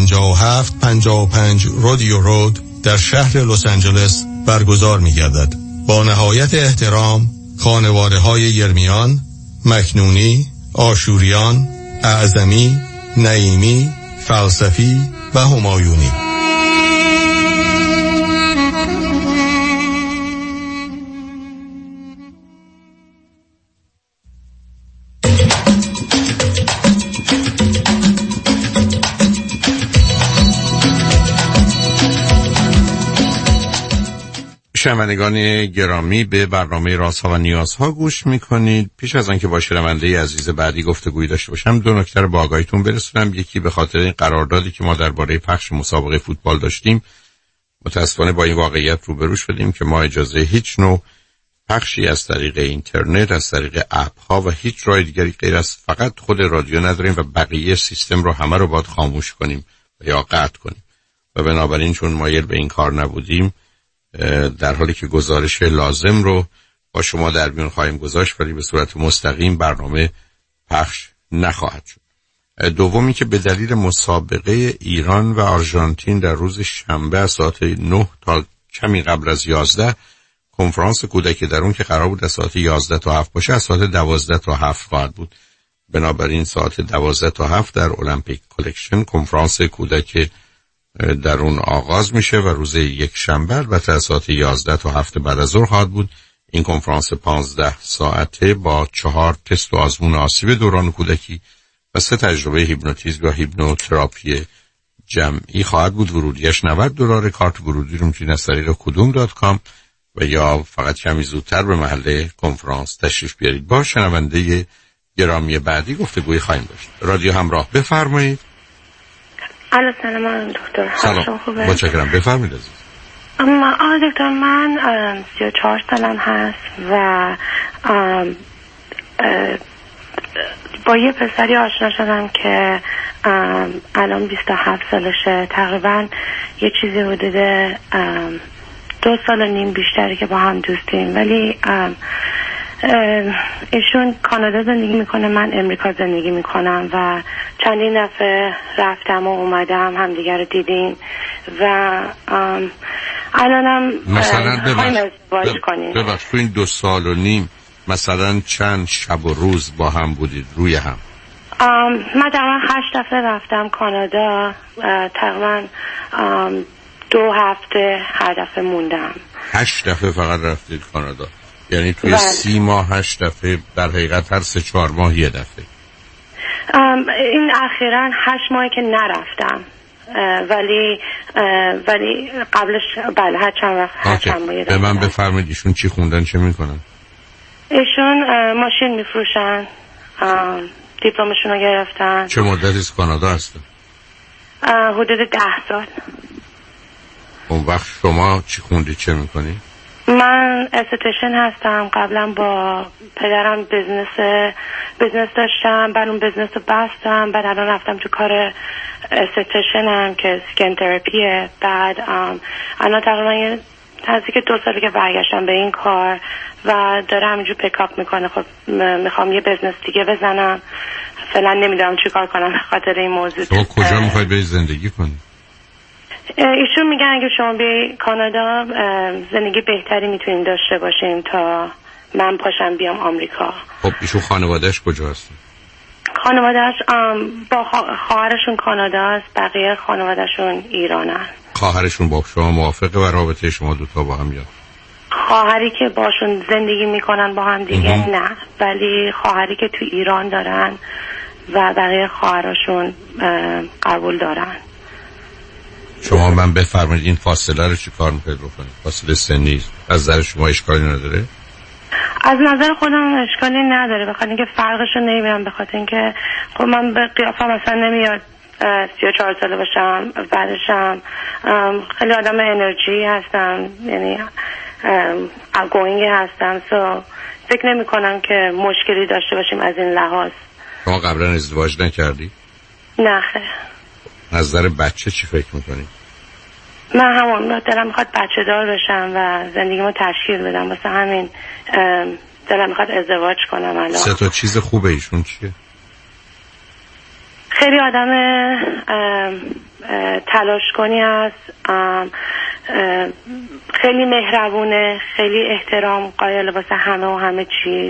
5755 رودیو رود در شهر لس آنجلس برگزار می‌گردد. با نهایت احترام، خانواده‌های یرمیان، مکنونی، آشوریان، اعظمی، نعیمی، فلسفی و همایونی. شنوندگان گرامی، به برنامه رازها و نیازها گوش میکنید. پیش از آنکه با شنونده عزیز بعدی گفتگویی داشته باشم، دو نکته رو به آگاهیتون برسونم. یکی به خاطر این قراردادی که ما درباره پخش مسابقه فوتبال داشتیم، متاسفانه با این واقعیت روبرو شدیم که ما اجازه هیچ نوع پخشی از طریق اینترنت، از طریق اپ ها و هیچ راه دیگری غیر از فقط خود رادیو نداریم و بقیه سیستم رو همه رو باید خاموش کنیم و یا قطع کنیم. و بنابراین چون مایل به این کار نبودیم، در حالی که گزارش لازم رو با شما در میون خواهیم گذاشت، ولی به صورت مستقیم برنامه پخش نخواهد شد. دومی که به دلیل مسابقه ایران و آرژانتین در روز شنبه از ساعت 9 تا کمی قبل از 11 کنفرانس کودک در اون که قرار بود از ساعت 11 تا 7 باشه، از ساعت 12 تا 7 خواهد بود. بنابراین ساعت 12 تا 7 در المپیک کلکشن کنفرانس کودک در اون آغاز میشه و روز یک شنبه البته از ساعت 11 تا 7 بعد از ظهر خواهد بود. این کنفرانس 15 ساعته با 4 تست و آزمون آسیب دوران کودکی و 3 تجربه هیپنوتیزم و هیپنوتراپی جمعی خواهد بود. ورودیش $90. کارت ورودی رو میتونید از طریق kudum.com و یا فقط کمی زودتر به محل کنفرانس تشریف بیارید. با شنونده گرامی بعدی گفتگوی خواهیم داشت. رادیو همراه، بفرمایید. الو، سلام دکتر. سلام، متشکرم، بفرمایید عزیز. دکتر، من 34 سالم هست و با یه پسری آشنا شدم که الان 27 سالشه. تقریبا یه چیزی حدود 2 سال و نیم بیشتری که با هم دوستیم، ولی ایشون کانادا زندگی میکنه، من امریکا زندگی میکنم و چندین دفعه رفتم و اومدم، همدیگر رو دیدیم و الانم خواهیم ازدواج کنیم. ببخش، تو این 2 سال و نیم مثلا چند شب و روز با هم بودید روی هم؟ من تقریبا 8 دفعه رفتم کانادا، تقریبا 2 هفته هر دفعه موندم. 8 دفعه فقط رفتید کانادا؟ یعنی توی 30 ماه 8 دفعه، در حقیقت هر 3-4 ماه یه دفعه. این اخیراً 8 ماه که نرفتم، ولی قبلش بله هر چند ماه. به من بفرمایید ایشون چی خوندن، چه میکنن؟ ایشون ماشین میفروشن، دیپلمشون رو گرفتن. چه مدتی از کانادا هستن؟ حدود 10 سال. اون وقت شما چی خوندی، چه میکنی؟ من استتیشن هستم. قبلا با پدرم بزنس داشتم، بعد اون بزنس رو بستم، بعد الان رفتم تو کار استتیشنم که سکن تراپیه. بعد الان تقریبا نزدیک 2 ساله که برگشتم به این کار و داره همینجور پیکاپ میکنه. خب میخوام یه بزنس دیگه بزنم، فعلا نمیدونم چی کار کنم به خاطر این موضوع. تو کجا میخواید به زندگی کنی؟ ایشون میگن اگه شما به کانادا زندگی بهتری میتونیم داشته باشیم تا من پاشم بیام آمریکا. خب ایشون خانوادهش کجا هستن؟ خانوادهش با خواهرشون کانادا است، بقیه خانوادهشون ایرانن. خواهرشون با شما موافقه و رابطه شما دوتا با هم یا؟ خواهری که باشون زندگی میکنن با هم دیگه نه، ولی خواهری که تو ایران دارن و بقیه خواهرشون قبول دارن. شما من بفرمایید این فاصله رو چی کار میکنید بکنید؟ فاصله سنی از نظر شما اشکالی نداره؟ از نظر خودم اشکالی نداره، بخاطر اینکه فرقش رو نمیبینم، بخاطر اینکه خب من به قیافم مثلا نمیاد 34 ساله باشم، بعدشم خیلی آدم انرژی هستم، یعنی outgoing هستم، فکر نمی کنم که مشکلی داشته باشیم از این لحاظ. شما قبلا ازدواج نکردی؟ نه خیر. از نظر بچه چی فکر میکنی؟ من همون دلم میخواد بچه دار بشم و زندگیمو تشکیل بدم، واسه همین دلم میخواد ازدواج کنم. الان 3 تا چیز خوبه ایشون چیه؟ خیلی آدم تلاش کنی هست، خیلی مهربونه، خیلی احترام قائل واسه همه و همه چیز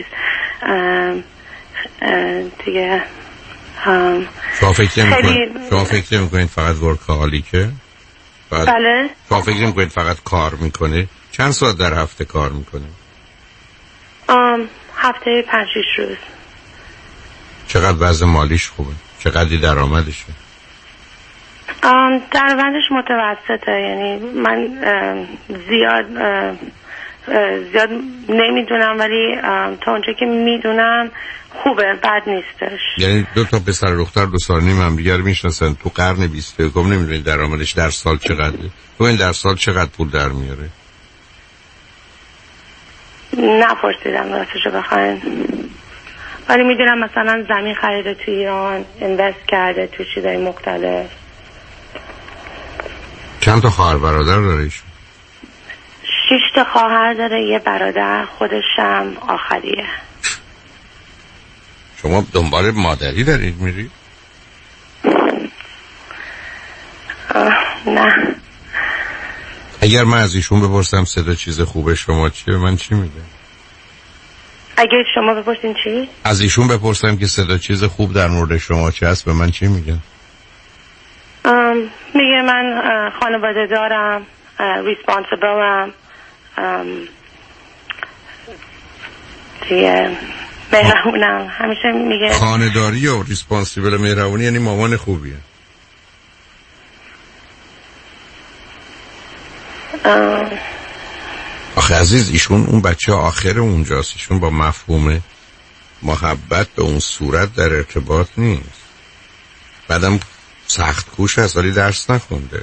دیگه. شما فکر نمی‌کنید فقط ورکاهالیکه؟ بله. شما فکر نمی‌کنید فقط کار میکنه؟ چند ساعت در هفته کار میکنه؟ هفته 5-6 روز. چقدر وضع مالیش خوبه؟ چقدر درآمدشه؟ درآمدش متوسطه، یعنی من زیاد نمیدونم، ولی تا اونجا که میدونم خوبه، بد نیستش. یعنی 2 تا پسر و دختر 2 سال نیم هم دیگر میشناسن، تو قرن 21 نمیدونید درآمدش در سال چقدره؟ تو این در سال چقدر پول در میاره؟ نپرسیدم راستشو بخواین، ولی میدونم مثلا زمین خریده تو ایران، اینوست کرده تو چیزای مختلف. چند تا خواهر برادر داره ایشون؟ 6 تا خواهر داره، یه برادر، خودشم آخریه. شما دنبال مادری دارید میری؟ نه. اگر من از ایشون بپرسم 3 تا چیز خوبه شما چیه، به من چی میگه؟ اگه شما بپرسین چی؟ از ایشون بپرسم که 3 تا چیز خوب در مورد شما چی هست، به من چی میگه؟ میگه من خانواده دارم، ریسپانسیبلم، دیگه مهربونم. همیشه میگه خانه‌داری و ریسپانسیبل مهربونی یعنی مامان خوبیه. آخه عزیز ایشون اون بچه آخر اونجاست، ایشون با مفهوم محبت به اون صورت در ارتباط نیست. بعدم سخت کوش هست ولی درس نخونده،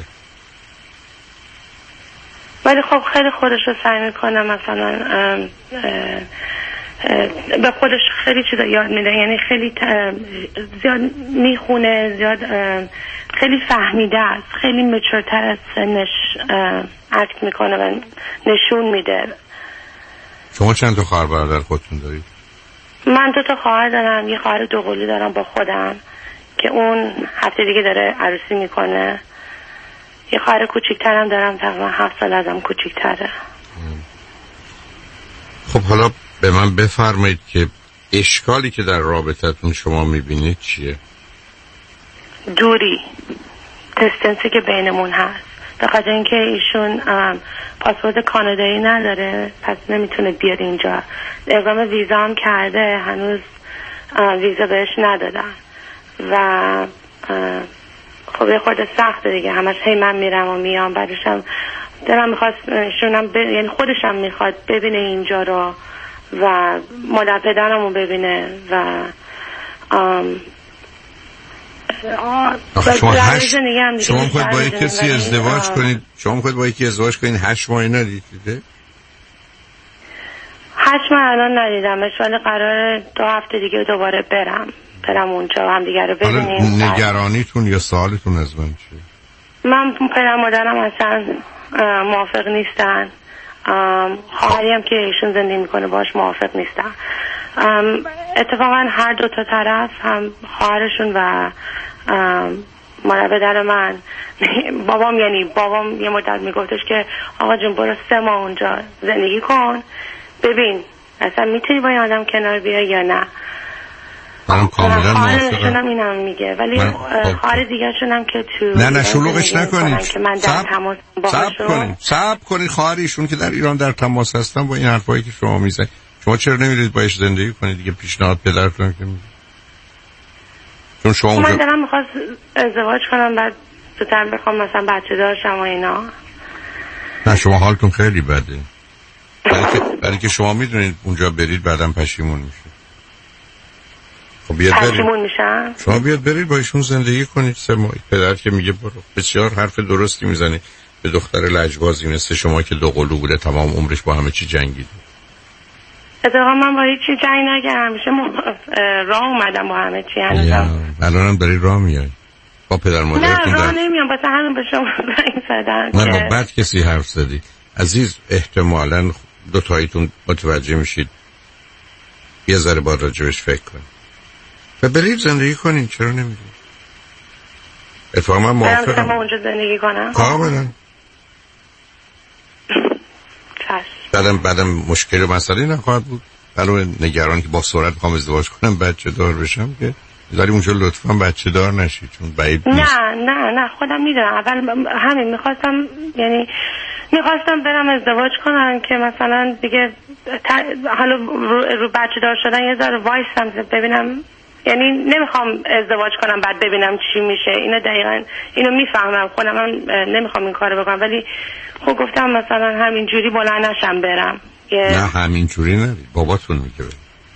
ولی خب خیلی خودش رو سعی میکنه، مثلا به خودش خیلی چیزا یاد میده، یعنی خیلی زیاد میخونه، زیاد خیلی فهمیده است، خیلی مچورتر از سنش اکت میکنه و نشون میده. شما چند تا خواهر برادر خودتون دارید؟ من 2 تا خواهر دارم، یه خواهر دوقلو دارم با خودم که اون هفته دیگه داره عروسی میکنه. یه خواهر کوچیکترم دارم، تقریبا 7 سال ازم کوچیکتره. خب حالا به من بفرمایید که اشکالی که در رابطتون شما میبینید چیه؟ دوری، دیستنسی که بینمون هست، به خاطر اینکه ایشون پاسپورت کانادایی نداره، پس نمیتونه بیاد اینجا. اقدام ویزا هم کرده، هنوز ویزا بهش ندادن. و خب یه خورده سخته دیگه، همش هی من میرم و میام، بعدشم دلم میخواست شونم یعنی خودشم میخواد ببینه اینجا رو و مادر پدرمو ببینه و شما میخواید با یک کسی ازدواج کنید، شما میخواید با یکی ازدواج کنید 8 ماه ندیدیده؟ 8 ماه الان ندیدمش، ولی قراره 2 هفته دیگه دوباره برم اونجا و هم دیگه رو ببینیم. نگرانیتون یا سوالتون از من چیه؟ من پدر مادرم اصلا موافق نیستن، خواهری هم که ایشون زندگی میکنه باش موافق نیستن. اتفاقا هر 2 تا طرف، هم خواهرشون و مادر پدر من، بابام یه مدت میگفتش که آقا جون برو 3 ماه اونجا زندگی کن ببین اصلا میتونی با این آدم کنار بیای یا نه. منم کاملا موافقم. اینم میگه، ولی خواهر دیگه شونم که تو نه شلوغش نکنید که من در تماس باهاشون. صبر کنید. خواهرشون که در ایران در تماس هستن با این حرفایی که شما میزنید، شما چرا نمیرید باهاش زندگی کنید دیگه؟ پیشنهاد پدرتون که میگه، چون شما من دارم میخواست ازدواج کنم بعد زودتر بخوام مثلا بچه دارشم و اینا. نه شما حالتون خیلی بده، برای که شما میدونید اونجا برید بعدم پشیمون میشید. خب بیاد پشیمون میشن؟ شما بیاد برید با ایشون زندگی کنید 3 ماه. پدر که میگه برو. بسیار حرف درستی میزنی به دختر لجبازی مثل شما که 2 قلو بوده تمام عمرش با همه چی جنگیده. اتفاقا من با هیچ چی جنگ نکردم، همیشه راه اومدم با همه چی. الانم داری راه میای با پدر مادرتون؟ نه راه نمیام، واسه همین به شما زنگ زدم. نه با بد کسی حرف زدی عزیز. احتمالاً 2 تاییتون متوجه میشید یه ذره باید راجبش فکر کنید و برید زندگی کنین. چرا نمیدید؟ اتفاقا من موافقم برم اونجا زندگی کنم کاملا. بعدم مشکل و مسئله نخواهد بود. برای نگران که با سرعت میخوام ازدواج کنم بچه دار بشم که داری اونجا لطفا بچه دار نشید چون بعید نیست. نه خودم میدونم. اول همین میخواستم برم ازدواج کنم که مثلا دیگه حالا رو بچه دار شدن یه ذره وایسم ببینم، یعنی نمیخوام ازدواج کنم بعد ببینم چی میشه. اینو دقیقاً اینو میفهمم خودم، من نمیخوام این کارو بکنم، ولی خب گفتم مثلا همین جوری بلند نشم برم. نه همین جوری نرید، باباتون میگه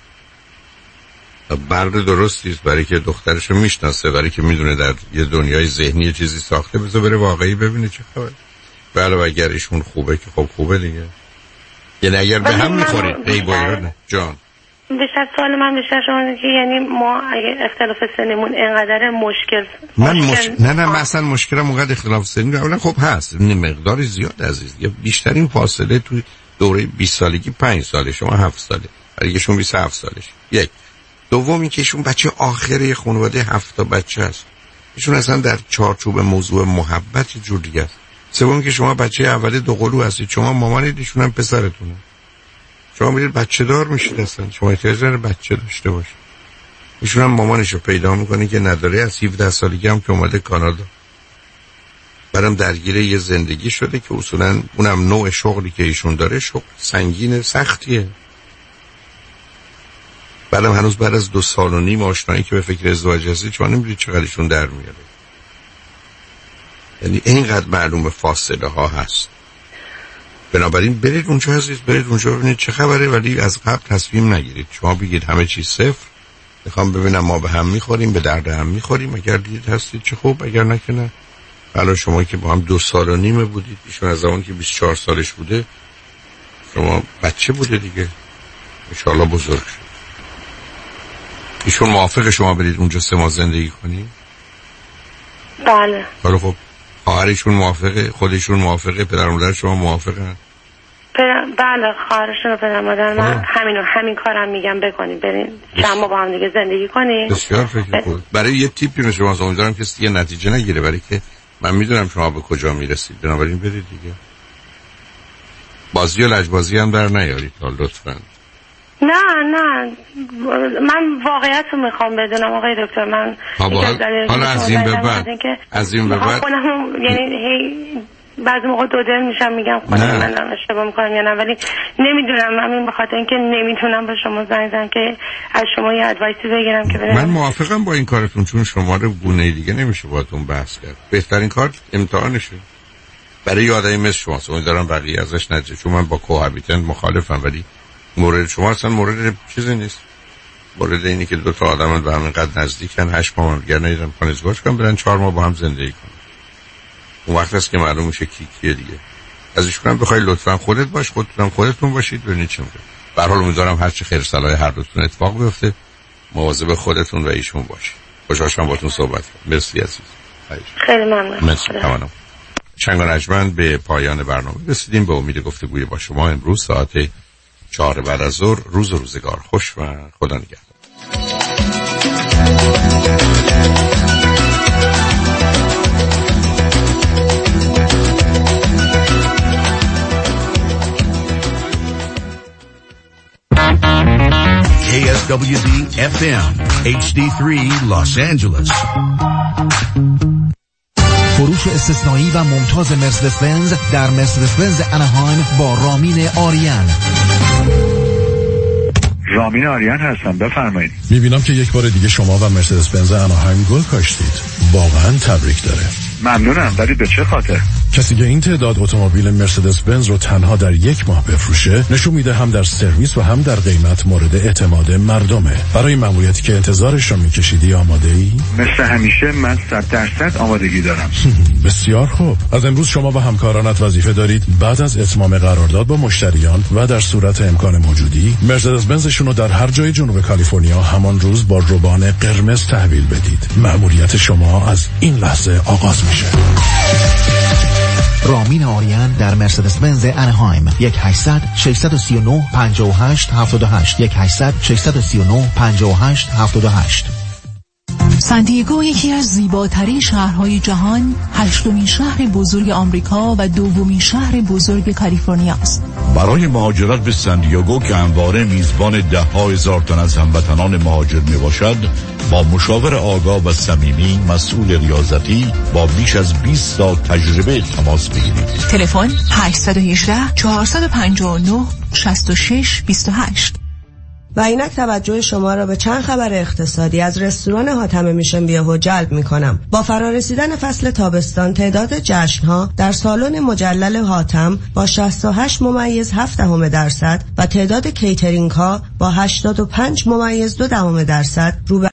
برد درستیست برای که دخترشو میشناسه، برای که میدونه در یه دنیای ذهنی چیزی ساخته، بذار بره واقعی ببینه چه خبره. بله اگر ایشون خوبه که خب خوبه دیگه. یعنی اگر به هم میخورید ای بایرن جان. بیشتر سوال من بیشتر شما که یعنی ما اگه اختلاف سنمون اینقدر مشکل نه مثلا مشکلم اونقدر اختلاف سنی اولا خب هست مقدار زیاد عزیز. یا بیشترین فاصله تو دوره 20 سالگی 5 ساله، شما 7 ساله، برای ایشون 27 سالش. یک دومی که ایشون بچه آخره خانواده 7 تا بچه است، ایشون اصلا در چارچوب موضوع محبت جور دیگه است. سومی که شما بچه اوله 2 قلو هستید، شما مامانید، ایشون هم پسرتونه، شما میرید بچه دار میشید، اصلا شما احتیاج نداره بچه داشته باشید. ایشون هم مامانشو پیدا میکنه که نداره، از 17 سالگی هم که اومده کانادا، بعدم درگیر یه زندگی شده که اصولا اونم نوع شغلی که ایشون داره شغل سنگین سختیه. بعدم هنوز بعد از 2 سال و نیم آشنایی که به فکر ازدواج هستید، شما نمیدونید چقدر ایشون در میاره. یعنی اینقدر معلوم فاصله ها هست. بنابراین برید اونجا عزیز، برید اونجا ببینید چه خبره، ولی از قبل تصمیم نگیرید. شما بگید همه چیز صفر، میخوام ببینم ما به هم میخوریم، به درد هم میخوریم، اگر دیدید هستید چه خوب، اگر نه که نه. حالا شما که با هم 2 سال و نیم بودید، ایشون از زمانی که 24 سالش بوده شما بچه بوده دیگه، انشاءالله بزرگ شد. ایشون موافق شما برید اونجا 3 ماه زندگی کنید؟ بله. حالا خب خواهرشون موافقه، خودشون موافقه، پدر مادر شما موافقه؟ بله خواهرشون و پدر مادر من همین کارم میگم بکنید، برین چند ماه با هم دیگه زندگی کنید. بسیار فکر خوب. برای یه تیپی مثل شما امیدوارم که دیگه نتیجه نگیره، برای که من میدونم شما به کجا میرسید، بنابراین برید دیگه. بازی و لجبازی هم در نیارید لطفاً. نه من واقعیت رو میخوام بدونم آقای دکتر. من حالا از این به بعد یعنی بعضی موقع دو دل میشم میگم خدا من دارم اشتباه میکنم یا نه، ولی نمیدونم. همین به خاطر اینکه نمیتونم به شما زنگ زدم که از شما یه ادوایسی بگیرم که من موافقم با این کارتون، چون شما رو گونه دیگه نمیشه باهاتون بحث کرد. بهترین کار امتحانشه برای یه آدمی مثل شما. امیدوارم بقیه ازش نجه، چون من با کوهابیتنت مخالفم، ولی مورد شما اصلا مورد چیزی نیست. مورد اینی که دو تا آدم به هم اینقدر نزدیکن، 8 ماه هم دیگر ندیدن، میخوان ازدواج کنن، برن 4 ماه با هم زندگی کنن. اون وقت است که معلوم میشه کی کیه دیگه. ازش کنم بخوای لطفا خودت باش، خودتون باشید، ببینید چی میشه. به هر حال امیدوارم هر چی خیر صلاح هر دوتون اتفاق بیفته. مواظب خودتون و ایشون باشید. خوشحال شدم باهاتون صحبت کردم. مرسی عزیز. خیلی ممنون. مرسی. تمام. چنگ و نجمن به پایان برنامه رسیدیم. به امید گفتگوی با شما امروز ساعت 4 بعد از ظهر. روز و روزگار خوش و خدا نگهدار. KSWD FM HD3 Los Angeles. فروش استثنایی و ممتاز مرسدس بنز در مرسدس بنز اناهایم با رامین آریان. رامین آریان هستم، بفرمایید. میبینم که یک بار دیگه شما و مرسدس بنز اناهایم گل کاشتید. واقعا تبریک داره. ممنونم، ولی به چه خاطر؟ کسی که این تعداد اتومبیل مرسدس بنز رو تنها در 1 ماه بفروشه نشون میده هم در سرویس و هم در قیمت مورد اعتماد مردمه. برای مأموریتی که انتظارش رو میکشیدی آماده ای؟ مثل همیشه من 100% آمادگی دارم. بسیار خوب. از امروز شما و همکارانت وظیفه دارید بعد از اتمام قرارداد با مشتریان و در صورت امکان موجودی مرسدس بنزشون رو در هر جای جنوب کالیفرنیا همان روز با روبان قرمز تحویل بدید. مأموریت شما از این لحظه آغاز میشه. رامین آریان در مرسدس بنز اناهایم 1-800-639-5878 1-800-639-5878. سانتیاگو یکی از زیباترین شهرهای جهان، 8مین شهر بزرگ آمریکا و 2مین شهر بزرگ کالیفرنیا است. برای مهاجرت به سانتیاگو که همواره میزبان 10,000 تن از هموطنان مهاجر میباشد، با مشاور آگاه و صمیمی مسئول ریاضتی با بیش از 20 سال تجربه تماس بگیرید. تلفن 818-459-6628. و اینک توجه شما را به چند خبر اقتصادی از رستوران حاتم میشن بیهو جلب میکنم. با فرارسیدن فصل تابستان تعداد جشنها در سالن مجلل حاتم با 68.7% و تعداد کیترینگ ها با 85.2% رو به